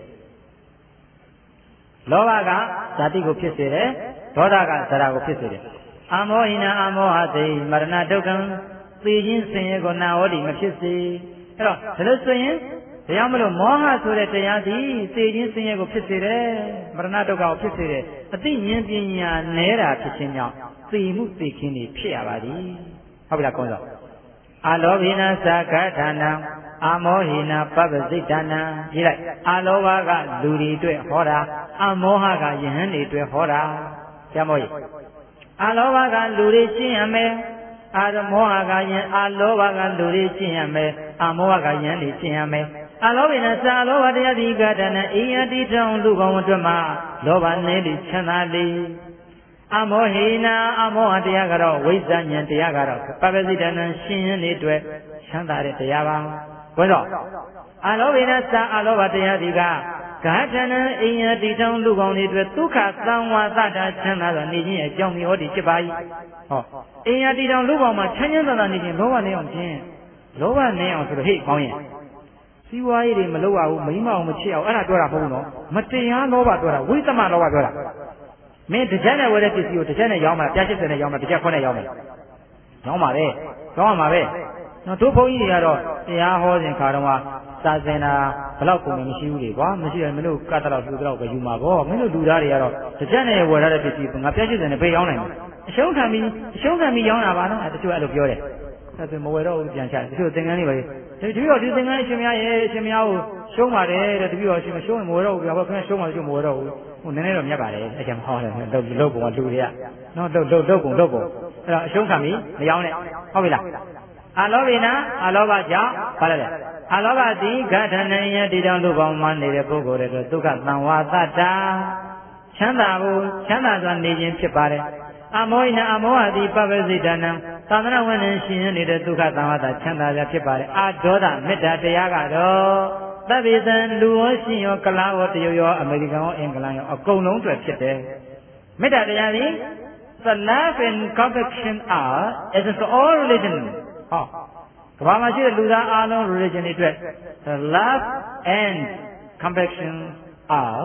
လောဘကဇာတိကိုဖြစ်စေတယ်ဒေါသကဇရာကိုဖြစ်စေတယ်အမောဟိနာအမောဟသိမရဏဒုက္ခံသိခြင်းဆင်းရဲကိုနာဟောတိမဖြစ်စေအဲ့တော့ဒါလို့ဆိုရင်တရားမလို့မောဟဆိုတဲ့တရားသည်သိခြင်းဆင်းရဲကိုဖြစ်စေတယ်မရဏဒုက္ခကိုဖြစ်စေတယ်အသိဉာဏ်ပညာနဲတာဖြစ်ခြင်းကြောင့်သိမှုသိခြင်းတွေဖြစ်ရပါသည်ဟုတ်ပြီလားကောင်းစောအလောဘိနာသကဌာနံအမောဟိနာပပ္ပစိတ္တနာကြည့်လိုက်အလောဘကလူတွေအတွက်ဟောတာအမောဟကယဟန်တွေအတွက်ဟောတာဆရာမောကြီးအလောဘကလူတွေရှင်းရမယ်အာမောဟကယဟန်အလောဘကလူတွေရှင်းရမယ်အမောဟကယဟန်တွေရှင်းရမယ်အလောဘိနသအလောဘတရားဒီကတဏအိယတိထောင်လူကောင်းအတွက်မှာလောဘနဲ့ဒီချမ်းသာလေအမောဟိနာအမောဟတရားကတော့ဝိဇ္ဇဉ္တရားကတော့ပပ္ပစိတ္တနာရှင်းရင်းလေးအတွက်ချမ်းသာတဲ့တရားပါဘယ်တော့အလောဘိနသအလောဘတရားဒီကဂါထနံအိယတိထောင်လူကောင်းတွေအတွက်ဒုက္ခသံဝါသတာချမ်းသာသောနေခြင်းရဲ့အကြောင်းမျိုးဒီဖြစ်ပါ၏ဟောအိယတိထောင်လူကောင်းမှာချမ်းချမ်းသာသာနေခြင်းလောဘနေအောင်ခြင်းလောဘနေအောင်ဆိုတော့ဟေ့ကောင်းရင်စီဝါရေးတွေမလုပ်ရဘူးမိမအောင်မချစ်အောင်အဲ့ဒါပြောတာမဟုတ်ဘူးနော်မတရားလောဘပြောတာဝိသမလောဘပြောတာမင်းတစ်ချက်နဲ့ဝယ်တဲ့ပစ္စည်းကိုတစ်ချက်နဲ့ရောင်းမှာပြားရှစ်ဆယ်နဲ့ရောင်းမှာတစ်ချက်ခွနဲ့ရောင်းမယ်ရောင်းပါပဲရောင်းရမှာပဲနော်တို့ဘုန်းကြီးတွေကတော့တရားဟောစဉ်ခါတော့စာစင်တာဘလောက်ကုန်မရှိဘူးလေကွာမရှိရင်မင်းတို့ကတ်တော့လူတော့ပဲယူမှာပေါ့မင်းတို့လူသားတွေကတော့တစ်ချက်နဲ့ဝယ်ရတဲ့ပစ္စည်းငါပြားရှစ်ဆယ်နဲ့ပေးရောင်းနိုင်တယ်အရှုံးခံပြီးအရှုံးခံပြီးရောင်းတာပါနော်အဲတချို့အဲ့လိုပြောတယ်အဲ့ဒါမဝယ်တော့ဘူးပြန်ချတယ်တချို့သင်္ကန်းလေးပဲတတိယဒီသင်္ကန်းအရှင်များရဲ့အရှင်များကိုရှုံးပါတယ်တဲ့တတိယအရှင်မရှုံးရင်မဝယ်တော့ဘူးဗျာဘာခင်ဗျရှုံးမှရှုံးမဝယ်တော့ဘူးဟိုနည်းနည်းတော့မြတ်ပါတယ်အဲ့ကြောင့်ဟောတယ်လုတ်လုတ်ကုန်ကလူတွေကနော်လုတ်လုတ်လုတ်ကုန်လုတ်ကုန်အဲ့တော့အရှုံးခံပြီးမရောင်းနဲ့ဟုတ်ပြီလားအလောဘိနာအလောဘကြောင့်ဘာလဲလဲအလောဘတိဂဋ္ဌနံယတိတောင်လူပေါင်းမှနေတဲ့ပုဂ္ဂိုလ်တွေဒုက္ခသံဝါသတ္တာချမ်းသာဖို့ချမ်းသာစွာနေခြင်းဖြစ်ပါတယ်အမောဟိနာအမောဟတိပပ္ပစိတ္တနံသာသနာဝန်နဲ့ရှင်ရနေတဲ့ဒုက္ခသံဝါသချမ်းသာရဖြစ်ပါတယ်အာဒေါသမေတ္တာတရားကတော့သဗ္ဗေသံလူရောရှင်ရောကလားရောတရုတ်ရောအမေရိကန်ရောအင်္ဂလန်ရောအကုန်လုံးတွေဖြစ်တယ်မေတ္တာတရားသည် the love and compassion are as is all religion ဟောကမ္ဘာမှာရှိတဲ့လူသားအားလုံး religion တွေအတွက် the love and compassion are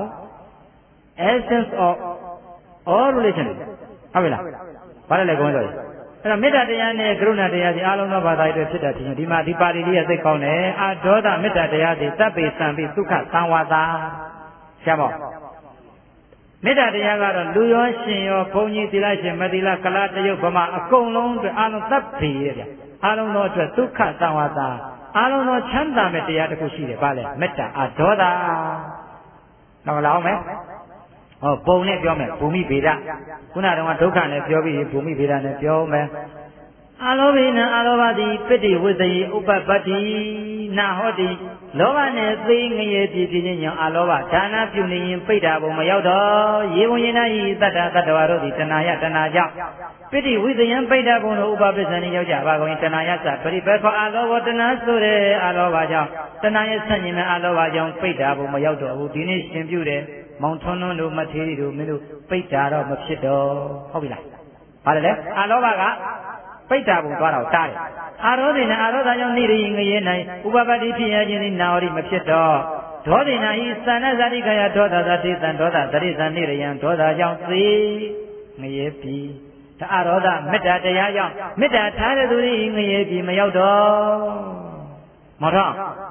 essence of all religion ဟုတ်ပြီလားဘာလဲလဲကောင်းကြတယ်အဲ့တော့မေတ္တာတရားနဲ့ကရုဏာတရားစီအားလုံးသောဘာသာတွေဖြစ်တဲ့ဒီဒီမှာဒီပါဠိလေးရဲ့သိကောင်းတယ်အာဒေါသမေတ္တာတရားစီတပ်ပေစံပြီးဒုက္ခသံဝါသာရှားပါမေတ္တာတရားကတော့လူရောရှင်ရောဘုန်းကြီးသီလရှင်မသီလကလားတရုတ်ဗမာအကုန်လုံးအတွက်အားလုံးတပ်ပေရဲ့ဗျအားလုံးသောအတွက်ဒုက္ခသံဝါသာအားလုံးသောချမ်းသာမဲ့တရားတစ်ခုရှိတယ်ဗါလဲမေတ္တာအာဒေါသနောက်လာအောင်မယ်ဟောပုံနဲ့ပြောမယ်ဘူမိဗေဒခုနကတော့ဒုက္ခနဲ့ပြောပြီးဘူမိဗေဒနဲ့ပြောမယ်အလောဘိနအလောဘတိပဋိဝိသယေဥပပတ္တိနာဟောတိလောဘနဲ့သိငရေပြည့်ပြည့်ချင်းကြောင့်အလောဘဒါနပြုနေရင်ပိဋ္ဌာဘုံမရောက်တော့ယေဝံယေနဤတတ္တတတ္တဝါတို့သည်တဏှာယတဏှာကြောင့်ပဋိဝိသယံပိဋ္ဌာဘုံတို့ဥပပစ္စံနေရောက်ကြပါကုန်တဏှာယသပရိပေခောအလောဘတဏှာဆိုတဲ့အလောဘကြောင့်တဏှာယဆန့်ကျင်တဲ့အလောဘကြောင့်ပိဋ္ဌာဘုံမရောက်တော့ဘူးဒီနေ့ရှင်ပြုတယ်မောင်ထွန်းထွန်းတို့မထေရီတို့မင်းတို့ပိဋ္ဌာတော့မဖြစ်တော့ဟုတ်ပြီလားဘာလဲလဲအလောဘကပိဋ္ဌာဘုံသွားတော့တားတယ်အာရောဒိနာအာရောဒကြောင့်နေရည်ငရဲနိုင်ဥပပတ္တိဖြစ်ရခြင်းသည်နာဝရိမဖြစ်တော့ဒေါဒိနာဤသန္နဇာတိခယဒေါသသတိသံဒေါသသတိသံနေရယံဒေါသကြောင့်သေငရဲပြီဒါအာရောဒမေတ္တာတရားကြောင့်မေတ္တာထားတဲ့သူသည်ငရဲပြီမရောက်တော့မော်တော့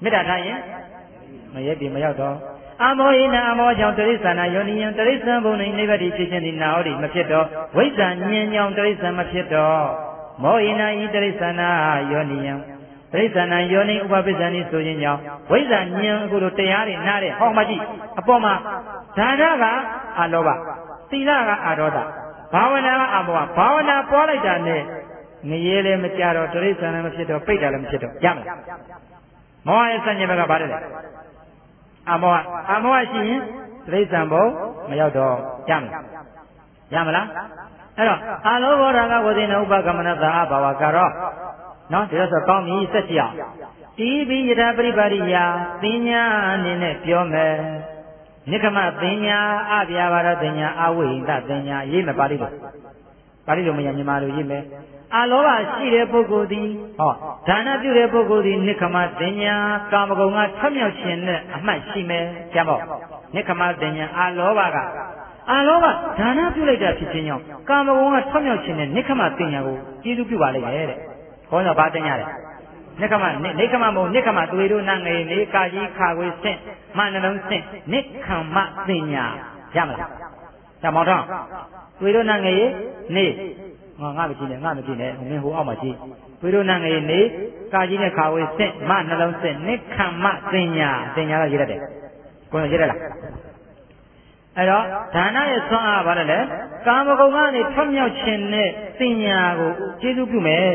မေတ္တာထားရင်မရက်ပြီမရောက်တော့အမောဟိနအမောကြောင့်တရိစ္ဆာနာယောနိယံတရိစ္ဆာန်ဘုံနိဗ္ဗတိဖြစ်ခြင်းသည်နာဟောတိမဖြစ်တော့ဝိဇ္ဇာဉာဏ်ကြောင့်တရိစ္ဆာန်မဖြစ်တော့မောဟိနဤတရိစ္ဆာနာယောနိယံတရိစ္ဆာနာယောနိဥပပိစ္ဆာနိဆိုခြင်းကြောင့်ဝိဇ္ဇာဉာဏ်အခုလိုတရားတွေနားတဲ့ဟောမှကြည့်အပေါ်မှာဒါနကအလောဘသီလကအာဒေါသဘာဝနာကအဘောဘာဝနာပေါ်လိုက်တာနဲ့ငရဲလည်းမကြတော့တရိစ္ဆာန်လည်းမဖြစ်တော့ပိတ်တာလည်းမဖြစ်တော့ရမလားမောဟရဲ့စัญญဘက်ကဘာလဲအမောဟအမောဟရှိရင်တိရစ္ဆာန်ဘုံမရောက်တော့ရမလားရမလားအဲ့တော့အာလောဘောရာဂဝဇိနဥပကမနတာအဘာဝကတော့နော်ဒီလိုဆိုကောင်းပြီစက်ကြည့်အောင်တီးပြီးယထာပရိပါရိယာသင်ညာအနေနဲ့ပြောမယ်နိကမသင်ညာအပြာပါရသင်ညာအဝိဟိတသင်ညာရေးမယ်ပါဠိလိုပါဠိလိုမရမြန်မာလိုရေးမယ်အလောဘရှိတဲ့ပုဂ္ဂိုလ်သည်ဟောဒါနပြုတဲ့ပုဂ္ဂိုလ်သည်နိခမသင်ညာကာမဂုဏ်ကထွတ်မြောက်ခြင်းနဲ့အမှတ်ရှိမယ်ကြမ်းပေါ့နိခမသင်ညာအလောဘကအလောဘဒါနပြုလိုက်တာဖြစ်ခြင်းကြောင့်ကာမဂုဏ်ကထွတ်မြောက်ခြင်းနဲ့နိခမသင်ညာကိုကျေးဇူးပြုပါလိမ့်မယ်တဲ့ခေါင်းတော့ဗာတင်ရတယ်နိခမနိခမမဟုတ်နိခမသွေတို့နငယ်နေကာကြီးခါခွေဆင့်မနှလုံးဆင့်နိခမသင်ညာရမလားဒါမောင်ထောင်းသွေတို့နငယ်နေငါငါမကြည့်နဲ့ငါမကြည့်နဲ့မင်းဟိုအောက်မှာကြည့်သွေတို့နငယ်နေကာကြီးနဲ့ခါခွေဆင့်မနှလုံးဆင့်နိခမသင်ညာသင်ညာတော့ရေးတတ်တယ်ကိုယ်ရေးတတ်လားအဲ့တော့ဒါနရဲ့ဆွမ်းအားဘာလဲလဲကာမဂုဏ်ကနေထွတ်မြောက်ခြင်းနဲ့သင်ညာကိုကျေးဇူးပြုမယ်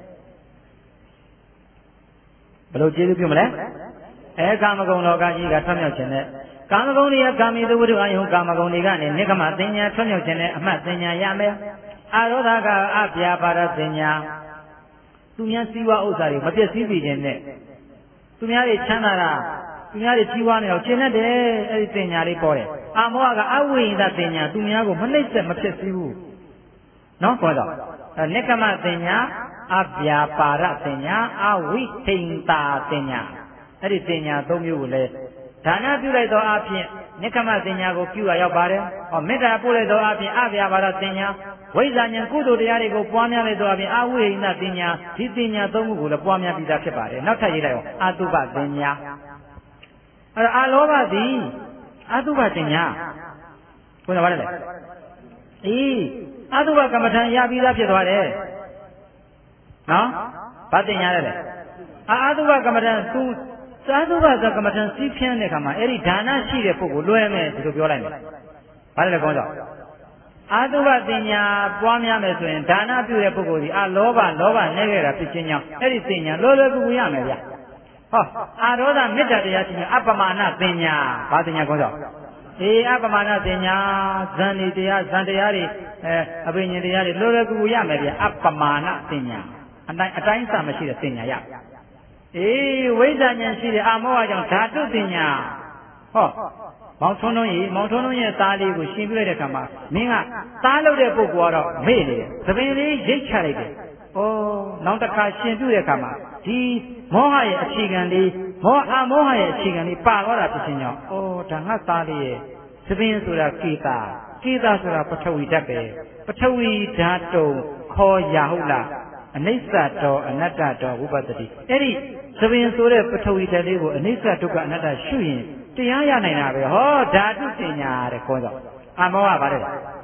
ဘယ်လိုကျေးဇူးပြုမလဲအဲကာမဂုဏ်လောကကြီးကထွတ်မြောက်ခြင်းနဲ့ကာမဂုဏ်တွေကကာမိသဝတ္ထုအယုံကာမဂုဏ်တွေကနေနိဂမသင်ညာထွတ်မြောက်ခြင်းနဲ့အမှတ်သင်ညာရမယ်အာရောဓကအပြာပါရသင်ညာသူများစည်းဝါးဥစ္စာတွေမပြည့်စည်စေခြင်းနဲ့သူများတွေချမ်းသာတာသူများတွေကြီးဝါးနေအောင်ရှင်းတတ်တယ်အဲဒီသင်ညာလေးပေါ်တယ်အာမောဟကအဝိဟိတသင်ညာသူများကိုမနှိမ့်ဆက်မဖြစ်စည်းဘူးနော်ခေါ်တော့နိဂမသင်ညာအပြာပါရသင်ညာအဝိဟိတာသင်ညာအဲ့ဒီသင်ညာသုံးမျိုးကိုလည်းဒါနပြုလိုက်သောအဖြစ်နိကမသင်ညာကိုပြုရရောက်ပါတယ်။ဟောမေတ္တာပို့လိုက်သောအဖြစ်အပြာပါဒသင်ညာဝိဇ္ဇာဉာဏ်ကုသိုလ်တရားတွေကိုပွားများလိုက်သောအဖြစ်အဝိဟိနသင်ညာဒီသင်ညာသုံးခုကိုလည်းပွားများပြီးသားဖြစ်ပါတယ်။နောက်ထပ်ရေးလိုက်အောင်အတုပသင်ညာအဲ့ဒါအလောဘသည်အတုပသင်ညာဘယ်လိုပါလဲ။အေးအတုပကမ္မထံရပြီးသားဖြစ်သွားတယ်။နော်။ဘာသင်ညာလဲလဲ။အတုပကမ္မထံသူသာသုဘသကမ္မထံစီးဖြန်းတဲ့ခါမှာအဲ့ဒီဒါနရှိတဲ့ပုဂ္ဂိုလ်လွဲမယ်ဒီလိုပြောလိုက်မယ်။ဘာလဲလဲကောင်းတော့အာသုဘသင်ညာပွားများမယ်ဆိုရင်ဒါနပြုတဲ့ပုဂ္ဂိုလ်ဒီအလောဘလောဘနဲ့ခဲ့တာဖြစ်ခြင်းကြောင့်အဲ့ဒီသင်ညာလောလောကူကူရမယ်ဗျ။ဟောအာရောဓမေတ္တာတရားရှိရင်အပ္ပမာဏသင်ညာဘာသင်ညာကောင်းတော့အေးအပ္ပမာဏသင်ညာဇန်ဒီတရားဇန်တရားတွေအဲအဘိညာဉ်တရားတွေလောလောကူကူရမယ်ဗျ။အပ္ပမာဏသင်ညာအတိုင်းအတိုင်းစာမရှိတဲ့သင်ညာရအေးဝိဇ္ဇာဉာဏ်ရှိတဲ့အာမောဟကြောင့်ဓာတုပညာဟောမောင်ထွန်းထွန်းကြီးမောင်ထွန်းထွန်းရဲ့သားလေးကိုရှင်ပြလိုက်တဲ့ခါမှာမင်းကသားလုပ်တဲ့ပုဂ္ဂိုလ်ကတော့မေ့နေတယ်သပင်လေးရိတ်ချလိုက်တယ်ဩနောက်တစ်ခါရှင်ပြတဲ့ခါမှာဒီမောဟရဲ့အခြေခံလေးမောအာမောဟရဲ့အခြေခံလေးပါသွားတာဖြစ်ခြင်းကြောင့်ဩဒါငါသားလေးရဲ့သပင်ဆိုတာကေတာကေတာဆိုတာပထဝီဓာတ်ပဲပထဝီဓာတ်တုံခေါ်ရဟုတ်လားအနိစ္စတော်အနတ္တတော်ဝိပဿတိအဲ့ဒီသဘင်ဆိုတဲ့ပထဝီဓာတ်လေးကိုအနိစ္စဒုက္ခအနတ္တရှုရင်တရားရနိုင်တာပဲဟောဓာတုပညာတဲ့ခေါ်တော့အာမောဟပါတယ်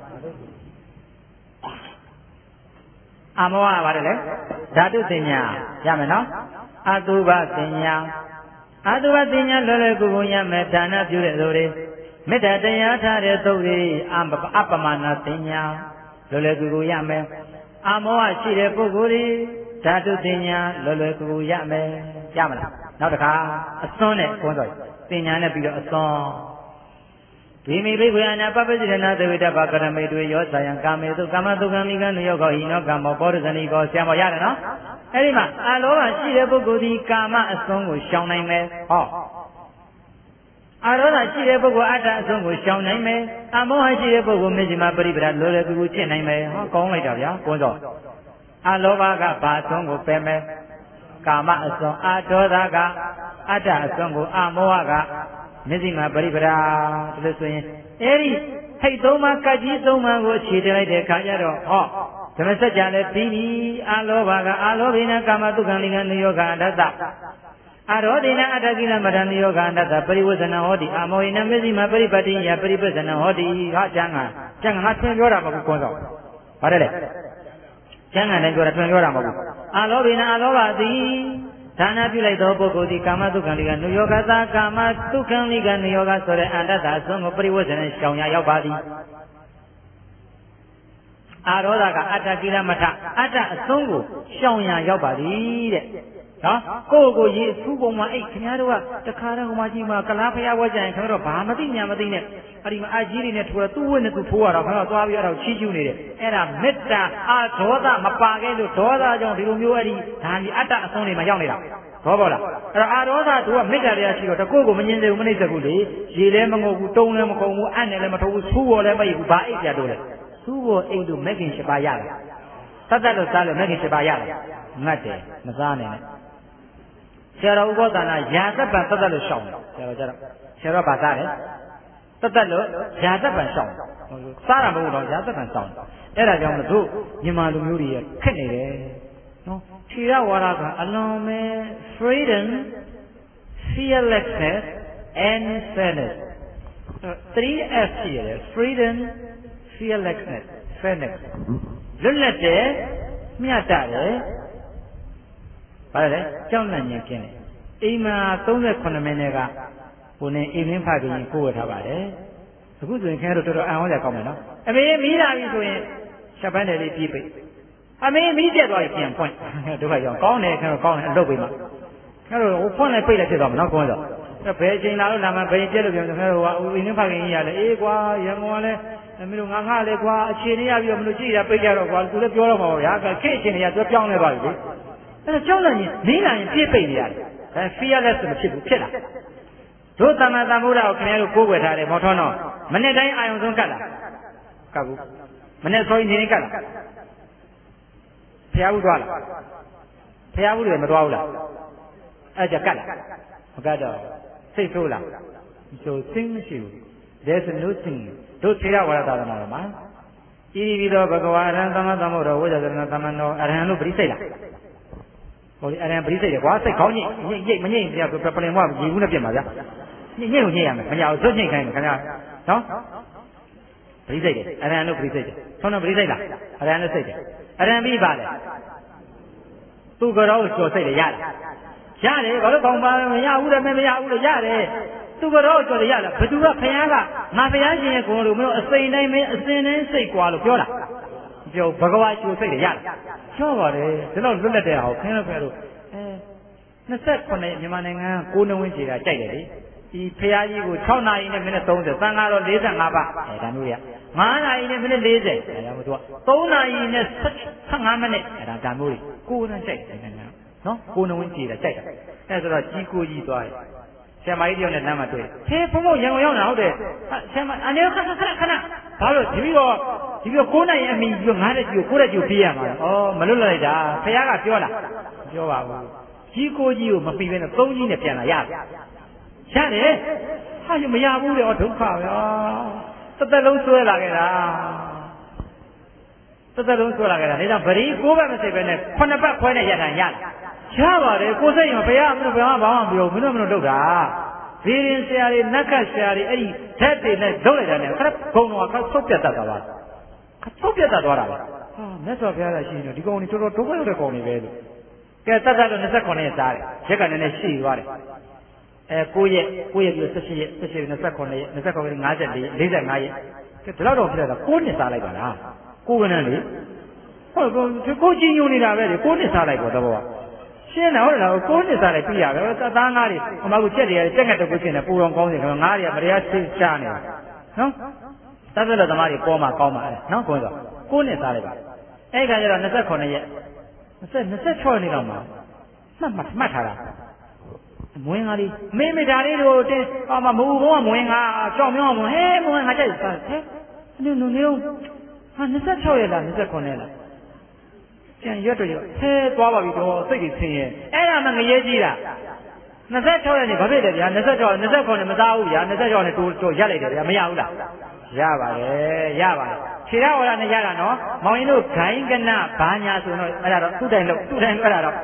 အာမောဟပါတယ်လေဓာတုပညာရမယ်နော်အတုပပညာအတုပပညာလောလောကူကူရမယ်ဒါနပြုတဲ့သူတွေမေတ္တာတရားထားတဲ့သူတွေအပ္ပမနာပညာလောလောကူကူရမယ်အာမောဟရှိတဲ့ပုဂ္ဂိုလ်တွေဓာတုပညာလွယ်လွယ်ကူကူရမယ်ရမလားနောက်တစ်ခါအစွန်းနဲ့ကွန်းစောပညာနဲ့ပြီးတော့အစွန်းဒီမိဘိဝေအနာပပစိရဏသေဝိတ္တဘာကရမေတွေရောဇာယံကာမေတုကာမတုကံမိကံယောကောဟိနောကာမောပောရဇဏီကောဆရာမောရတယ်နော်အဲ့ဒီမှာအလောဘရှိတဲ့ပုဂ္ဂိုလ်ဒီကာမအစွန်းကိုရှောင်နိုင်မယ်ဟောအာရောဓရှိတဲ့ပုဂ္ဂိုလ်အတ္တအစွန်းကိုရှောင်နိုင်မယ်အမောဟရှိတဲ့ပုဂ္ဂိုလ်မေဇိမပရိပဒလောလကူကူကျင့်နိုင်မယ်ဟောကောင်းလိုက်တာဗျာကွန်းစောအလောဘကဘာအစွန်းကိုပယ်မယ်ကာမအစွန်းအာဒေါသကအတ္တအစွန်းကိုအမောဟကမေဇိမပရိပဒဒါလို့ဆိုရင်အဲ့ဒီထိတ်သုံးပါးကတ်ကြီးသုံးပါးကိုအခြေတင်လိုက်တဲ့အခါကျတော့ဟောဓမ္မစကြာလည်းပြီးပြီအလောဘကအလောဘိနကာမတုခံလိကံနိယောဂအတ္တအာရောဒိနာအတ္တကိလမတန်ယောဂအတ္တပရိဝဇ္ဇနဟောတိအာမောဟိနမေဇိမပရိပတ္တိယပရိပဇ္ဇနဟောတိဟာကျမ်းကကျမ်းကငါထွင်ပြောတာမဟုတ်ဘူးကောဆောင်ဗါတယ်လေကျမ်းကလည်းပြောတာထွင်ပြောတာမဟုတ်ဘူးအာလောဘိနာအာလောဘသည်ဒါနပြုလိုက်သောပုဂ္ဂိုလ်သည်ကာမတုခံလိကနုယောဂသာကာမတုခံလိကနုယောဂဆိုတဲ့အတ္တသာအစွန်းကိုပရိဝဇ္ဇနရှောင်ရရောက်ပါသည်အာရောဒကအတ္တကိလမထအတ္တအစွန်းကိုရှောင်ရရောက်ပါသည်တဲ့နော်ကိုယ့်ကိုရေသူ့ပုံမှာအဲ့ခင်ဗျားတို့ကတခါတော့ဟိုမှာကြီးမှာကလားဖျားဝဲကြရင်ခင်ဗျားတို့ဘာမသိညာမသိနဲ့အဲ့ဒီမှာအကြီးတွေနဲ့ထိုးတော့သူ့ဝဲနဲ့သူထိုးရတော့ခင်ဗျားသွားပြီးအဲ့တော့ချီးကျူးနေတယ်အဲ့ဒါမေတ္တာအာဒေါသမပါခဲ့လို့ဒေါသကြောင့်ဒီလိုမျိုးအဲ့ဒီဒါကြီးအတ္တအဆုံးတွေမှာရောက်နေတာဘောပေါ့လားအဲ့တော့အာဒေါသသူကမေတ္တာတရားရှိတော့တကိုယ့်ကိုမငြင်းစေဘူးမနှိမ့်စေဘူးလေရေလည်းမငုံဘူးတုံးလည်းမကုံဘူးအံ့လည်းမထိုးဘူးဆူးပေါ်လည်းမရဘူးဘာအိတ်ပြတော့လဲဆူးပေါ်အိတ်လို့မက်ခင်ရှိပါရတယ်တတ်တတ်လို့စားလို့မက်ခင်ရှိပါရတယ်ငတ်တယ်မစားနိုင်နဲ့ဆရာတော်ဥပောသနာယာသက်ပံတတ်တတ်လို့ရှောင်တယ်ဆရာတော်ကျတော့ဆရာတော်ဗာသားတယ်တတ်တတ်လို့ယာသက်ပံရှောင်တယ်စားတာမဟုတ်တော့ယာသက်ပံရှောင်တယ်အဲ့ဒါကြောင့်မလို့မြန်မာလူမျိုးတွေခက်နေတယ်နော်ခြေရဝါဒကအလွန်ပဲ freedom fearlessness and fairness three F ရှိရတယ် freedom fearlessness fairness လွတ်လပ်တယ်မျှတတယ်ဘာလဲကြောက်လန့်ခြင်းကင်းတယ်အိမ်မှာသုံးสิบเจ็ดမိနစ်ကဟိုနေအိမ်မင်းဖခင်ကိုဝတ်ထားပါတယ်အခုဆိုရင်ခင်ဗျားတို့တော်တော်အံ့ဩကြကောင်းမယ်နော်အမေမီးလာပြီဆိုရင်ချက်ပန်းတယ်လေးပြေးပိတ်အမေမီးပြတ်သွားရင်ပြန်ဖွင့်တို့ကရောကောင်းတယ်ခင်ဗျားကောင်းတယ်အလုပ်ပေးမှာခင်ဗျားတို့ဟိုဖွင့်လိုက်ပိတ်လိုက်ဖြစ်သွားမှာနော်ကောင်းတော့ဘယ်ချိန်လာလို့လာမှဘယ်ပြက်လို့ပြန်ခင်ဗျားတို့ကအိမ်မင်းဖခင်ကြီးရတယ်အေးကွာရန်ကုန်ကလည်းမင်းတို့ငါငါလေကွာအခြေအနေရပြီးတော့မလို့ကြည့်ရပိတ်ကြတော့ကွာသူလည်းပြောတော့မှာပါဗျာခေတ်အခြေအနေရသူပြောင်းလဲပါပြီလေအဲ့တော့ကြောက်လန့်ရင်မင်းလာရင်ပြည့်ပိတ်နေရတယ်အဲ fearless မဖြစ်ဘူးဖြစ်လာတို့သမ္မာသမ္ဗုဒ္ဓကိုခင်ဗျားတို့ကိုးကွယ်ထားတယ်မော်ထွန်းတော့မနေ့တိုင်းအာယုံဆုံးကတ်လာကတ်ဘူးမနေ့ဆိုရင်နေနေကတ်လာဖျားဘူးသွားလားဖျားဘူးတွေမသွားဘူးလားအဲ့ကြကတ်လာမကတ်တော့စိတ်ဆိုးလားဆိုစိတ်မရှိဘူး there's no thing တို့ထေရဝါဒသာသနာတော်မှာဤပြီးတော့ဘဂဝါရံသမ္မာသမ္ဗုဒ္ဓဝိဇ္ဇာသရဏသမ္မနောအရဟံလို့ပြိစိတ်လားဟိုအရန်ပရိစိတ်တယ်ကွာစိတ်ကောင်းညိတ်ညိတ်မညိတ်ပြပလင်ဘွားရေဘူးနဲ့ပြတ်မှာဗျာညိတ်ညိတ်ကိုညိတ်ရမယ်မညာဘူးစွတ်ညိတ်ခိုင်းမယ်ခင်ဗျာနော်ပရိစိတ်တယ်အရန်လို့ပရိစိတ်တယ်ဆုံးတော့ပရိစိတ်လားအရန်လို့စိတ်တယ်အရန်ပြီးပါလေသူကတော့ကျော်စိတ်တယ်ရတယ်ရတယ်ဘာလို့ကောင်းပါမရဘူးလည်းမရဘူးလို့ရတယ်သူကတော့ကျော်တယ်ရလားဘသူကခရမ်းကငါဘုရားရှင်ရဲ့ကိုယ်လို့မလို့အစိမ့်တိုင်းမင်းအစင်တိုင်းစိတ်ကွာလို့ပြောတာပြောဘဂဝါကျိုးစိတ်တယ်ရတယ်ချောပါတယ်ဒီတော့လွတ်လပ်တဲ့အောင်ခင်းလို့ဖဲလို့အဲยี่สิบเจ็ดမြန်မာနိုင်ငံကိုးနှဝင်းကြီးတာကြိုက်တယ်လေဒီဖရာကြီးကို၆နာရီနဲ့မိနစ်သုံးဆယ်သံဃာတော်၄၅ပါးအဲဒါမျိုးရ၅နာရီနဲ့မိနစ်၄၀အဲဒါမျိုးသူက၃နာရီနဲ့၁၅မိနစ်အဲဒါဒါမျိုးတွေကိုးနှကြိုက်တယ်နိုင်ငံနော်ကိုးနှဝင်းကြီးတာကြိုက်တာအဲဆိုတော့ကြီးကိုကြီးသွားတယ်ဆရာမကြီးတယောက်နဲ့လမ်းမှာတွေ့ဟေးဘုံဘုံရံကုန်ရောက်တာဟုတ်တယ်ဆရာမအနေခဏခဏခဏဘာလို့ဒီပြီးတော့ဒီပြီးတော့ကိုးနိုင်အမိပြီးတော့ငါးတဲ့ကြီးကိုကိုးတဲ့ကြီးကိုပြေးရမှာဩမလွတ်လိုက်တာဖခင်ကပြောလားပြောပါဘူးကြီးကိုကြီးကိုမပြီးဘဲနဲ့သုံးကြီးနဲ့ပြန်လာရတယ်ရတယ်ဟာမရဘူးလေဩဒုက္ခပဲတစ်သက်လုံးဆွဲလာခဲ့တာတစ်သက်လုံးဆွဲလာခဲ့တာဒါကြောင့်ဗရီကိုးဘက်မစိတ်ပဲနဲ့ခုနှစ်ပတ်ခွဲနဲ့ရတာရတယ်ရပါတယ်ကိုယ်စိတ်ရင်ဘုရားမလို့ဘယ်မှဘာမှမပြောဘူးမင်းတို့မလို့လုပ်တာဗီရင်ဆရာတွေနတ်ခတ်ဆရာတွေအဲ့ဒီဓာတ်တွေနဲ့လုပ်လိုက်တာနဲ့ခရက်ဘုံတော်ကဆုတ်ပြတ်တတ်တာပါဆုတ်ပြတ်တတ်သွားတာပါဟာမြတ်စွာဘုရားကရှိနေဒီကောင်ကြီးတော်တော်ဒုက္ခရောက်တဲ့ကောင်တွေပဲလို့ကဲတတ်တတ်လို့ยี่สิบเจ็ดရက်စားတယ်ရက်ကလည်းနည်းနည်းရှိသွားတယ်အဲ၉ရက်၉ရက်ပြီး၁၈ရက်၁၈ရက်ยี่สิบเจ็ดရက်ยี่สิบเจ็ดရက်၅၄ ၄၅ရက်ကဲဒီလောက်တော့ဖြစ်လာတာ၉နှစ်စားလိုက်ပါလားကိုကနန်းလေဟုတ်ကိုကြီးညိုနေတာပဲလေ၉နှစ်စားလိုက်ပေါ့တော့ရှင်းတယ်ဟုတ်လားကိုနှစ်စားလိုက်ပြရပဲသားငါးတွေအမကူချက်တွေကြက်ငတ်တကူချင်းနဲ့ပူတော်ကောင်းတယ်ခင်ဗျာငါးတွေကမတရားသိချနေတယ်နော်သတ်သက်တဲ့သမားတွေပေါ်မှာကောင်းပါလေနော်ကိုယ်ဆိုကိုနှစ်စားလိုက်ပါအဲ့ခါကျတော့ยี่สิบเจ็ดရက်ยี่สิบ ยี่สิบหกနေတော့မှာမှတ်မှတ်မှတ်ထားတာမွေးငါလေးမင်းမိသားလေးတို့တင်းအမမူဘုံကမွေးငါကြောင်မြောင်းမွေးဟဲမွေးငါကြိုက်စားဟဲနင်နင်နင်ဟာยี่สิบหกရက်လားยี่สิบเจ็ดရက်လားပြန်ရွတ်တော့ဟဲသွားပါပြီတော့စိတ်ကြီးဆင်းရဲအဲ့ဒါမှငရဲကြီးတာยี่สิบหกရက်နေဘာဖြစ်လဲဗျာยี่สิบหก ยี่สิบหกနဲ့မသားဘူးဗျာยี่สิบหกနဲ့တိုးတိုးရက်လိုက်တယ်ဗျာမရဘူးလားရပါတယ်ရပါတယ်ခြေရဝါဒနဲ့ရတာနော်မောင်ရင်တို့ဂိုင်းကနဘာညာဆိုတော့အဲ့ဒါတော့သူ့တိုင်လို့သူ့တိုင်အဲ့ဒါတော့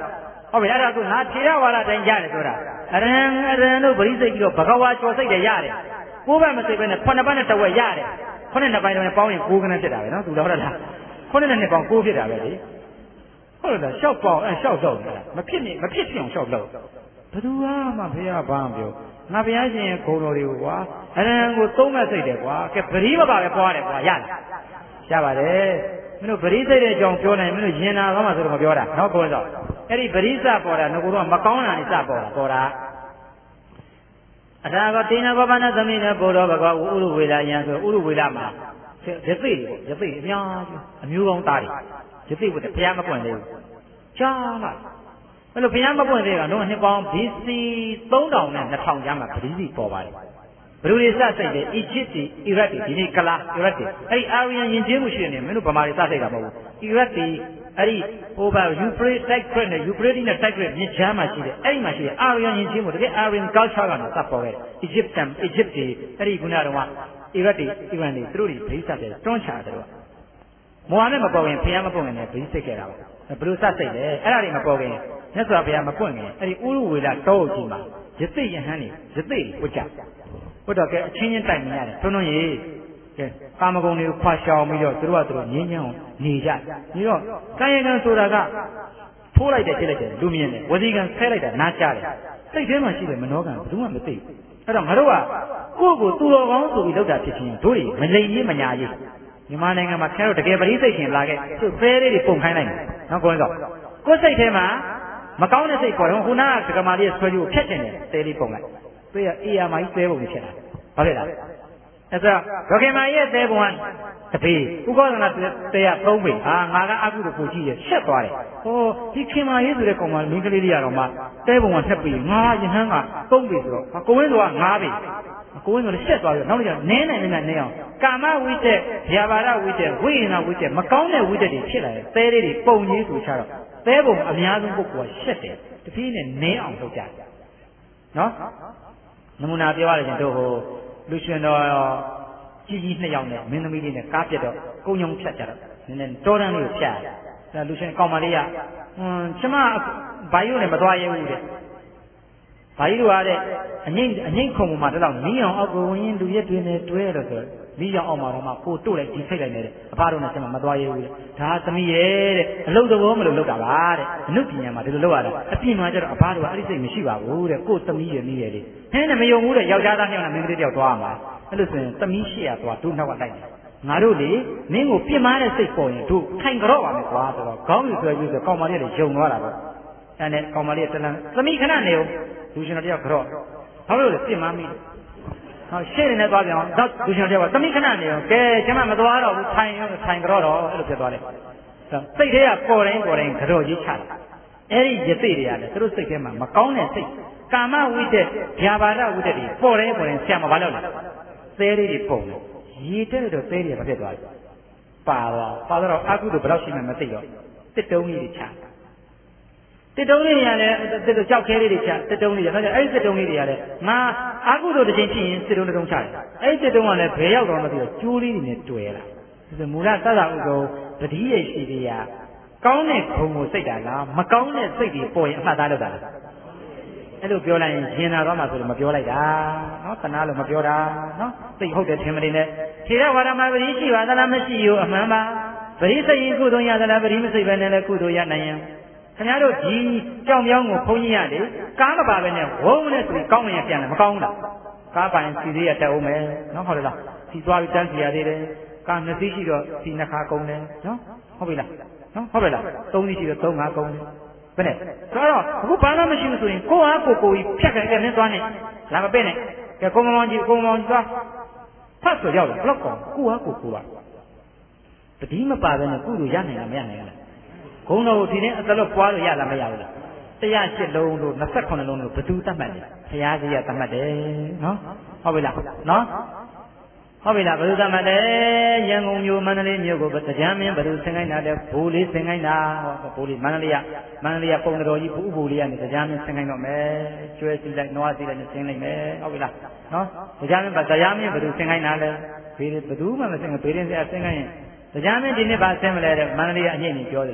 ဟုတ်ပြီအဲ့ဒါကငါထေရဝါဒတိုင်းရတယ်ဆိုတာအရဟံအရဟံတို့ပရိစိတ်ပြီးတော့ဘဂဝါကျော်စိတ်တယ်ရတယ်ကိုးဘက်မစိတ်ပဲနဲ့ခုနှစ်ပတ်နဲ့တဝက်ရတယ်ခုနှစ်နှစ်ပိုင်းတော့ပေါင်းရင်ကိုးခဏဖြစ်တာပဲနော်သူတော့ဟုတ်လားခုနှစ်နှစ်ပေါင်းကိုးဖြစ်တာပဲလေဟုတ်လားရှောက်ပေါင်းအဲရှောက်တော့မဖြစ်နေမဖြစ်ဖြစ်အောင်ရှောက်လို့ဘယ်သူမှဘုရားဘာမှပြောငါဘုရားရှင်ရဲ့ဂုဏ်တော်တွေကိုကွာအရဟံကိုသုံးမဲ့စိတ်တယ်ကွာကဲပရိမပါပဲပွားတယ်ကွာရလားရပါတယ်မင်းတို့ပရိစိတ်တဲ့အကြောင်းပြောနိုင်မင်းတို့ရင်နာသွားမှဆိုတော့မပြောတာနော်ကိုယ်တော့အဲ့ဒီပရိစပေါ်တာငကိုတော့မကောင်းတာနေစပေါ်တာပေါ်တာအထာကတိနာဘဗနာသမိနဲ့ဘုရောဘဂဝဥရုဝေလာယံဆိုဥရုဝေလာမှာရသိတယ်ရသိအများကြီးအမျိုးကောင်းသားတွေရသိဖို့ဘုရားမပွင့်သေးဘူးကြားလားအဲ့လိုဘုရားမပွင့်သေးကတော့နှစ်ပေါင်း ဘီ စီ သုံးထောင်နဲ့နှစ်ထောင်ကျမ်းမှာပရိသီပေါ်ပါတယ်ဘယ်လိုတွေစစိတ်လဲအီဂျစ်တွေအီရတ်တွေဒီနေ့ကလာအီရတ်တွေအဲ့ဒီအာရီယန်ယဉ်ကျေးမှုရှိနေမင်းတို့ဗမာတွေစစိတ်တာမဟုတ်ဘူးအီရတ်တွေအဲ့ဒီဟိုဘာယူဖရေးတိုက်ခရက်နဲ့ယူဖရေးနဲ့တိုက်ခရက်မြစ်ချမ်းမှာရှိတယ်အဲ့ဒီမှာရှိတယ်အာရီယန်ယဉ်ကျေးမှုတကယ်အာရီယန် culture ကနေစပေါ်ခဲ့အီဂျစ်တန်အီဂျစ်တွေအဲ့ဒီခုနကတော့အီရတ်တွေအီရန်တွေသူတို့တွေဗိစတယ်တွန်းချတယ်တော့မောဟနဲ့မပေါ်ခင်ဘုရားမပွင့်ခင်လည်းဗိစိတ်ခဲ့တာပါဘယ်လိုစစိတ်လဲအဲ့ဒါတွေမပေါ်ခင်မြတ်စွာဘုရားမပွင့်ခင်အဲ့ဒီဥရုဝေလတောကြီးမှာယသိယဟန်နေယသိဝကြဘုဒ္ဓကဲအချင်းချင်းတိုက်နေရတယ်ထွန်းထွန်းရေကဲကာမဂုဏ်တွေကိုခွာရှောင်ပြီးတော့သူတို့ကသူတို့ငြင်းညမ်းအောင်နေကြပြီးတော့ကာယကံဆိုတာကထိုးလိုက်တယ်ဖြစ်လိုက်တယ်လူမြင်တယ်ဝစီကံဆဲလိုက်တာနားကြားတယ်စိတ်ထဲမှာရှိတဲ့မနောကံဘယ်သူမှမသိဘူးအဲ့တော့ငါတို့ကကိုယ့်ကိုသူတော်ကောင်းဆိုပြီးလောက်တာဖြစ်ချင်းတို့တွေမလိမ်ကြီးမညာကြီးမြန်မာနိုင်ငံမှာခင်ဗျားတို့တကယ်ပရိသိတ်ရှင်လာခဲ့သူ့ဖဲလေးတွေပုံခိုင်းလိုက်တယ်နော်ကိုယ်တော့ကိုယ်စိတ်ထဲမှာမကောင်းတဲ့စိတ်ပေါ်တော့ခုနကဒကမာလေးဆွဲကြည့်ကိုဖြတ်တင်တယ်တဲလေးပုံလိုက်သူကအေးရမကြီးတဲပုံကိုဖြစ်လာဘာဖြစ်လဲအဲ့ဒါဒကမာရဲ့တဲပုံကတပေဥကောသနာတဲရသုံးပေဟာငါကအကုသို့ကိုကြည့်ရရှက်သွားတယ်ဟောဒီခင်မာရေးဆိုတဲ့ကောင်မမင်းကလေးလေးရတော့မှတဲပုံကနှစ်ပေငါယဟန်ကသုံးပေဆိုတော့ကိုဝင်းဆိုကငါးပေကိုဝင်းဆိုလည်းရှက်သွားပြီနောက်တစ်ချက်နင်းနိုင်နေနေအောင်ကာမဝိတက်ဗျာပါဒဝိတက်ဝိညာဏဝိတက်မကောင်းတဲ့ဝိတက်တွေဖြစ်လာတယ်တဲလေးတွေပုံကြီးဆိုချတော့သဲပုံအများဆုံးပုဂ္ဂိုလ်ကရှက်တယ်တဖြည်းနဲ့နင်းအောင်လုပ်ကြတယ်နော်နမူနာပြောရရင်တို့ဟိုလူရှင်တော်ကြီးကြီးနှစ်ယောက်နဲ့မင်းသမီးလေးနဲ့ကားပြတ်တော့ကုန်းညုံဖြတ်ကြတော့နည်းနည်းတောတန်းလေးကိုဖြတ်ရတယ်ဒါလူရှင်ကောင်မလေးကဟွန်းကျမဘာယူနဲ့မသွားရဲဘူးတဲ့ဘာကြီးတို့ကတဲ့အငိမ့်အငိမ့်ခုံပေါ်မှာတော့နီးအောင်အောက်ကိုဝင်လူရက်တွေနဲ့တွဲတော့ဆိုနီးအောင်အောက်မှာတော့မှကိုတို့လိုက်ဒီဖိတ်လိုက်နေတယ်အဖတို့နဲ့ကျမမသွားရဲဘူးတဲ့ဒါသမီးရဲ့တဲ့အလုပ်တော်မလို့လုပ်တာပါတဲ့အနုပညာမှာဒီလိုလုပ်ရတာအပြင်မှာကျတော့အဖတို့ကအဲ့ဒီစိတ်မရှိပါဘူးတဲ့ကိုသမီးရဲ့နီးရဲ့လေဟင်းနဲ့မယုံဘူးတဲ့ယောက်ျားသားနှစ်ယောက်နဲ့မင်းကလေးတယောက်သွားမှာအဲ့လိုဆိုရင်သမီးရှိရသွားတို့နောက်ကလိုက်တယ်ငါတို့လေမင်းကိုပြစ်မှားတဲ့စိတ်ပေါ်ရင်တို့ခိုင်ကြော့ပါမယ်ကွာဆိုတော့ခေါင်းယူဆွဲပြီးဆိုကောင်မလေးကယုံသွားတာပေါ့အဲ့နဲ့ကောင်မလေးကတလန်သမီးခဏနေဦးလူရှင်တော်တယောက်ကြော့ဘာလို့လဲပြစ်မှားမိဟောရှေ့နေသွားပြန်အောင်တော့လူရှင်တယောက်ကသမီးခဏနေအောင်ကဲကျမမသွားတော့ဘူးထိုင်ရောထိုင်ကြော့တော့အဲ့လိုဖြစ်သွားတယ်စိတ်ထဲကပေါ်တိုင်းပေါ်တိုင်းကြော့ကြီးချတယ်အဲ့ဒီယသိတွေကလည်းသူတို့စိတ်ထဲမှာမကောင်းတဲ့စိတ်ကာမဝိတက်ဗျာပါဒဝိတက်တွေပေါ်တိုင်းပေါ်တိုင်းဆရာမဘာလို့လဲသဲလေးတွေပုံတယ်ရေတက်တော့သဲတွေကဘာဖြစ်သွားလဲပါတော့ပါတော့အကုသို့ဘယ်တော့ရှိမှမသိတော့တစ်တုံးကြီးတွေချတစ်တုံးလေးတွေကလည်းတစ်တုံးကြောက်ခဲလေးတွေချတစ်တုံးလေးတွေအဲ့ဒီတစ်တုံးလေးတွေကလည်းငါအကုသို့တစ်ချိန်ဖြစ်ရင်တစ်တုံးတစ်တုံးချတယ်အဲ့ဒီတစ်တုံးကလည်းဘယ်ရောက်တော့မသိတော့ကျိုးလေးတွေနဲ့တွေ့လာဒါမူလသတ္တဥကုံပတိရိရှိတရားကောင်းတဲ့ခုံကိုစိတ်တာလားမကောင်းတဲ့စိတ်တွေပေါ်ရင်အမှတ်သားလုပ်တာလားအဲ့လိုပြောလိုက်ရင်ရင်နာတော့မှဆိုလို့မပြောလိုက်တာနော်တနာလို့မပြောတာနော်သိဟုတ်တယ်ထင်မနေနဲ့ခြေရဝါဒမှာပတိရှိပါသလားမရှိရောအမှန်ပါပတိစိတ်ရင်ကုသိုလ်ရသလားပတိမစိတ်ပဲနဲ့လည်းကုသိုလ်ရနိုင်ရင်ခင်ဗျားတို့ဒီကြောင်ပြောင်းကိုဘုန်းကြီးရတယ်ကားမပါပဲနဲ့ဝုန်းနဲ့ဆိုရင်ကောင်းရင်ပြန်တယ်မကောင်းဘူးလားကားပိုင်စီသေးရတက်အောင်မယ်နော်ဟုတ်လားစီသွားပြီးတန်းစီရသေးတယ်ကားနှစ်စီးရှိတော့စီနှစ်ခါကုန်တယ်နော်ဟုတ်ပြီလားနော်ဟုတ်ပြီလားသုံးစီးရှိတော့သုံးငါကုန်တယ်ဘယ်နဲ့ဆိုတော့အခုဘာမှမရှိဘူးဆိုရင်ကိုအားကိုကိုကြီးဖြတ်ခဲ့တဲ့နဲ့သွားနေလာမပဲ့နဲ့ကဲကိုမောင်ကြီးကိုမောင်ကြီးသွားဖတ်ဆိုရောက်တယ်ဘလောက်ကောင်ကိုအားကိုကိုကတတိမပါပဲနဲ့ကုလို့ရနိုင်လားမရနိုင်လားဂုံတော်ကိုဒီနေ့အသလို့ပွားလို့ရလားမရဘူးလားတရားရှစ်လုံးလို့နှစ်ဆယ့်ခုနှစ်လုံးလို့ဘယ်သူသတ်မှတ်လဲဘုရားကြီးကသတ်မှတ်တယ်နော်ဟုတ်ပြီလားနော်ဟုတ်ပြီလားဘယ်သူသတ်မှတ်တယ်ရန်ကုန်မြို့မန္တလေးမြို့ကိုတရားမင်းဘယ်သူဆင်ခိုင်းတာလဲဘိုးလေးဆင်ခိုင်းတာဟောဘိုးလေးမန္တလေးကမန္တလေးကပုံတော်ကြီးဘုဥဘိုလ်လေးကနေတရားမင်းဆင်ခိုင်းတော့မယ်ကျွဲစီလိုက်နွားစီလိုက်နဲ့ဆင်လိုက်မယ်ဟုတ်ပြီလားနော်တရားမင်းတရားမင်းဘယ်သူဆင်ခိုင်းတာလဲဘေးဘယ်သူမှမဆင်ဘူးဘေးရင်ဆရာဆင်ခိုင်းရင်တရားမင်းဒီနေ့ပါဆင်းမလဲတဲ့မန္တလေးကအငိမ့်နေပြောတယ်ဟာ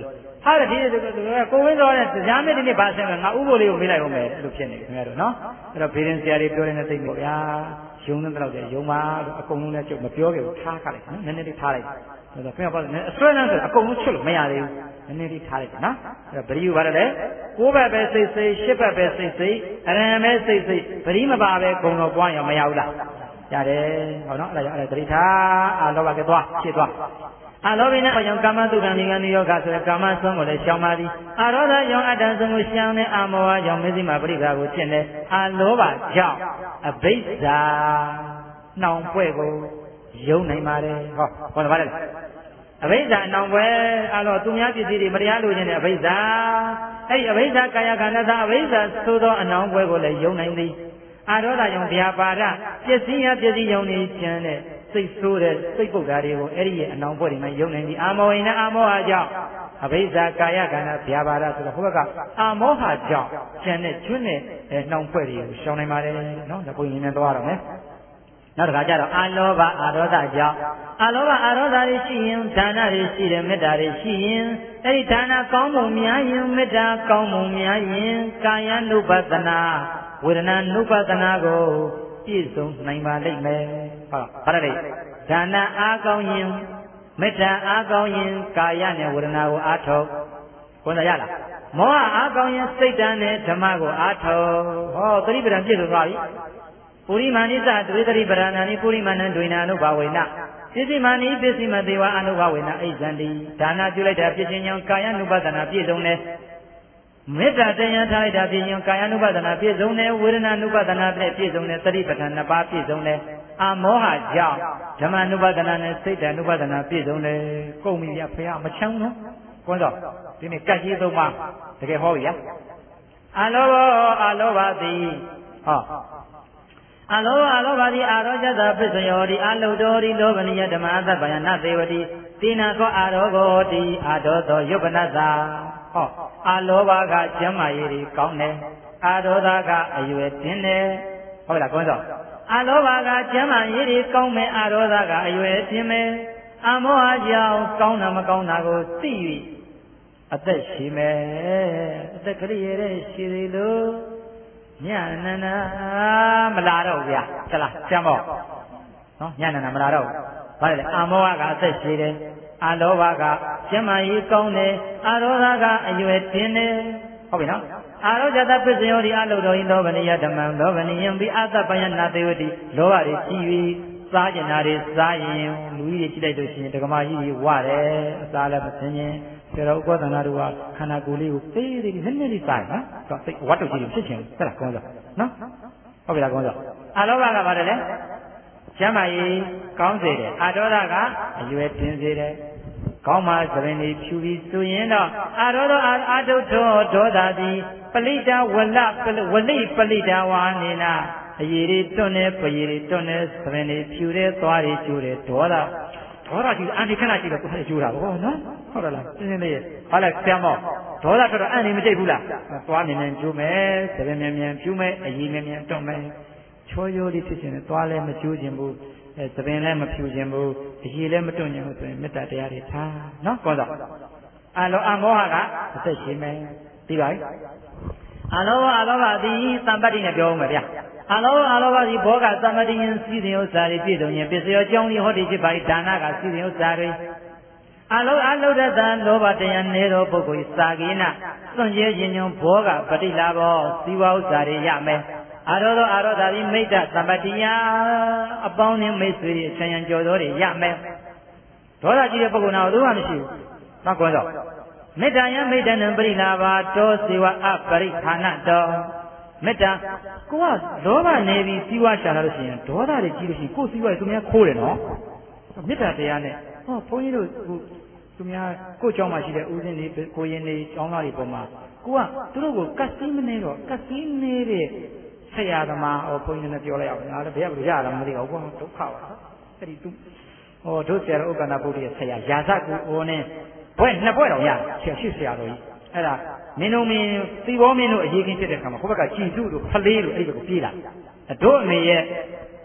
ဟာဒီကိုဝင်းစောတဲ့တရားမင်းဒီနေ့ပါဆင်းကငါဥပ္ပိုလ်လေးကိုမေးလိုက်အောင်မယ်လို့ဖြစ်နေတယ်ခင်ဗျားတို့နော်အဲ့တော့ဘေးရင်ဆရာတွေပြောနေတဲ့သိပေါ့ဗျာယုံတဲ့တော့ကျယုံပါလို့အကုန်လုံးလည်းကျုပ်မပြောခဲ့ဘူးထားခလိုက်နော်နည်းနည်းလေးထားလိုက်ဆိုတော့ခင်ဗျားပေါ့အစွဲလန်းဆိုအကုန်လုံးချွတ်လို့မရသေးဘူးနည်းနည်းလေးထားလိုက်နော်အဲ့တော့ပရိယူပါတယ်လေကိုးဘက်ပဲစိတ်စိတ်ရှစ်ဘက်ပဲစိတ်စိတ်အရံပဲစိတ်စိတ်ပရိမပါပဲဂုံတော်ပွားရမရဘူးလားရတယ်ဟောနော်အဲ့ဒါအဲ့ဒါတတိထားအာလောဘကသွားဖြစ်သွားအာလောဘိနဲ့အကြောင်းကာမတုခံဉာဏ်ယောဂဆိုတဲ့ကာမဆုံးကိုလည်းရှောင်ပါသည်အာရောဓကြောင့်အတ္တဆုံးကိုရှောင်တဲ့အာမောဟကြောင့်မေဇိမာပရိက္ခကိုကျင့်တဲ့အာလောဘကြောင့်အဘိဇ္ဇာနှောင်ပွဲကိုယုံနိုင်ပါတယ်ဟောဟောတယ်ဗါလဲအဘိဇ္ဇာနှောင်ပွဲအဲ့တော့သူများပစ္စည်းတွေမတရားလိုချင်တဲ့အဘိဇ္ဇာအဲ့ဒီအဘိဇ္ဇာကာယကံနဲ့သာအဘိဇ္ဇာသို့သောအနှောင်ပွဲကိုလည်းယုံနိုင်သည်အာရောဓကြောင့်ဗျာပါဒပစ္စည်းရပစ္စည်းယုံနေခြင်းတဲ့စိတ်ဆိုးတဲ့စိတ်ပုတ်ဓာတွေကိုအဲ့ဒီရဲ့အနောင်ပွဲတွေမှာယုံနေပြီးအာမောဟိနဲ့အာမောဟကြောင့်အဘိဇ္ဇာကာယကံနဲ့ဗျာပါဒဆိုတော့ဟိုဘက်ကအာမောဟကြောင့်ကျန်တဲ့ကျွန်းတဲ့နှောင်ပွဲတွေကိုရှောင်နိုင်ပါတယ်နော်ဒါကိုရင်းနေသွားတော့မယ်နောက်တစ်ခါကျတော့အာလောဘအာရောဓကြောင့်အာလောဘအာရောဓတွေရှိရင်ဒါနတွေရှိတယ်မေတ္တာတွေရှိရင်အဲ့ဒီဒါနကောင်းမှုများရင်မေတ္တာကောင်းမှုများရင်ကာယ ानु ပသနာဝေဒနာ ानु ပသနာကိုပြည့်စုံနိုင်ပါလိမ့်မယ်ဟုတ်ပါဒါလည်းဒါနအားကောင်းရင်မေတ္တာအားကောင်းရင်ကာယနဲ့ဝေဒနာကိုအားထုတ်ဘုန်းတော်ရလားမောဟအားကောင်းရင်စိတ်ဓာတ်နဲ့ဓမ္မကိုအားထုတ်ဟောသတိပဋ္ဌာန်ပြည့်စုံသွားပြီပုရိမာနိသဒွေသတိပဋ္ဌာနာနိပုရိမာဏံဒွေနာနုဘာဝေနပစ္စည်းမာနိပစ္စည်းမသေးဝအနုဘာဝေနအိဇန္တိဒါနပြုလိုက်တာပြည့်ခြင်းကြောင့်ကာယ ानु ပသနာပြည့်စုံတယ်မေတ္တာတရားထားလိုက်တာပြည့်ရင်ကာယ ानु ပသနာပြည့်စုံတယ်ဝေဒနာ ानु ပသနာပြည့်စုံတယ်သတိပဋ္ဌာန်နှစ်ပါးပြည့်စုံတယ်အာမောဟကြောင့်ဓမ္မ ानु ပသနာနဲ့စိတ် ानु ပသနာပြည့်စုံတယ်ကုန်ပြီဗျာဖေရမချမ်းနော်ကွန်းတော့ဒီနေ့ကတ်ကြီးသုံးပါတကယ်ဟောပြီဗျာအာလောဘအာလောဘသည်ဟောအာလောဘအာလောဘသည်အာရောဇတာပစ္စယောတိအာလုတော်တိလောဘနိယဓမ္မသဗ္ဗယနာသေဝတိတိနာကောအာရောဂောတိအာဒောသောယုပနသာဟောအာလောဘကကျမ်းမာရေးကြီးကောင်းတယ်အာဒေါသကအရွယ်တင်းတယ်ဟုတ်လားကွန်းတော့အာလောဘကကျမ်းမာရေးကြီးကောင်းမယ်အာဒေါသကအရွယ်တင်းမယ်အာမောဟကြောင့်ကောင်းတာမကောင်းတာကိုသိ၍အသက်ရှိမယ်အသက်ကလေးရတဲ့ရှိသေးလို့ညနနာမလာတော့ဗျာဟုတ်လားကျမ်းပေါ့နော်ညနနာမလာတော့ဘာလဲအာမောဟကအသက်ရှိတယ်အာလောဘကကျမ်းမာရေးကောင်းတယ်အာဒေါသကအရွယ်တင်းတယ်ဟုတ်ပြီနော်အာရောဇတပစ္စယောဒီအလုတော်ဤလောဘနိယဓမ္မံလောဘနိယံဘိအသပယနာသေဝတိလောဘတွေကြီးပြီးစားကျင်တာတွေစားရင်လူကြီးတွေကြည့်လိုက်လို့ရှိရင်ဒကမာကြီးကြီးဝတယ်အစားလည်းမစင်းရင်ဆရာတော်ဥပဒနာတို့ကခန္ဓာကိုယ်လေးကိုသေးသေးလေးနည်းနည်းလေးစားရင်နော်သိဝတ်တုကြီးတွေဖြစ်ချင်တယ်ဟုတ်လားကောင်းစောနော်ဟုတ်ပြီလားကောင်းစောအာလောဘကပါတယ်လေကျမ်းမာရေးကောင်းစေတယ်အာဒေါသကအရွယ်တင်စေတယ်ကောင်းမှသရင်လေးဖြူပြီးဆိုရင်တော့အာရောသောအာဒုထောဒေါသသည်ပလိတဝလဝလိပလိတဝါနေနာအရေတွေတွန်းနေပရေတွေတွန်းနေသရင်လေးဖြူတဲ့သွားတွေကျိုးတယ်ဒေါသဒေါသကြီးအန်ဒီခဏကြည့်တော့ကိုယ်ကျိုးတာဘောနော်ဟုတ်တယ်လားရှင်းရှင်းလေးဟာလဲဆရာမောဒေါသတော်တော်အန်ဒီမကြိတ်ဘူးလားသွားမြင်မြင်ကျိုးမယ်သရင်မြင်မြင်ဖြူမယ်အရေမြင်မြင်တွန်းမယ်ချောရိုးလေးဖြစ်ခြင်းနဲ့သွားလဲမကျိုးခြင်းဘူးအဲသပင်လည်းမဖြူခြင်းဘူးအရေလည်းမတွန့်ခြင်းဘူးဆိုရင်မေတ္တာတရားတွေထားနော်ကောတော့အာလောအမောဟကအသက်ရှင်မယ်သိပါပြီအာလောအာလောဘသည်သံပတ္တိနဲ့ပြောဦးမယ်ဗျာအာလောအာလောဘသည်ဘောကသံပတ္တိရင်စီစဉ်ဥစ္စာတွေပြည့်စုံရင်ပစ္စယောကြောင်းဒီဟောဒီဖြစ်ပါ၏ဒါနကစီစဉ်ဥစ္စာတွေအာလောအာလောဒတံလောဘတရားနေသောပုဂ္ဂိုလ်စာကိနစွန့်ကြဲခြင်းညွန်ဘောကပฏิလာဘောစီဝဥစ္စာတွေရမယ်အာရောသောအာရောသာပြီးမိတ္တသမ္ပတ္တိယအပေါင်းနဲ့မိတ်ဆွေတွေဆံရံကြော်တော်တွေရမယ်ဒေါသကြီးတဲ့ပုဂ္ဂိုလ်nàoသူမှမရှိဘူးမှတ်ကောတော့မေတ္တာယမိတ္တနံပရိလာဘာတောစေဝအပရိဌာနတောမေတ္တာကိုကဒေါသနေပြီးစီဝါရှာလာလို့ရှိရင်ဒေါသတွေကြီးလို့ရှိရင်ကိုယ်စီဝါတွေသူများခိုးတယ်နော်မေတ္တာတရားနဲ့ဟောဘုန်းကြီးတို့သူများကိုယ်ကြောင်းမှာရှိတဲ့ဦးဇင်းတွေကိုရင်တွေကျောင်းသားတွေပေါ်မှာကိုကသူတို့ကိုကတ်စီးမနေတော့ကတ်စီးနေတဲ့ဆရာသမားဟောဘုန်းကြီးနဲ့ပြောလိုက်အောင်ငါလည်းဘယ်ဘယ်ရတာမသိဘူးကွာဒုက္ခပါအဲ့ဒီသူဟောတို့ဆရာတော်ဥက္ကဏဗုဒ္ဓရဲ့ဆရာရာဇကူဟိုနဲ့ဘွဲ့နှစ်ဘွဲ့တော့ရဆရာရှိဆရာတော်ကြီးအဲ့ဒါမင်းတို့မင်းသီဘောမင်းတို့အရေးခင်းဖြစ်တဲ့ခါမှာဟိုဘက်ကကြည်စုတို့ဖလေးတို့အဲ့ဒီဘက်ကိုပြေးလာတို့အမေရဲ့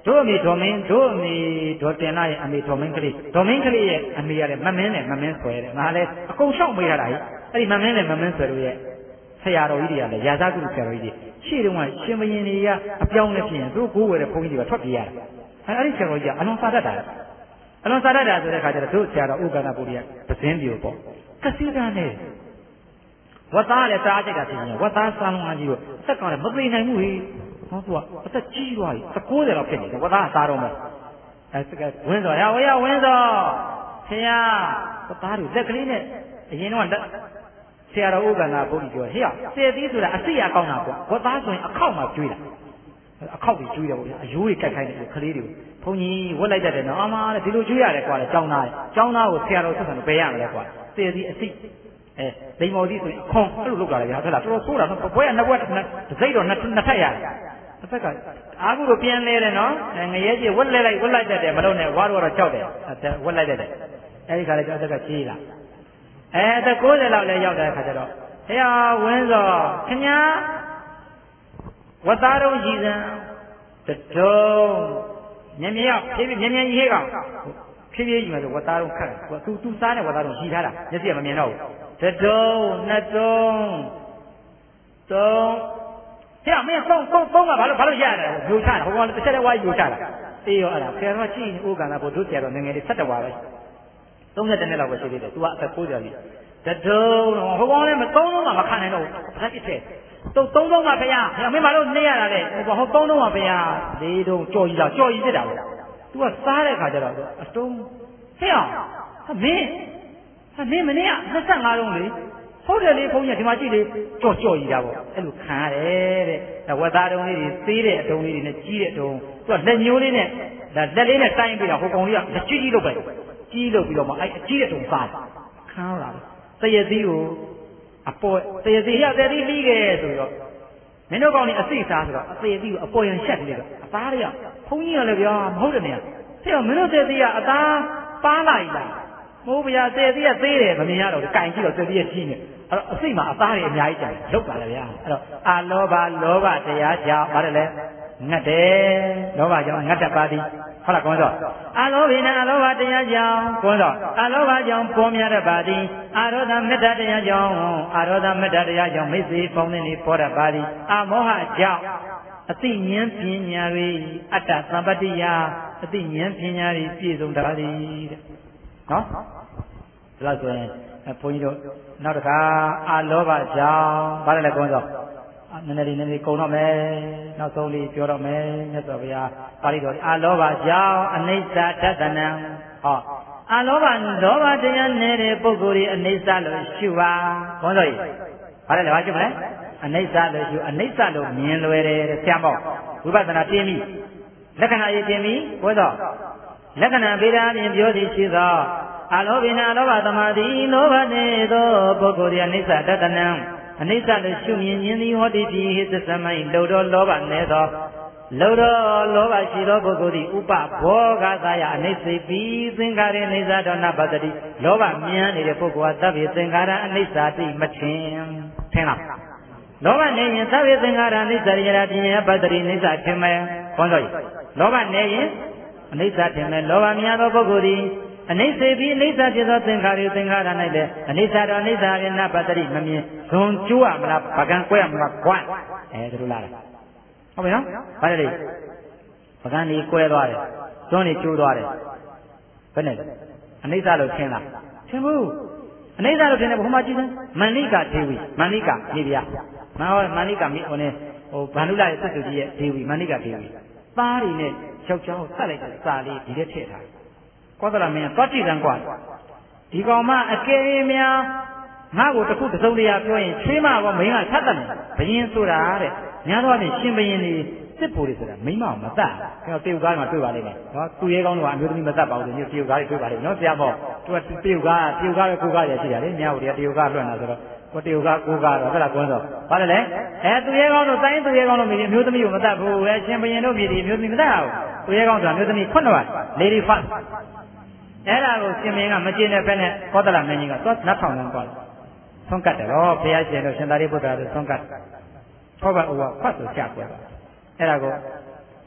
တို့အမေဒေါ်မင်းတို့အမေဒေါ်တင်လာရဲ့အမေဒေါ်မင်းကလေးဒေါ်မင်းကလေးရဲ့အမေရတယ်မမင်းနဲ့မမင်းဆွဲတယ်ငါလည်းအကုန်ရှောက်မေးရတာကြီးအဲ့ဒီမမင်းနဲ့မမင်းဆွဲတို့ရဲ့ဆရာတော်ကြီးတွေကလည်းရာဇဂုဆရာတော်ကြီးတွေရှေ့တုန်းကရှင်ဘရင်တွေကအပြောင်းနဲ့ဖြစ်ရင်သူကိုးဝယ်တဲ့ဘုန်းကြီးတွေကထွက်ပြေးရတယ်အဲ့ဒီဆရာတော်ကြီးကအလွန်စားတတ်တာအလွန်စားတတ်တာဆိုတဲ့ခါကျတော့တို့ဆရာတော်ဥက္ကဏပုရိယပဇင်းပြိုပေါ့ကစီကနဲ့ဝတ်သားလည်းစားကြိုက်တာဖြစ်ရင်ဝတ်သားစားလုံးအကြီးကိုစက်ကလည်းမသိနိုင်ဘူးဟိဟောသူကအသက်ကြီးသွားပြီကိုးဆယ်လောက်ဖြစ်နေတယ်ဝတ်သားစားတော့မယ်အဲစကဝင်းစောရဝရဝင်းစောဆရာဝတ်သားတွေလက်ကလေးနဲ့အရင်တော့ဆရာတော်ဥက္ကဏပုရိယပြောဟေ့ဆယ်သီးဆိုတာအစိရကောင်းတာပေါ့ဝတ်သားဆိုရင်အခောက်မှကျွေးတာအခောက်တွေကျွေးတယ်ပေါ့ဗျာအယိုးတွေကတ်ခိုင်းတယ်ကလေးတွေကိုဘုန်းကြီးဝတ်လိုက်တတ်တယ်နော်အမတဲ့ဒီလိုကျွေးရတယ်ကွာလေကျောင်းသားလေကျောင်းသားကိုဆရာတော်ဆက်ဆံလို့ပေးရမယ်လေကွာဆယ်သီးအစိအဲလိမ္မော်သီးဆိုရင်အခွန်အဲ့လိုလုပ်တာလေဗျာဟုတ်လားတော်တော်ဆိုးတာနော်ဘွဲကနှစ်ဘွဲတစ်စိတ်တော့နှစ်နှစ်ထက်ရတယ်တစ်ဖက်ကအာဟုတို့ပြန်လဲတယ်နော်ငရဲကြီးဝတ်လဲလိုက်ဝတ်လိုက်တတ်တယ်မလို့နဲ့ဝါတို့ကတော့ကြောက်တယ်ဝတ်လိုက်တတ်တယ်အဲဒီခါလေကျောင်းသက်ကကြီးလာအဲအသက်ကိုးဆယ်လောက်လည်းရောက်တဲ့အခါကျတော့ဆရာဝင်းစောခင်ဗျာဝတ်သားတော်ရည်စံတုံးမြင်မြင်ရောက်ဖြည်းဖြည်းမြင်မြင်ကြီးဟဲ့ကောင်ဖြည်းဖြည်းကြီးမယ်ဆိုဝတ်သားတော်ခတ်တယ်သူသူစားတဲ့ဝတ်သားတော်ရည်ထားတာမျက်စိကမမြင်တော့ဘူးတုံးနှစ်တုံးသုံးဆရာမင်းသုံးသုံးသုံးကဘာလို့ဘာလို့ရရတယ်ယူချတာဟိုကောင်တစ်ချက်တည်းဝါယူချတာအေးရောအဲ့ဒါဆရာတော်ကြည့်နေဥက္ကဏဘုဒ္ဓဆရာတော်ငယ်ငယ်လေးဆက်တဝါပဲသုံးတဲ့နှစ်လောက်ပဲရှိသေးတယ်သူကအသက်ကိုးဆယ်ပြီတတုံးတော့ဟိုကောင်လည်းမသုံးလုံးကမခံနိုင်တော့ဘူးဘာဖြစ်တဲ့သုံးသုံးလုံးကဖေရဖေရမင်းမလို့နေရတာလေဟိုသုံးလုံးကဖေရလေးတုံးကြော်ကြီးလားကြော်ကြီးဖြစ်တာပေါ့သူကစားတဲ့ခါကျတော့အတုံးဟဲ့အောင်မင်းမင်းမနေ့ကနှစ်ဆယ့်ငါးလုံးလေဟုတ်တယ်လေဘုန်းကြီးဒီမှာကြည့်လေကြော်ကြော်ကြီးတာပေါ့အဲ့လိုခံရတယ်တဲ့ဝက်သားတုံးလေးတွေသေးတဲ့အတုံးလေးတွေနဲ့ကြီးတဲ့အတုံးသူကလက်ညိုးလေးနဲ့ဒါလက်လေးနဲ့တိုင်းပြီးတော့ဟိုကောင်လေးကလက်ကြီးကြီးလုပ်ပဲကြီးလုပ်ပြီးတော့မှအဲ့အကြီးတဲ့တုံးစားခံရတာတရသီးကိုအပေါ်တရသီးရတရသီးပြီးခဲ့ဆိုတော့မင်းတို့ကောင်လေးအစိတ်စားဆိုတော့အသေးသီးကိုအပေါ်ရန်ရှက်ပြီးတော့အသားတွေကဘုန်းကြီးကလည်းဗျာမဟုတ်တယ်နေဆရာမင်းတို့တရသီးကအသားပါလာပြီလားမိုးဗျာတရသီးကသေးတယ်မမြင်ရတော့ကြိုင်ကြည့်တော့တရသီးကကြီးနေအဲ့တော့အစိတ်မှာအသားတွေအများကြီးကျန်လောက်ပါလေဗျာအဲ့တော့အာလောဘလောဘတရားကြောင့်ပါတယ်လေငတ်တယ်လောဘကြောင့်ငတ်တတ်ပါသည်ဟုတ်လားကောင်းတော့အလောဘိနအလောဘတရားကြောင့်ကောင်းတော့အလောဘကြောင့်ပေါ်များတတ်ပါသည်အာရောဓမေတ္တာတရားကြောင့်အာရောဓမေတ္တာတရားကြောင့်မိတ်ဆွေပေါင်းသင်းနေပေါ်တတ်ပါသည်အမောဟကြောင့်အသိဉာဏ်ပညာတွေအတ္တသံပတ္တိယအသိဉာဏ်ပညာတွေပြည့်စုံတတ်ပါသည်တဲ့နော်ဒါလို့ဆိုရင်ဘုန်းကြီးတို့နောက်တစ်ခါအလောဘကြောင့်ဗါတယ်လေကောင်းတော့နည်းနည်းလေးနည်းနည်းကုံတော့မယ်နောက်ဆုံးလေးပြောတော့မယ်မြတ်စွာဘုရားပါဠိတော်အာလောဘကြောင့်အနိစ္စတတနံဟောအာလောဘလောဘတရားနေတဲ့ပုဂ္ဂိုလ်ကြီးအနိစ္စလို့ရှုပါဘုန်းတော်ကြီးဘာလဲလဲဘာရှုမလဲအနိစ္စလို့ရှုအနိစ္စလို့မြင်လွယ်တယ်တဲ့ဆရာမောဝိပဿနာပြင်းပြီလက္ခဏာရေးပြင်းပြီဘုန်းတော်လက္ခဏာဗေဒအပြင်ပြောသည်ရှိသောအာလောဘိနာလောဘသမာဓိလောဘနေသောပုဂ္ဂိုလ်ကြီးအနိစ္စတတနံအနိစ္စလို့ရှုမြင်ခြင်းသည်ဟောတိတိဟိသသမိုင်းလောတော်လောဘနဲ့သောလောတော်လောဘရှိသောပုဂ္ဂိုလ်သည်ဥပဘောဂသာယအနိစ္စပိသင်္ခါရေနိစ္စတော်နပတ္တိလောဘမြင်နေတဲ့ပုဂ္ဂိုလ်ဟာသဗ္ဗေသင်္ခါရအနိစ္စတိမထင်ထင်လားလောဘနေရင်သဗ္ဗေသင်္ခါရအနိစ္စရိယပညာပတ္တိအနိစ္စထင်မယ်ခေါင်းတော်ကြီးလောဘနေရင်အနိစ္စထင်မယ်လောဘမြင်သောပုဂ္ဂိုလ်သည်အနိစ္စပြီးအနိစ္စဖြစ်သောသင်္ခါရသင်္ခါရ၌လည်းအနိစ္စတော်အနိစ္စရဏပတ္တိမမြင်ဂုံကျိုးရမလားပကံကွဲရမလားကွမ်းအဲဒါလိုလားဟုတ်ပြီနော်ဗါတယ်လေပကံကြီးကွဲသွားတယ်သွန်းကြီးကျိုးသွားတယ်ဘယ်နဲ့အနိစ္စလို့ထင်လားထင်ဘူးအနိစ္စလို့ထင်တယ်ဘုမကြည့်စမ်းမန္လိကာဒေဝီမန္လိကာနေဗျာမဟောမန္လိကာမိဟိုနေဟိုဗန္ဓုလရဲ့သစ္စုကြီးရဲ့ဒေဝီမန္လိကာဒေဝီသားတွေနဲ့ယောက်ျားကိုဆက်လိုက်တဲ့စာလေးဒီထဲထည့်ထားကောသလမင်းကသွားကြည့်စမ်းกว่าဒီကောင်မအကယ်၍များငါ့ကိုတခုတစုံတရာပြောရင်ချွေးမကောမင်းကဆက်တယ်ဘယင်းဆိုတာတဲ့ညာတော့ဖြင့်ရှင်ဘယင်းနေစစ်ဖို့တွေဆိုတာမိမမတတ်ကျွန်တော်တေုပ်ကားမှာတွေ့ပါလိမ့်မယ်နော်သူရဲကောင်းတို့ကအမျိုးသမီးမတတ်ပါဘူးဆိုရင်တေုပ်ကားတွေတွေ့ပါလိမ့်မယ်နော်ဆရာပေါ့သူကတေုပ်ကားတေုပ်ကားပဲကိုကားရရှိရတယ်မြောက်တွေကတေုပ်ကားလွှတ်နေတာဆိုတော့ကိုတေုပ်ကားကိုကားတော့ဟုတ်လားကွန်းတော့ဘာလဲလဲအဲသူရဲကောင်းတို့တိုင်းသူရဲကောင်းတို့မိဒီအမျိုးသမီးကိုမတတ်ဘူးအဲရှင်ဘယင်းတို့မိဒီအမျိုးသမီးမတတ်ဘူးသူရဲကောင်းဆိုတာအမျိုးသမီးခုနှစ်ပါး lady firstအဲ့ဒါကိုရှင်မင်းကမကျင်တဲ့ဘက်နဲ့ကောသလမင်းကြီးကသွားလက်ထောင်လန်းသွားတယ်ဆွန့်ကတ်တယ်တော့ဘုရားရှင်တို့ရှင်သာရိပုတ္တရာတို့ဆွန့်ကတ်ထောပတ်ဥပဖတ်ဆိုကြွယ်သွားအဲ့ဒါကို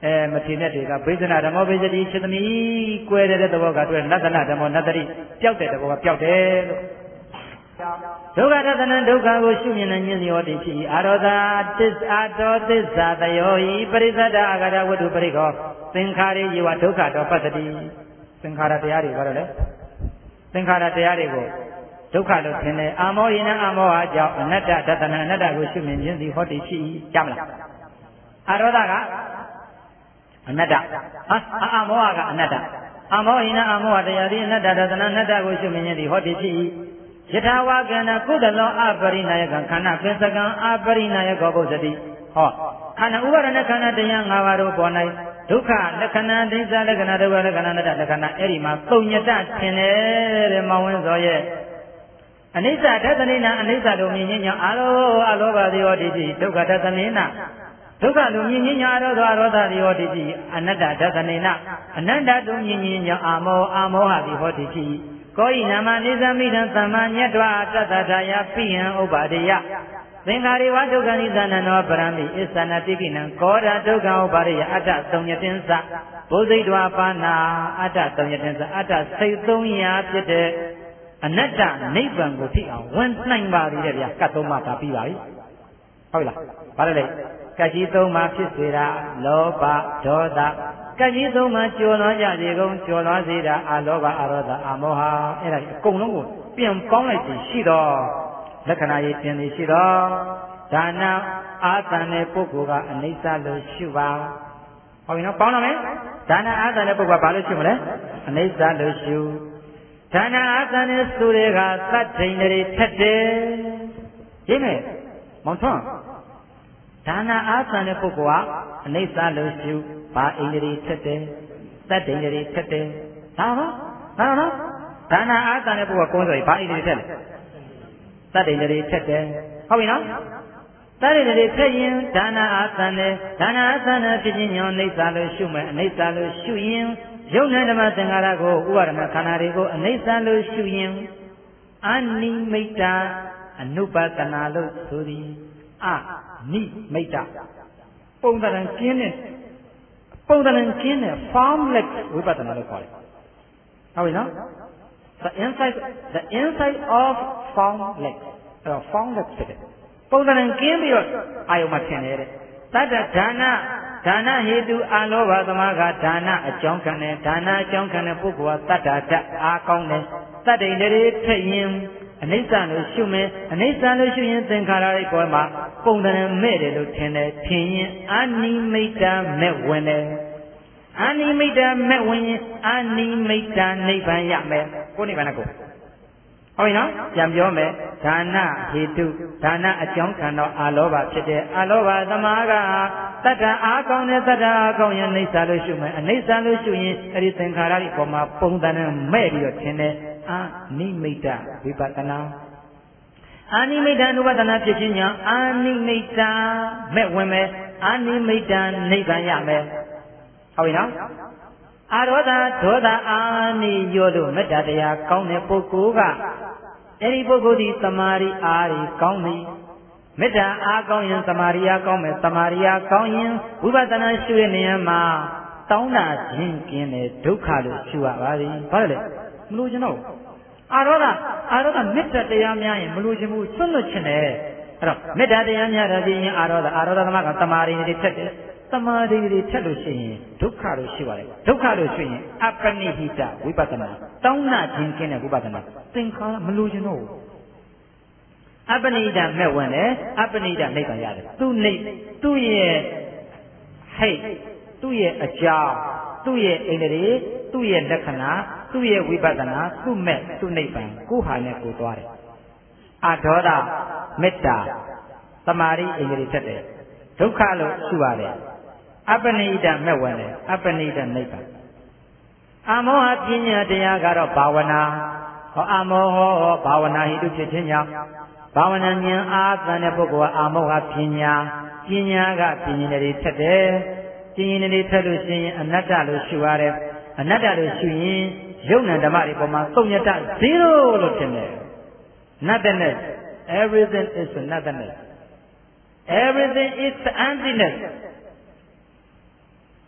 အဲမထင်တဲ့တွေကဘိဇနာဓမ္မဘိဇတိဖြစ်သမီးကွဲတဲ့သဘောကတွေ့နတ္တနာဓမ္မနတ္တရိပျောက်တဲ့သဘောကပျောက်တယ်လို့ဒုက္ခတသနံဒုက္ခကိုရှုမြင်တဲ့ဉာဏ်စီဟောတိဖြစ်၏အာရောသာသစ္စာတောသစ္စာတယောဤပရိသတ္တအာဂါရဝတ္ထုပရိခောသင်္ခါရေယဝဒုက္ခတောပတ္တိသင်္ခါရတရားတွေဘာလို့လဲသင်္ခါရတရားတွေကိုဒုက္ခလို့ထင်တယ်အာမောဟိနအာမောဟအကြောင်းအနတ္တတသနံအနတ္တကိုရှုမြင်ခြင်းစီဟောတိဖြစ်၏ကြားမလားအာရောသကအနတ္တဟာအာမောဟကအနတ္တအာမောဟိနအာမောဟတရားသည်အနတ္တတသနံအနတ္တကိုရှုမြင်ခြင်းစီဟောတိဖြစ်၏ယထာဝကန္နကုသလောအပရိနာယကံခန္ဓာပင်စကံအပရိနာယကောဘုဇတိဟောခန္ဓာဥပါဒณခန္ဓာတရား၅ပါးတို့ပေါ်၌ဒုက္ခလက္ခဏာဒိဋ္ဌလက္ခဏာဒုက္ခလက္ခဏာအနတ္တလက္ခဏာအဲ့ဒီမှာသုံးညတထင်တယ်တဲ့မောင်ဝင်းစောရဲ့အနိစ္စဒသနိနာအနိစ္စတို့မြင်ခြင်းကြောင့်အာရောအလောဘတိယောတိတိဒုက္ခဒသနိနာဒုက္ခတို့မြင်ခြင်းကြောင့်အာရောသောအာရောသတိယောတိတိအနတ္တဒသနိနာအနတ္တတို့မြင်ခြင်းကြောင့်အာမောအာမောဟတိဟောတိတိကောဤနာမနိသမိတံသမ္မာညတ္တဝတတ္တထာယပိယံဥပါဒေယသင်္ခါရိဝဒုက္ခနိသနနောပရမိအစ္ဆနာတိကိနံကောဓာဒုက္ခဥပါဒေယအတ္တသုံးညတင်္စဘုဇိတဝါပါဏာအတ္တသုံးညတင်္စအတ္တစိတ်သုံးရာဖြစ်တဲ့အနတ္တနိဗ္ဗာန်ကိုသိအောင်ဝန်နိုင်ပါသည်တဲ့ဗျာကတ်သုံးပါးပါပြီးပါပြီဟုတ်လားဘာလဲလဲကတ်ကြီးသုံးပါးဖြစ်စေတာလောဘဒေါသကတ်ကြီးသုံးပါးကျော်လွှားကြစေကုန်ကျော်လွှားစေတာအလောဘအရောဓအမောဟအဲ့ဒါအကုန်လုံးကိုပြန်ပေါင်းလိုက်ပြီးရှိတော့လက္ခဏာရေးပြင်ပြီးရှိတော့ဒါနအာသန်တဲ့ပုဂ္ဂိုလ်ကအနိစ္စလို့ရှုပါဟုတ်ပြီနော်ပေါင်းတော့မယ်ဒါနအာသန်တဲ့ပုဂ္ဂိုလ်ကဘာလို့ရှုမလဲအနိစ္စလို့ရှုဒါနအာသန်တဲ့သူတွေကသတ္တိန်တွေထက်တယ်ရင်းမယ်မောင်ထွန်းဒါနအာသန်တဲ့ပုဂ္ဂိုလ်ကအနိစ္စလို့ရှုဘာအိန္ဒြေထက်တယ်သတ္တိန်တွေထက်တယ်ဒါပါဒါနော်ဒါနအာသန်တဲ့ပုဂ္ဂိုလ်ကုန်းဆိုရင်ဘာအိန္ဒြေထက်လဲသတ္တိန်တွေထက်တယ်ဟုတ်ပြီနော်သတ္တိန်တွေထက်ရင်ဒါနအာသန်နဲ့ဒါနအာသန်နဲ့ဖြစ်ခြင်းညောအိဋ္ဌာလို့ရှုမယ်အိဋ္ဌာလို့ရှုရင်ယုံနဲ့ဓမ္မသင်္ခါရကိုဥပါဒနာခန္ဓာတွေကိုအိဋ္ဌာလို့ရှုရင်အနိမိတ်တာအနုပဒနာလို့ဆိုသည်အနိမိတ်တာပုံသဏ္ဍာန်ကျင်းတဲ့ပုံသဏ္ဍာန်ကျင်းတဲ့ formless ဝိပဿနာလို့ခေါ်တယ်ဟုတ်ပြီနော်The insight, the insight of formless, or formless ဖြစ်တယ်ပုံသဏ္ဍာန်ကျင်းပြီးတော့အာယုံမှာထင်တယ်တဲ့တတ္တဒါနဒါနဟေတုအလောဘသမားကဒါနအကြောင်းခံတယ်ဒါနအကြောင်းခံတဲ့ပုဂ္ဂိုလ်ကတတ္တဓာတ်အားကောင်းတယ်တတ္တိန်တွေထက်ရင်အနိစ္စလို့ရှုမယ်အနိစ္စလို့ရှုရင်သင်္ခါရတွေပေါ်မှာပုံသဏ္ဍာန်မဲ့တယ်လို့ထင်တယ်ထင်ရင်အနိမိတ်တမဲ့ဝင်တယ်အနိမိတ်တမဲ့ဝင်ရင်အနိမိတ်တနိဗ္ဗာန်ရမယ်ကိုနိဗ္ဗာန်ကိုဟုတ်ပြီနော်ပြန်ပြောမယ်ဒါနဟေတုဒါနအကြောင်းခံတော့အာလောဘဖြစ်တယ်အာလောဘသမားကတတ္တအားကောင်းတဲ့တတ္တအားကောင်းရင်အိဋ္ဌာလို့ရှုမယ်အိဋ္ဌာလို့ရှုရင်အဲ့ဒီသင်္ခါရတွေပေါ်မှာပုံသဏ္ဍာန်မဲ့ပြီးတော့ထင်တယ်အာနိမိတ်တဝိပဿနာအာနိမိတ်တအနုပဒနာဖြစ်ခြင်းကြောင့်အာနိမိတ်တမဲ့ဝင်မယ်အာနိမိတ်တနိဗ္ဗာန်ရမယ်ဟုတ်ပြီနော်အာရောဓဒေါသအာနိယောတို့မေတ္တာတရားကောင်းတဲ့ပုဂ္ဂိုလ်ကအဲ့ဒီပုဂ္ဂိုလ်ဒီသမာဓိအားကြီးကောင်းပြီမေတ္တာအားကောင်းရင်သမာဓိအားကောင်းမယ်သမာဓိအားကောင်းရင်ဝိပဿနာရှုရနေရမှာတောင်းတာခြင်းကျင်းတဲ့ဒုက္ခလို့ရှုရပါသည်ဘာလဲမလို့ကျွန်တော်အာရောဓအာရောဓမေတ္တာတရားများရင်မလို့ခြင်းဘူးဆွတ်လွတ်ခြင်းတယ်အဲ့တော့မေတ္တာတရားများတယ်ပြီးရင်အာရောဓအာရောဓသမကသမာဓိတွေထက်တယ်သမာဓိတွေထက်လို့ရှိရင်ဒုက္ခလို့ရှိပါတယ်ဒုက္ခလို့ရှိရင်အပနိဟိတဝိပဿနာတောင်းနာခြင်းကျင်းတဲ့ဝိပဿနာသင်္ခါရမလို့ခြင်းတော့အပနိဟိတမဲ့ဝင်တယ်အပနိဟိတနိဗ္ဗာန်ရတယ်သူ့နိသူ့ရဲ့ဟိတ်သူ့ရဲ့အကြောင်းသူ့ရဲ့အိန္ဒြေသူ့ရဲ့လက္ခဏာသူ့ရဲ့ဝိပဿနာသူ့မဲ့သူ့နိဗ္ဗာန်ကိုဟာနဲ့ကိုသွားတယ်အဒေါသမေတ္တာသမာဓိအိန္ဒြေထက်တယ်ဒုက္ခလို့ရှိပါတယ်အပနိဒမဲ့ဝင်တယ်အပနိဒနိဗ္ဗာန်အမောဟပညာတရားကတော့ဘာဝနာဟောအမောဟောဘာဝနာဟိတုဖြစ်ခြင်းကြောင့်ဘာဝနာဉာဏ်အားသန်တဲ့ပုဂ္ဂိုလ်ကအမောဟပညာပညာကပညာတွေထက်တယ်ပညာတွေထက်လို့ရှိရင်အနတ္တလို့ရှိရတယ်အနတ္တလို့ရှိရင်ယုံနာဓမ္မတွေပေါ်မှာသုံးညတဇီရိုလို့ထင်တယ် nothingness everything is nothingness everything is emptiness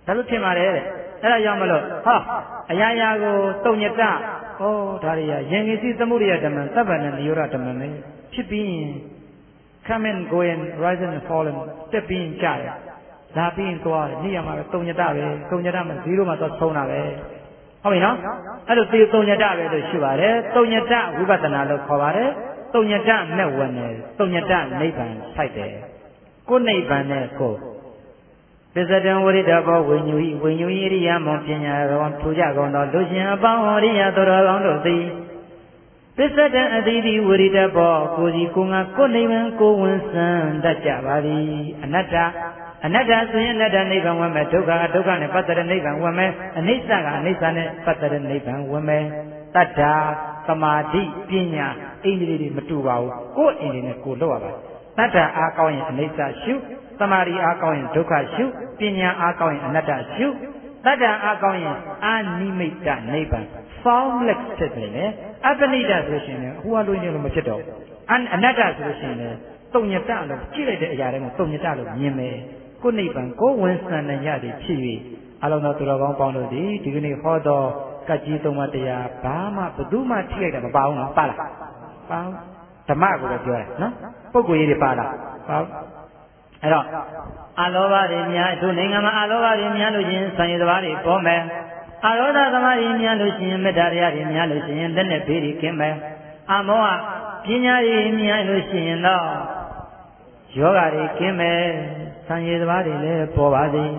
ဒါလို့ထင်ပါတယ်တဲ့အဲ့ဒါကြောင့်မလို့ဟာအရာရာကိုတုံညတဩဒါတွေကယင်ကြီးစီသမှုရိယဓမ္မသဗ္ဗနဲ့နိရောဓဓမ္မနဲ့ဖြစ်ပြီးရင် come and go and rise and fall တက်ပြီးရင်ကြတယ်လာပြီးရင်သွားတယ်နေရာမှာတုံညတပဲတုံညတမှာဇီရိုမှာသွားဆုံးတာပဲဟုတ်ပြီနော်အဲ့လိုသေတုံညတပဲလို့ရှိပါတယ်တုံညတဝိပဿနာလို့ခေါ်ပါတယ်တုံညတမဲ့ဝင်တယ်တုံညတနိဗ္ဗာန်ဆိုင်တယ်ကိုနိဗ္ဗာန်နဲ့ကိုပစ္စတံဝရိတဘောဝိညူဤဝိညူဤရိယမောပညာတော်ထူကြကုန်သောလူရှင်အပေါင်းရိယတော်တော်ကောင်းတို့သည်ပစ္စတံအတိတိဝရိတဘောကိုစီကိုငါကိုနိဗ္ဗာန်ကိုဝန်ဆံတတ်ကြပါသည်အနတ္တအနတ္တဆိုရင်အနတ္တနိဗ္ဗာန်ဝင်မယ်ဒုက္ခဒုက္ခနဲ့ပတ်သက်တဲ့နိဗ္ဗာန်ဝင်မယ်အနိစ္စကအနိစ္စနဲ့ပတ်သက်တဲ့နိဗ္ဗာန်ဝင်မယ်တတ္တာသမာဓိပညာအိန္ဒြေတွေမတူပါဘူးကိုယ်အိန္ဒြေနဲ့ကိုယ်လောက်ရပါတတ္တာအားကောင်းရင်အနိစ္စရှုသမာဓိအားကောင်းရင်ဒုက္ခရှုပညာအားကောင်းရင်အနတ္တရှုတတ္တအားကောင်းရင်အာနိမိတ်တနိဗ္ဗာန် formless ဖြစ်တယ်လေအပနိဒဆိုရှင်လည်းဟိုကလိုနေလို့မဖြစ်တော့အနတ္တဆိုရှင်လည်းတုံညတလို့ကြည့်လိုက်တဲ့အရာတိုင်းမှာတုံညတလို့မြင်မယ်ကိုနိဗ္ဗာန်ကိုဝန်ဆံနိုင်ရသည်ဖြစ်၍အလုံးစုံသူတော်ကောင်းပေါင်းတို့သည်ဒီကနေ့ဟောတော်ကတ်ကြီးသုံးပါးတရားဘာမှဘယ်သူမှထိလိုက်တာမပါဘူးနော်ပါလားပါဓမ္မကိုပဲပြောတယ်နော်ပုဂ္ဂိုလ်ရေးတွေပါလားပါအဲ့တော့အလောဘတွေများတို့နိုင်ငံမှာအလောဘတွေများလို့ရှင်ဆံရည်သဘာတွေပေါ်မယ်အရောဓသမားတွေများလို့ရှင်မေတ္တာတရားတွေများလို့ရှင်လက်နဲ့ဘေးတွေကင်းမယ်အမောဟပညာတွေများလို့ရှင်တော့ယောဂတွေကင်းမယ်ဆံရည်သဘာတွေလည်းပေါ်ပါစေ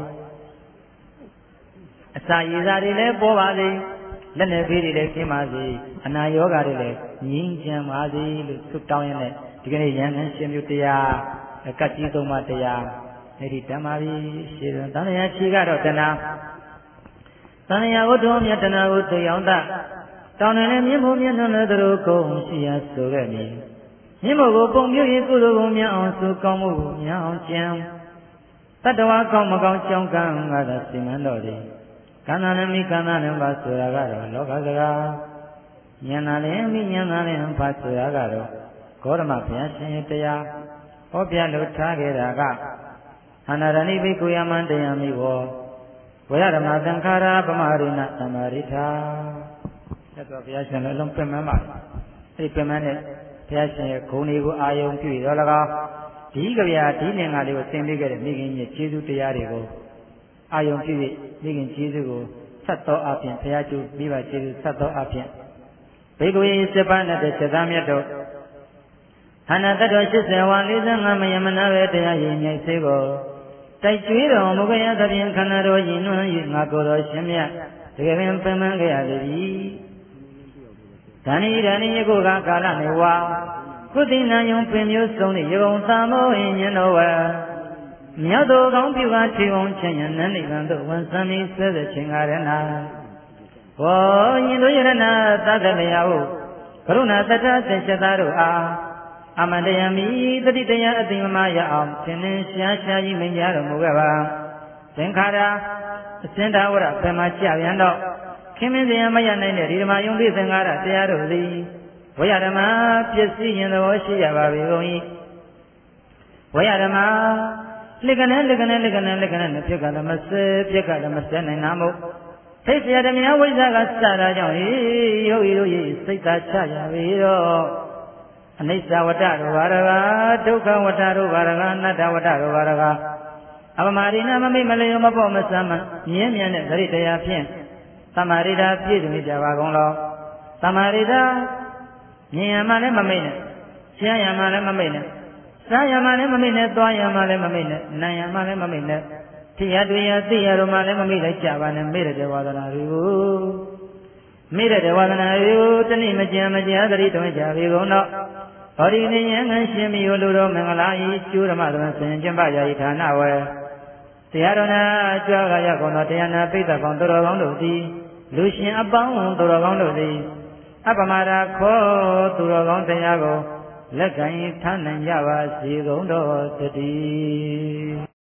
အစာရည်စားတွေလည်းပေါ်ပါစေလက်နဲ့ဘေးတွေလည်းကင်းပါစေအနာယောဂတွေလည်းငြိမ်းချမ်းပါစေလို့ဆုတောင်းရတဲ့ဒီကနေ့ရဟန်းရှင်မျိုးတရားကတ်ကြီးသုံးပါးတရားအဲ့ဒီဓမ္မကြီးရှင်းတယ်တဏှာရှိကတော့တဏှာတဏှာဝတ္ထုမြတ်တဏှာကိုသိအောင်တတောင်းတယ်မြင့်ဖို့မြတ်နှလို့သူတို့ကုန်ရှိရဆိုခဲ့မည်မြင့်ဖို့ကိုပုံပြု၍ကုသိုလ်ကိုမြတ်အောင်ဆိုကောင်းမှုကိုမြတ်အောင်ကျင့်တတ္တဝါကောင်းမကောင်းကြောင်းကံငါသာစီမံတော်သည်ကံသာလည်းမိကံသာလည်းပါဆိုတာကတော့လောကစကားဉာဏ်သာလည်းမိဉာဏ်သာလည်းပါဆိုတာကတော့ဂေါတမဘုရားရှင်တရားဟောပြလို့ထားခဲ့တာကအနာရဏိဘိကုယမံတရားမိဘောဝေယဓမ္မသံခါရပမရိဏသမာရိထာသက်တော်ဘုရားရှင်လည်းအလုံးပြင်းမှန်းပါအဲ့ဒီပြင်းမှန်းတဲ့ဘုရားရှင်ရဲ့ဂုဏ်တွေကိုအာယုံပြုရတော့၎င်းဒီကဗျာဒီနေငါလေးကိုသင်ပေးခဲ့တဲ့မိခင်ကြီးကျေးဇူးတရားတွေကိုအာယုံပြု၍မိခင်ကျေးဇူးကိုဆက်တော်အပြင်ဘုရားကျူမိဘကျေးဇူးဆက်တော်အပြင်ဘေကုယစပနဲ့တဲ့စေသားမြတ်တို့ခန္ဓာတ္တတော်၈၀ဝါ၄၅မယမနာပဲတရားရည်မြိုက်စေကိုတိုက်ကျွေးတော်မူကြရသဖြင့်ခန္ဓာတော်ရင်နှွမ်း၍ငါကိုယ်တော်ရှင်မြတ်တကယ်ပင်ပင်ပန်းခဲ့ရသည်ဓာနိဓာနိယကိုကကာလနေဝါကုသိဏယုံပင်မျိုးစုံ၏ယုံသာမောဟင်ညံတော်ဝါမြောက်တော်ကောင်းပြုကားခြေုံချင်ရနန်းနိဗ္ဗာန်သို့ဝန်ဆံပြီးဆွဲဆွဲချင်းကားရနာဟောညင်တို့ရဏသတ္တမယဟုကရုဏာတတ္တသင်္ချတာတို့အားအမန္တယမိတတိတယအသိမမရအောင်သင်္င်ရှားရှားကြီးမင်းကြတော်မူခဲ့ပါသင်္ခါရအစင်္ဒဝရပင်မကြပြန်တော့ခင်မင်းစရာမရနိုင်တဲ့ဒီဓမ္မယုံသိသင်္ခါရတရားတို့သည်ဝေယဓမ္မပစ္စည်းရင်သဘောရှိရပါပြီကုန်၏ဝေယဓမ္မလက်ကနဲ့လက်ကနဲ့လက်ကနဲ့လက်ကနဲ့ပြက်ကလည်းမစဲပြက်ကလည်းမစဲနိုင်နာမို့ထိတ်เสียဓမ္မဝိဇ္ဇာကစတာကြောင့်ဟေးယောဂီတို့၏စိတ်သာချရပြီတော့အနိစ္စဝတ္တတို့ဘာရကဒုက္ခဝတ္တတို့ဘာရကအနတ္တဝတ္တတို့ဘာရကအပမရိဏမမိတ်မလျောမပေါ့မဆမ်းမမြင်းမြန်းတဲ့ဂရိတရားဖြင့်သမာရိတာပြည့်စုံကြပါကုန်လောသမာရိတာမြင်ရမှလည်းမမိတ်နဲ့ရှားရမှလည်းမမိတ်နဲ့စားရမှလည်းမမိတ်နဲ့သွားရမှလည်းမမိတ်နဲ့နာရမှလည်းမမိတ်နဲ့ထိရတွေ့ရသိရတော့မှလည်းမမိတ်လိုက်ကြပါနဲ့မေ့တဲ့ဝါဒနာတွေကိုမေ့တဲ့ဝါဒနာတွေကိုတနည်းမကြံမကြာသတိတွင်ကြပြီကုန်တော့ဟောဒီနေယံငန်းရှင်မိယလူတော်မင်္ဂလာဤကျူးဓမ္မသမဆင်ကျင့်ပရာဤဌာနဝဲတရားတော်နာကြွားကရကုန်သောတရားနာပိဋကပေါင်းသူတော်ကောင်းတို့သည်လူရှင်အပေါင်းသူတော်ကောင်းတို့သည်အပမရာခောသူတော်ကောင်းတရားကိုလက်ခံထားနိုင်ကြပါစေကုန်တော်တည်း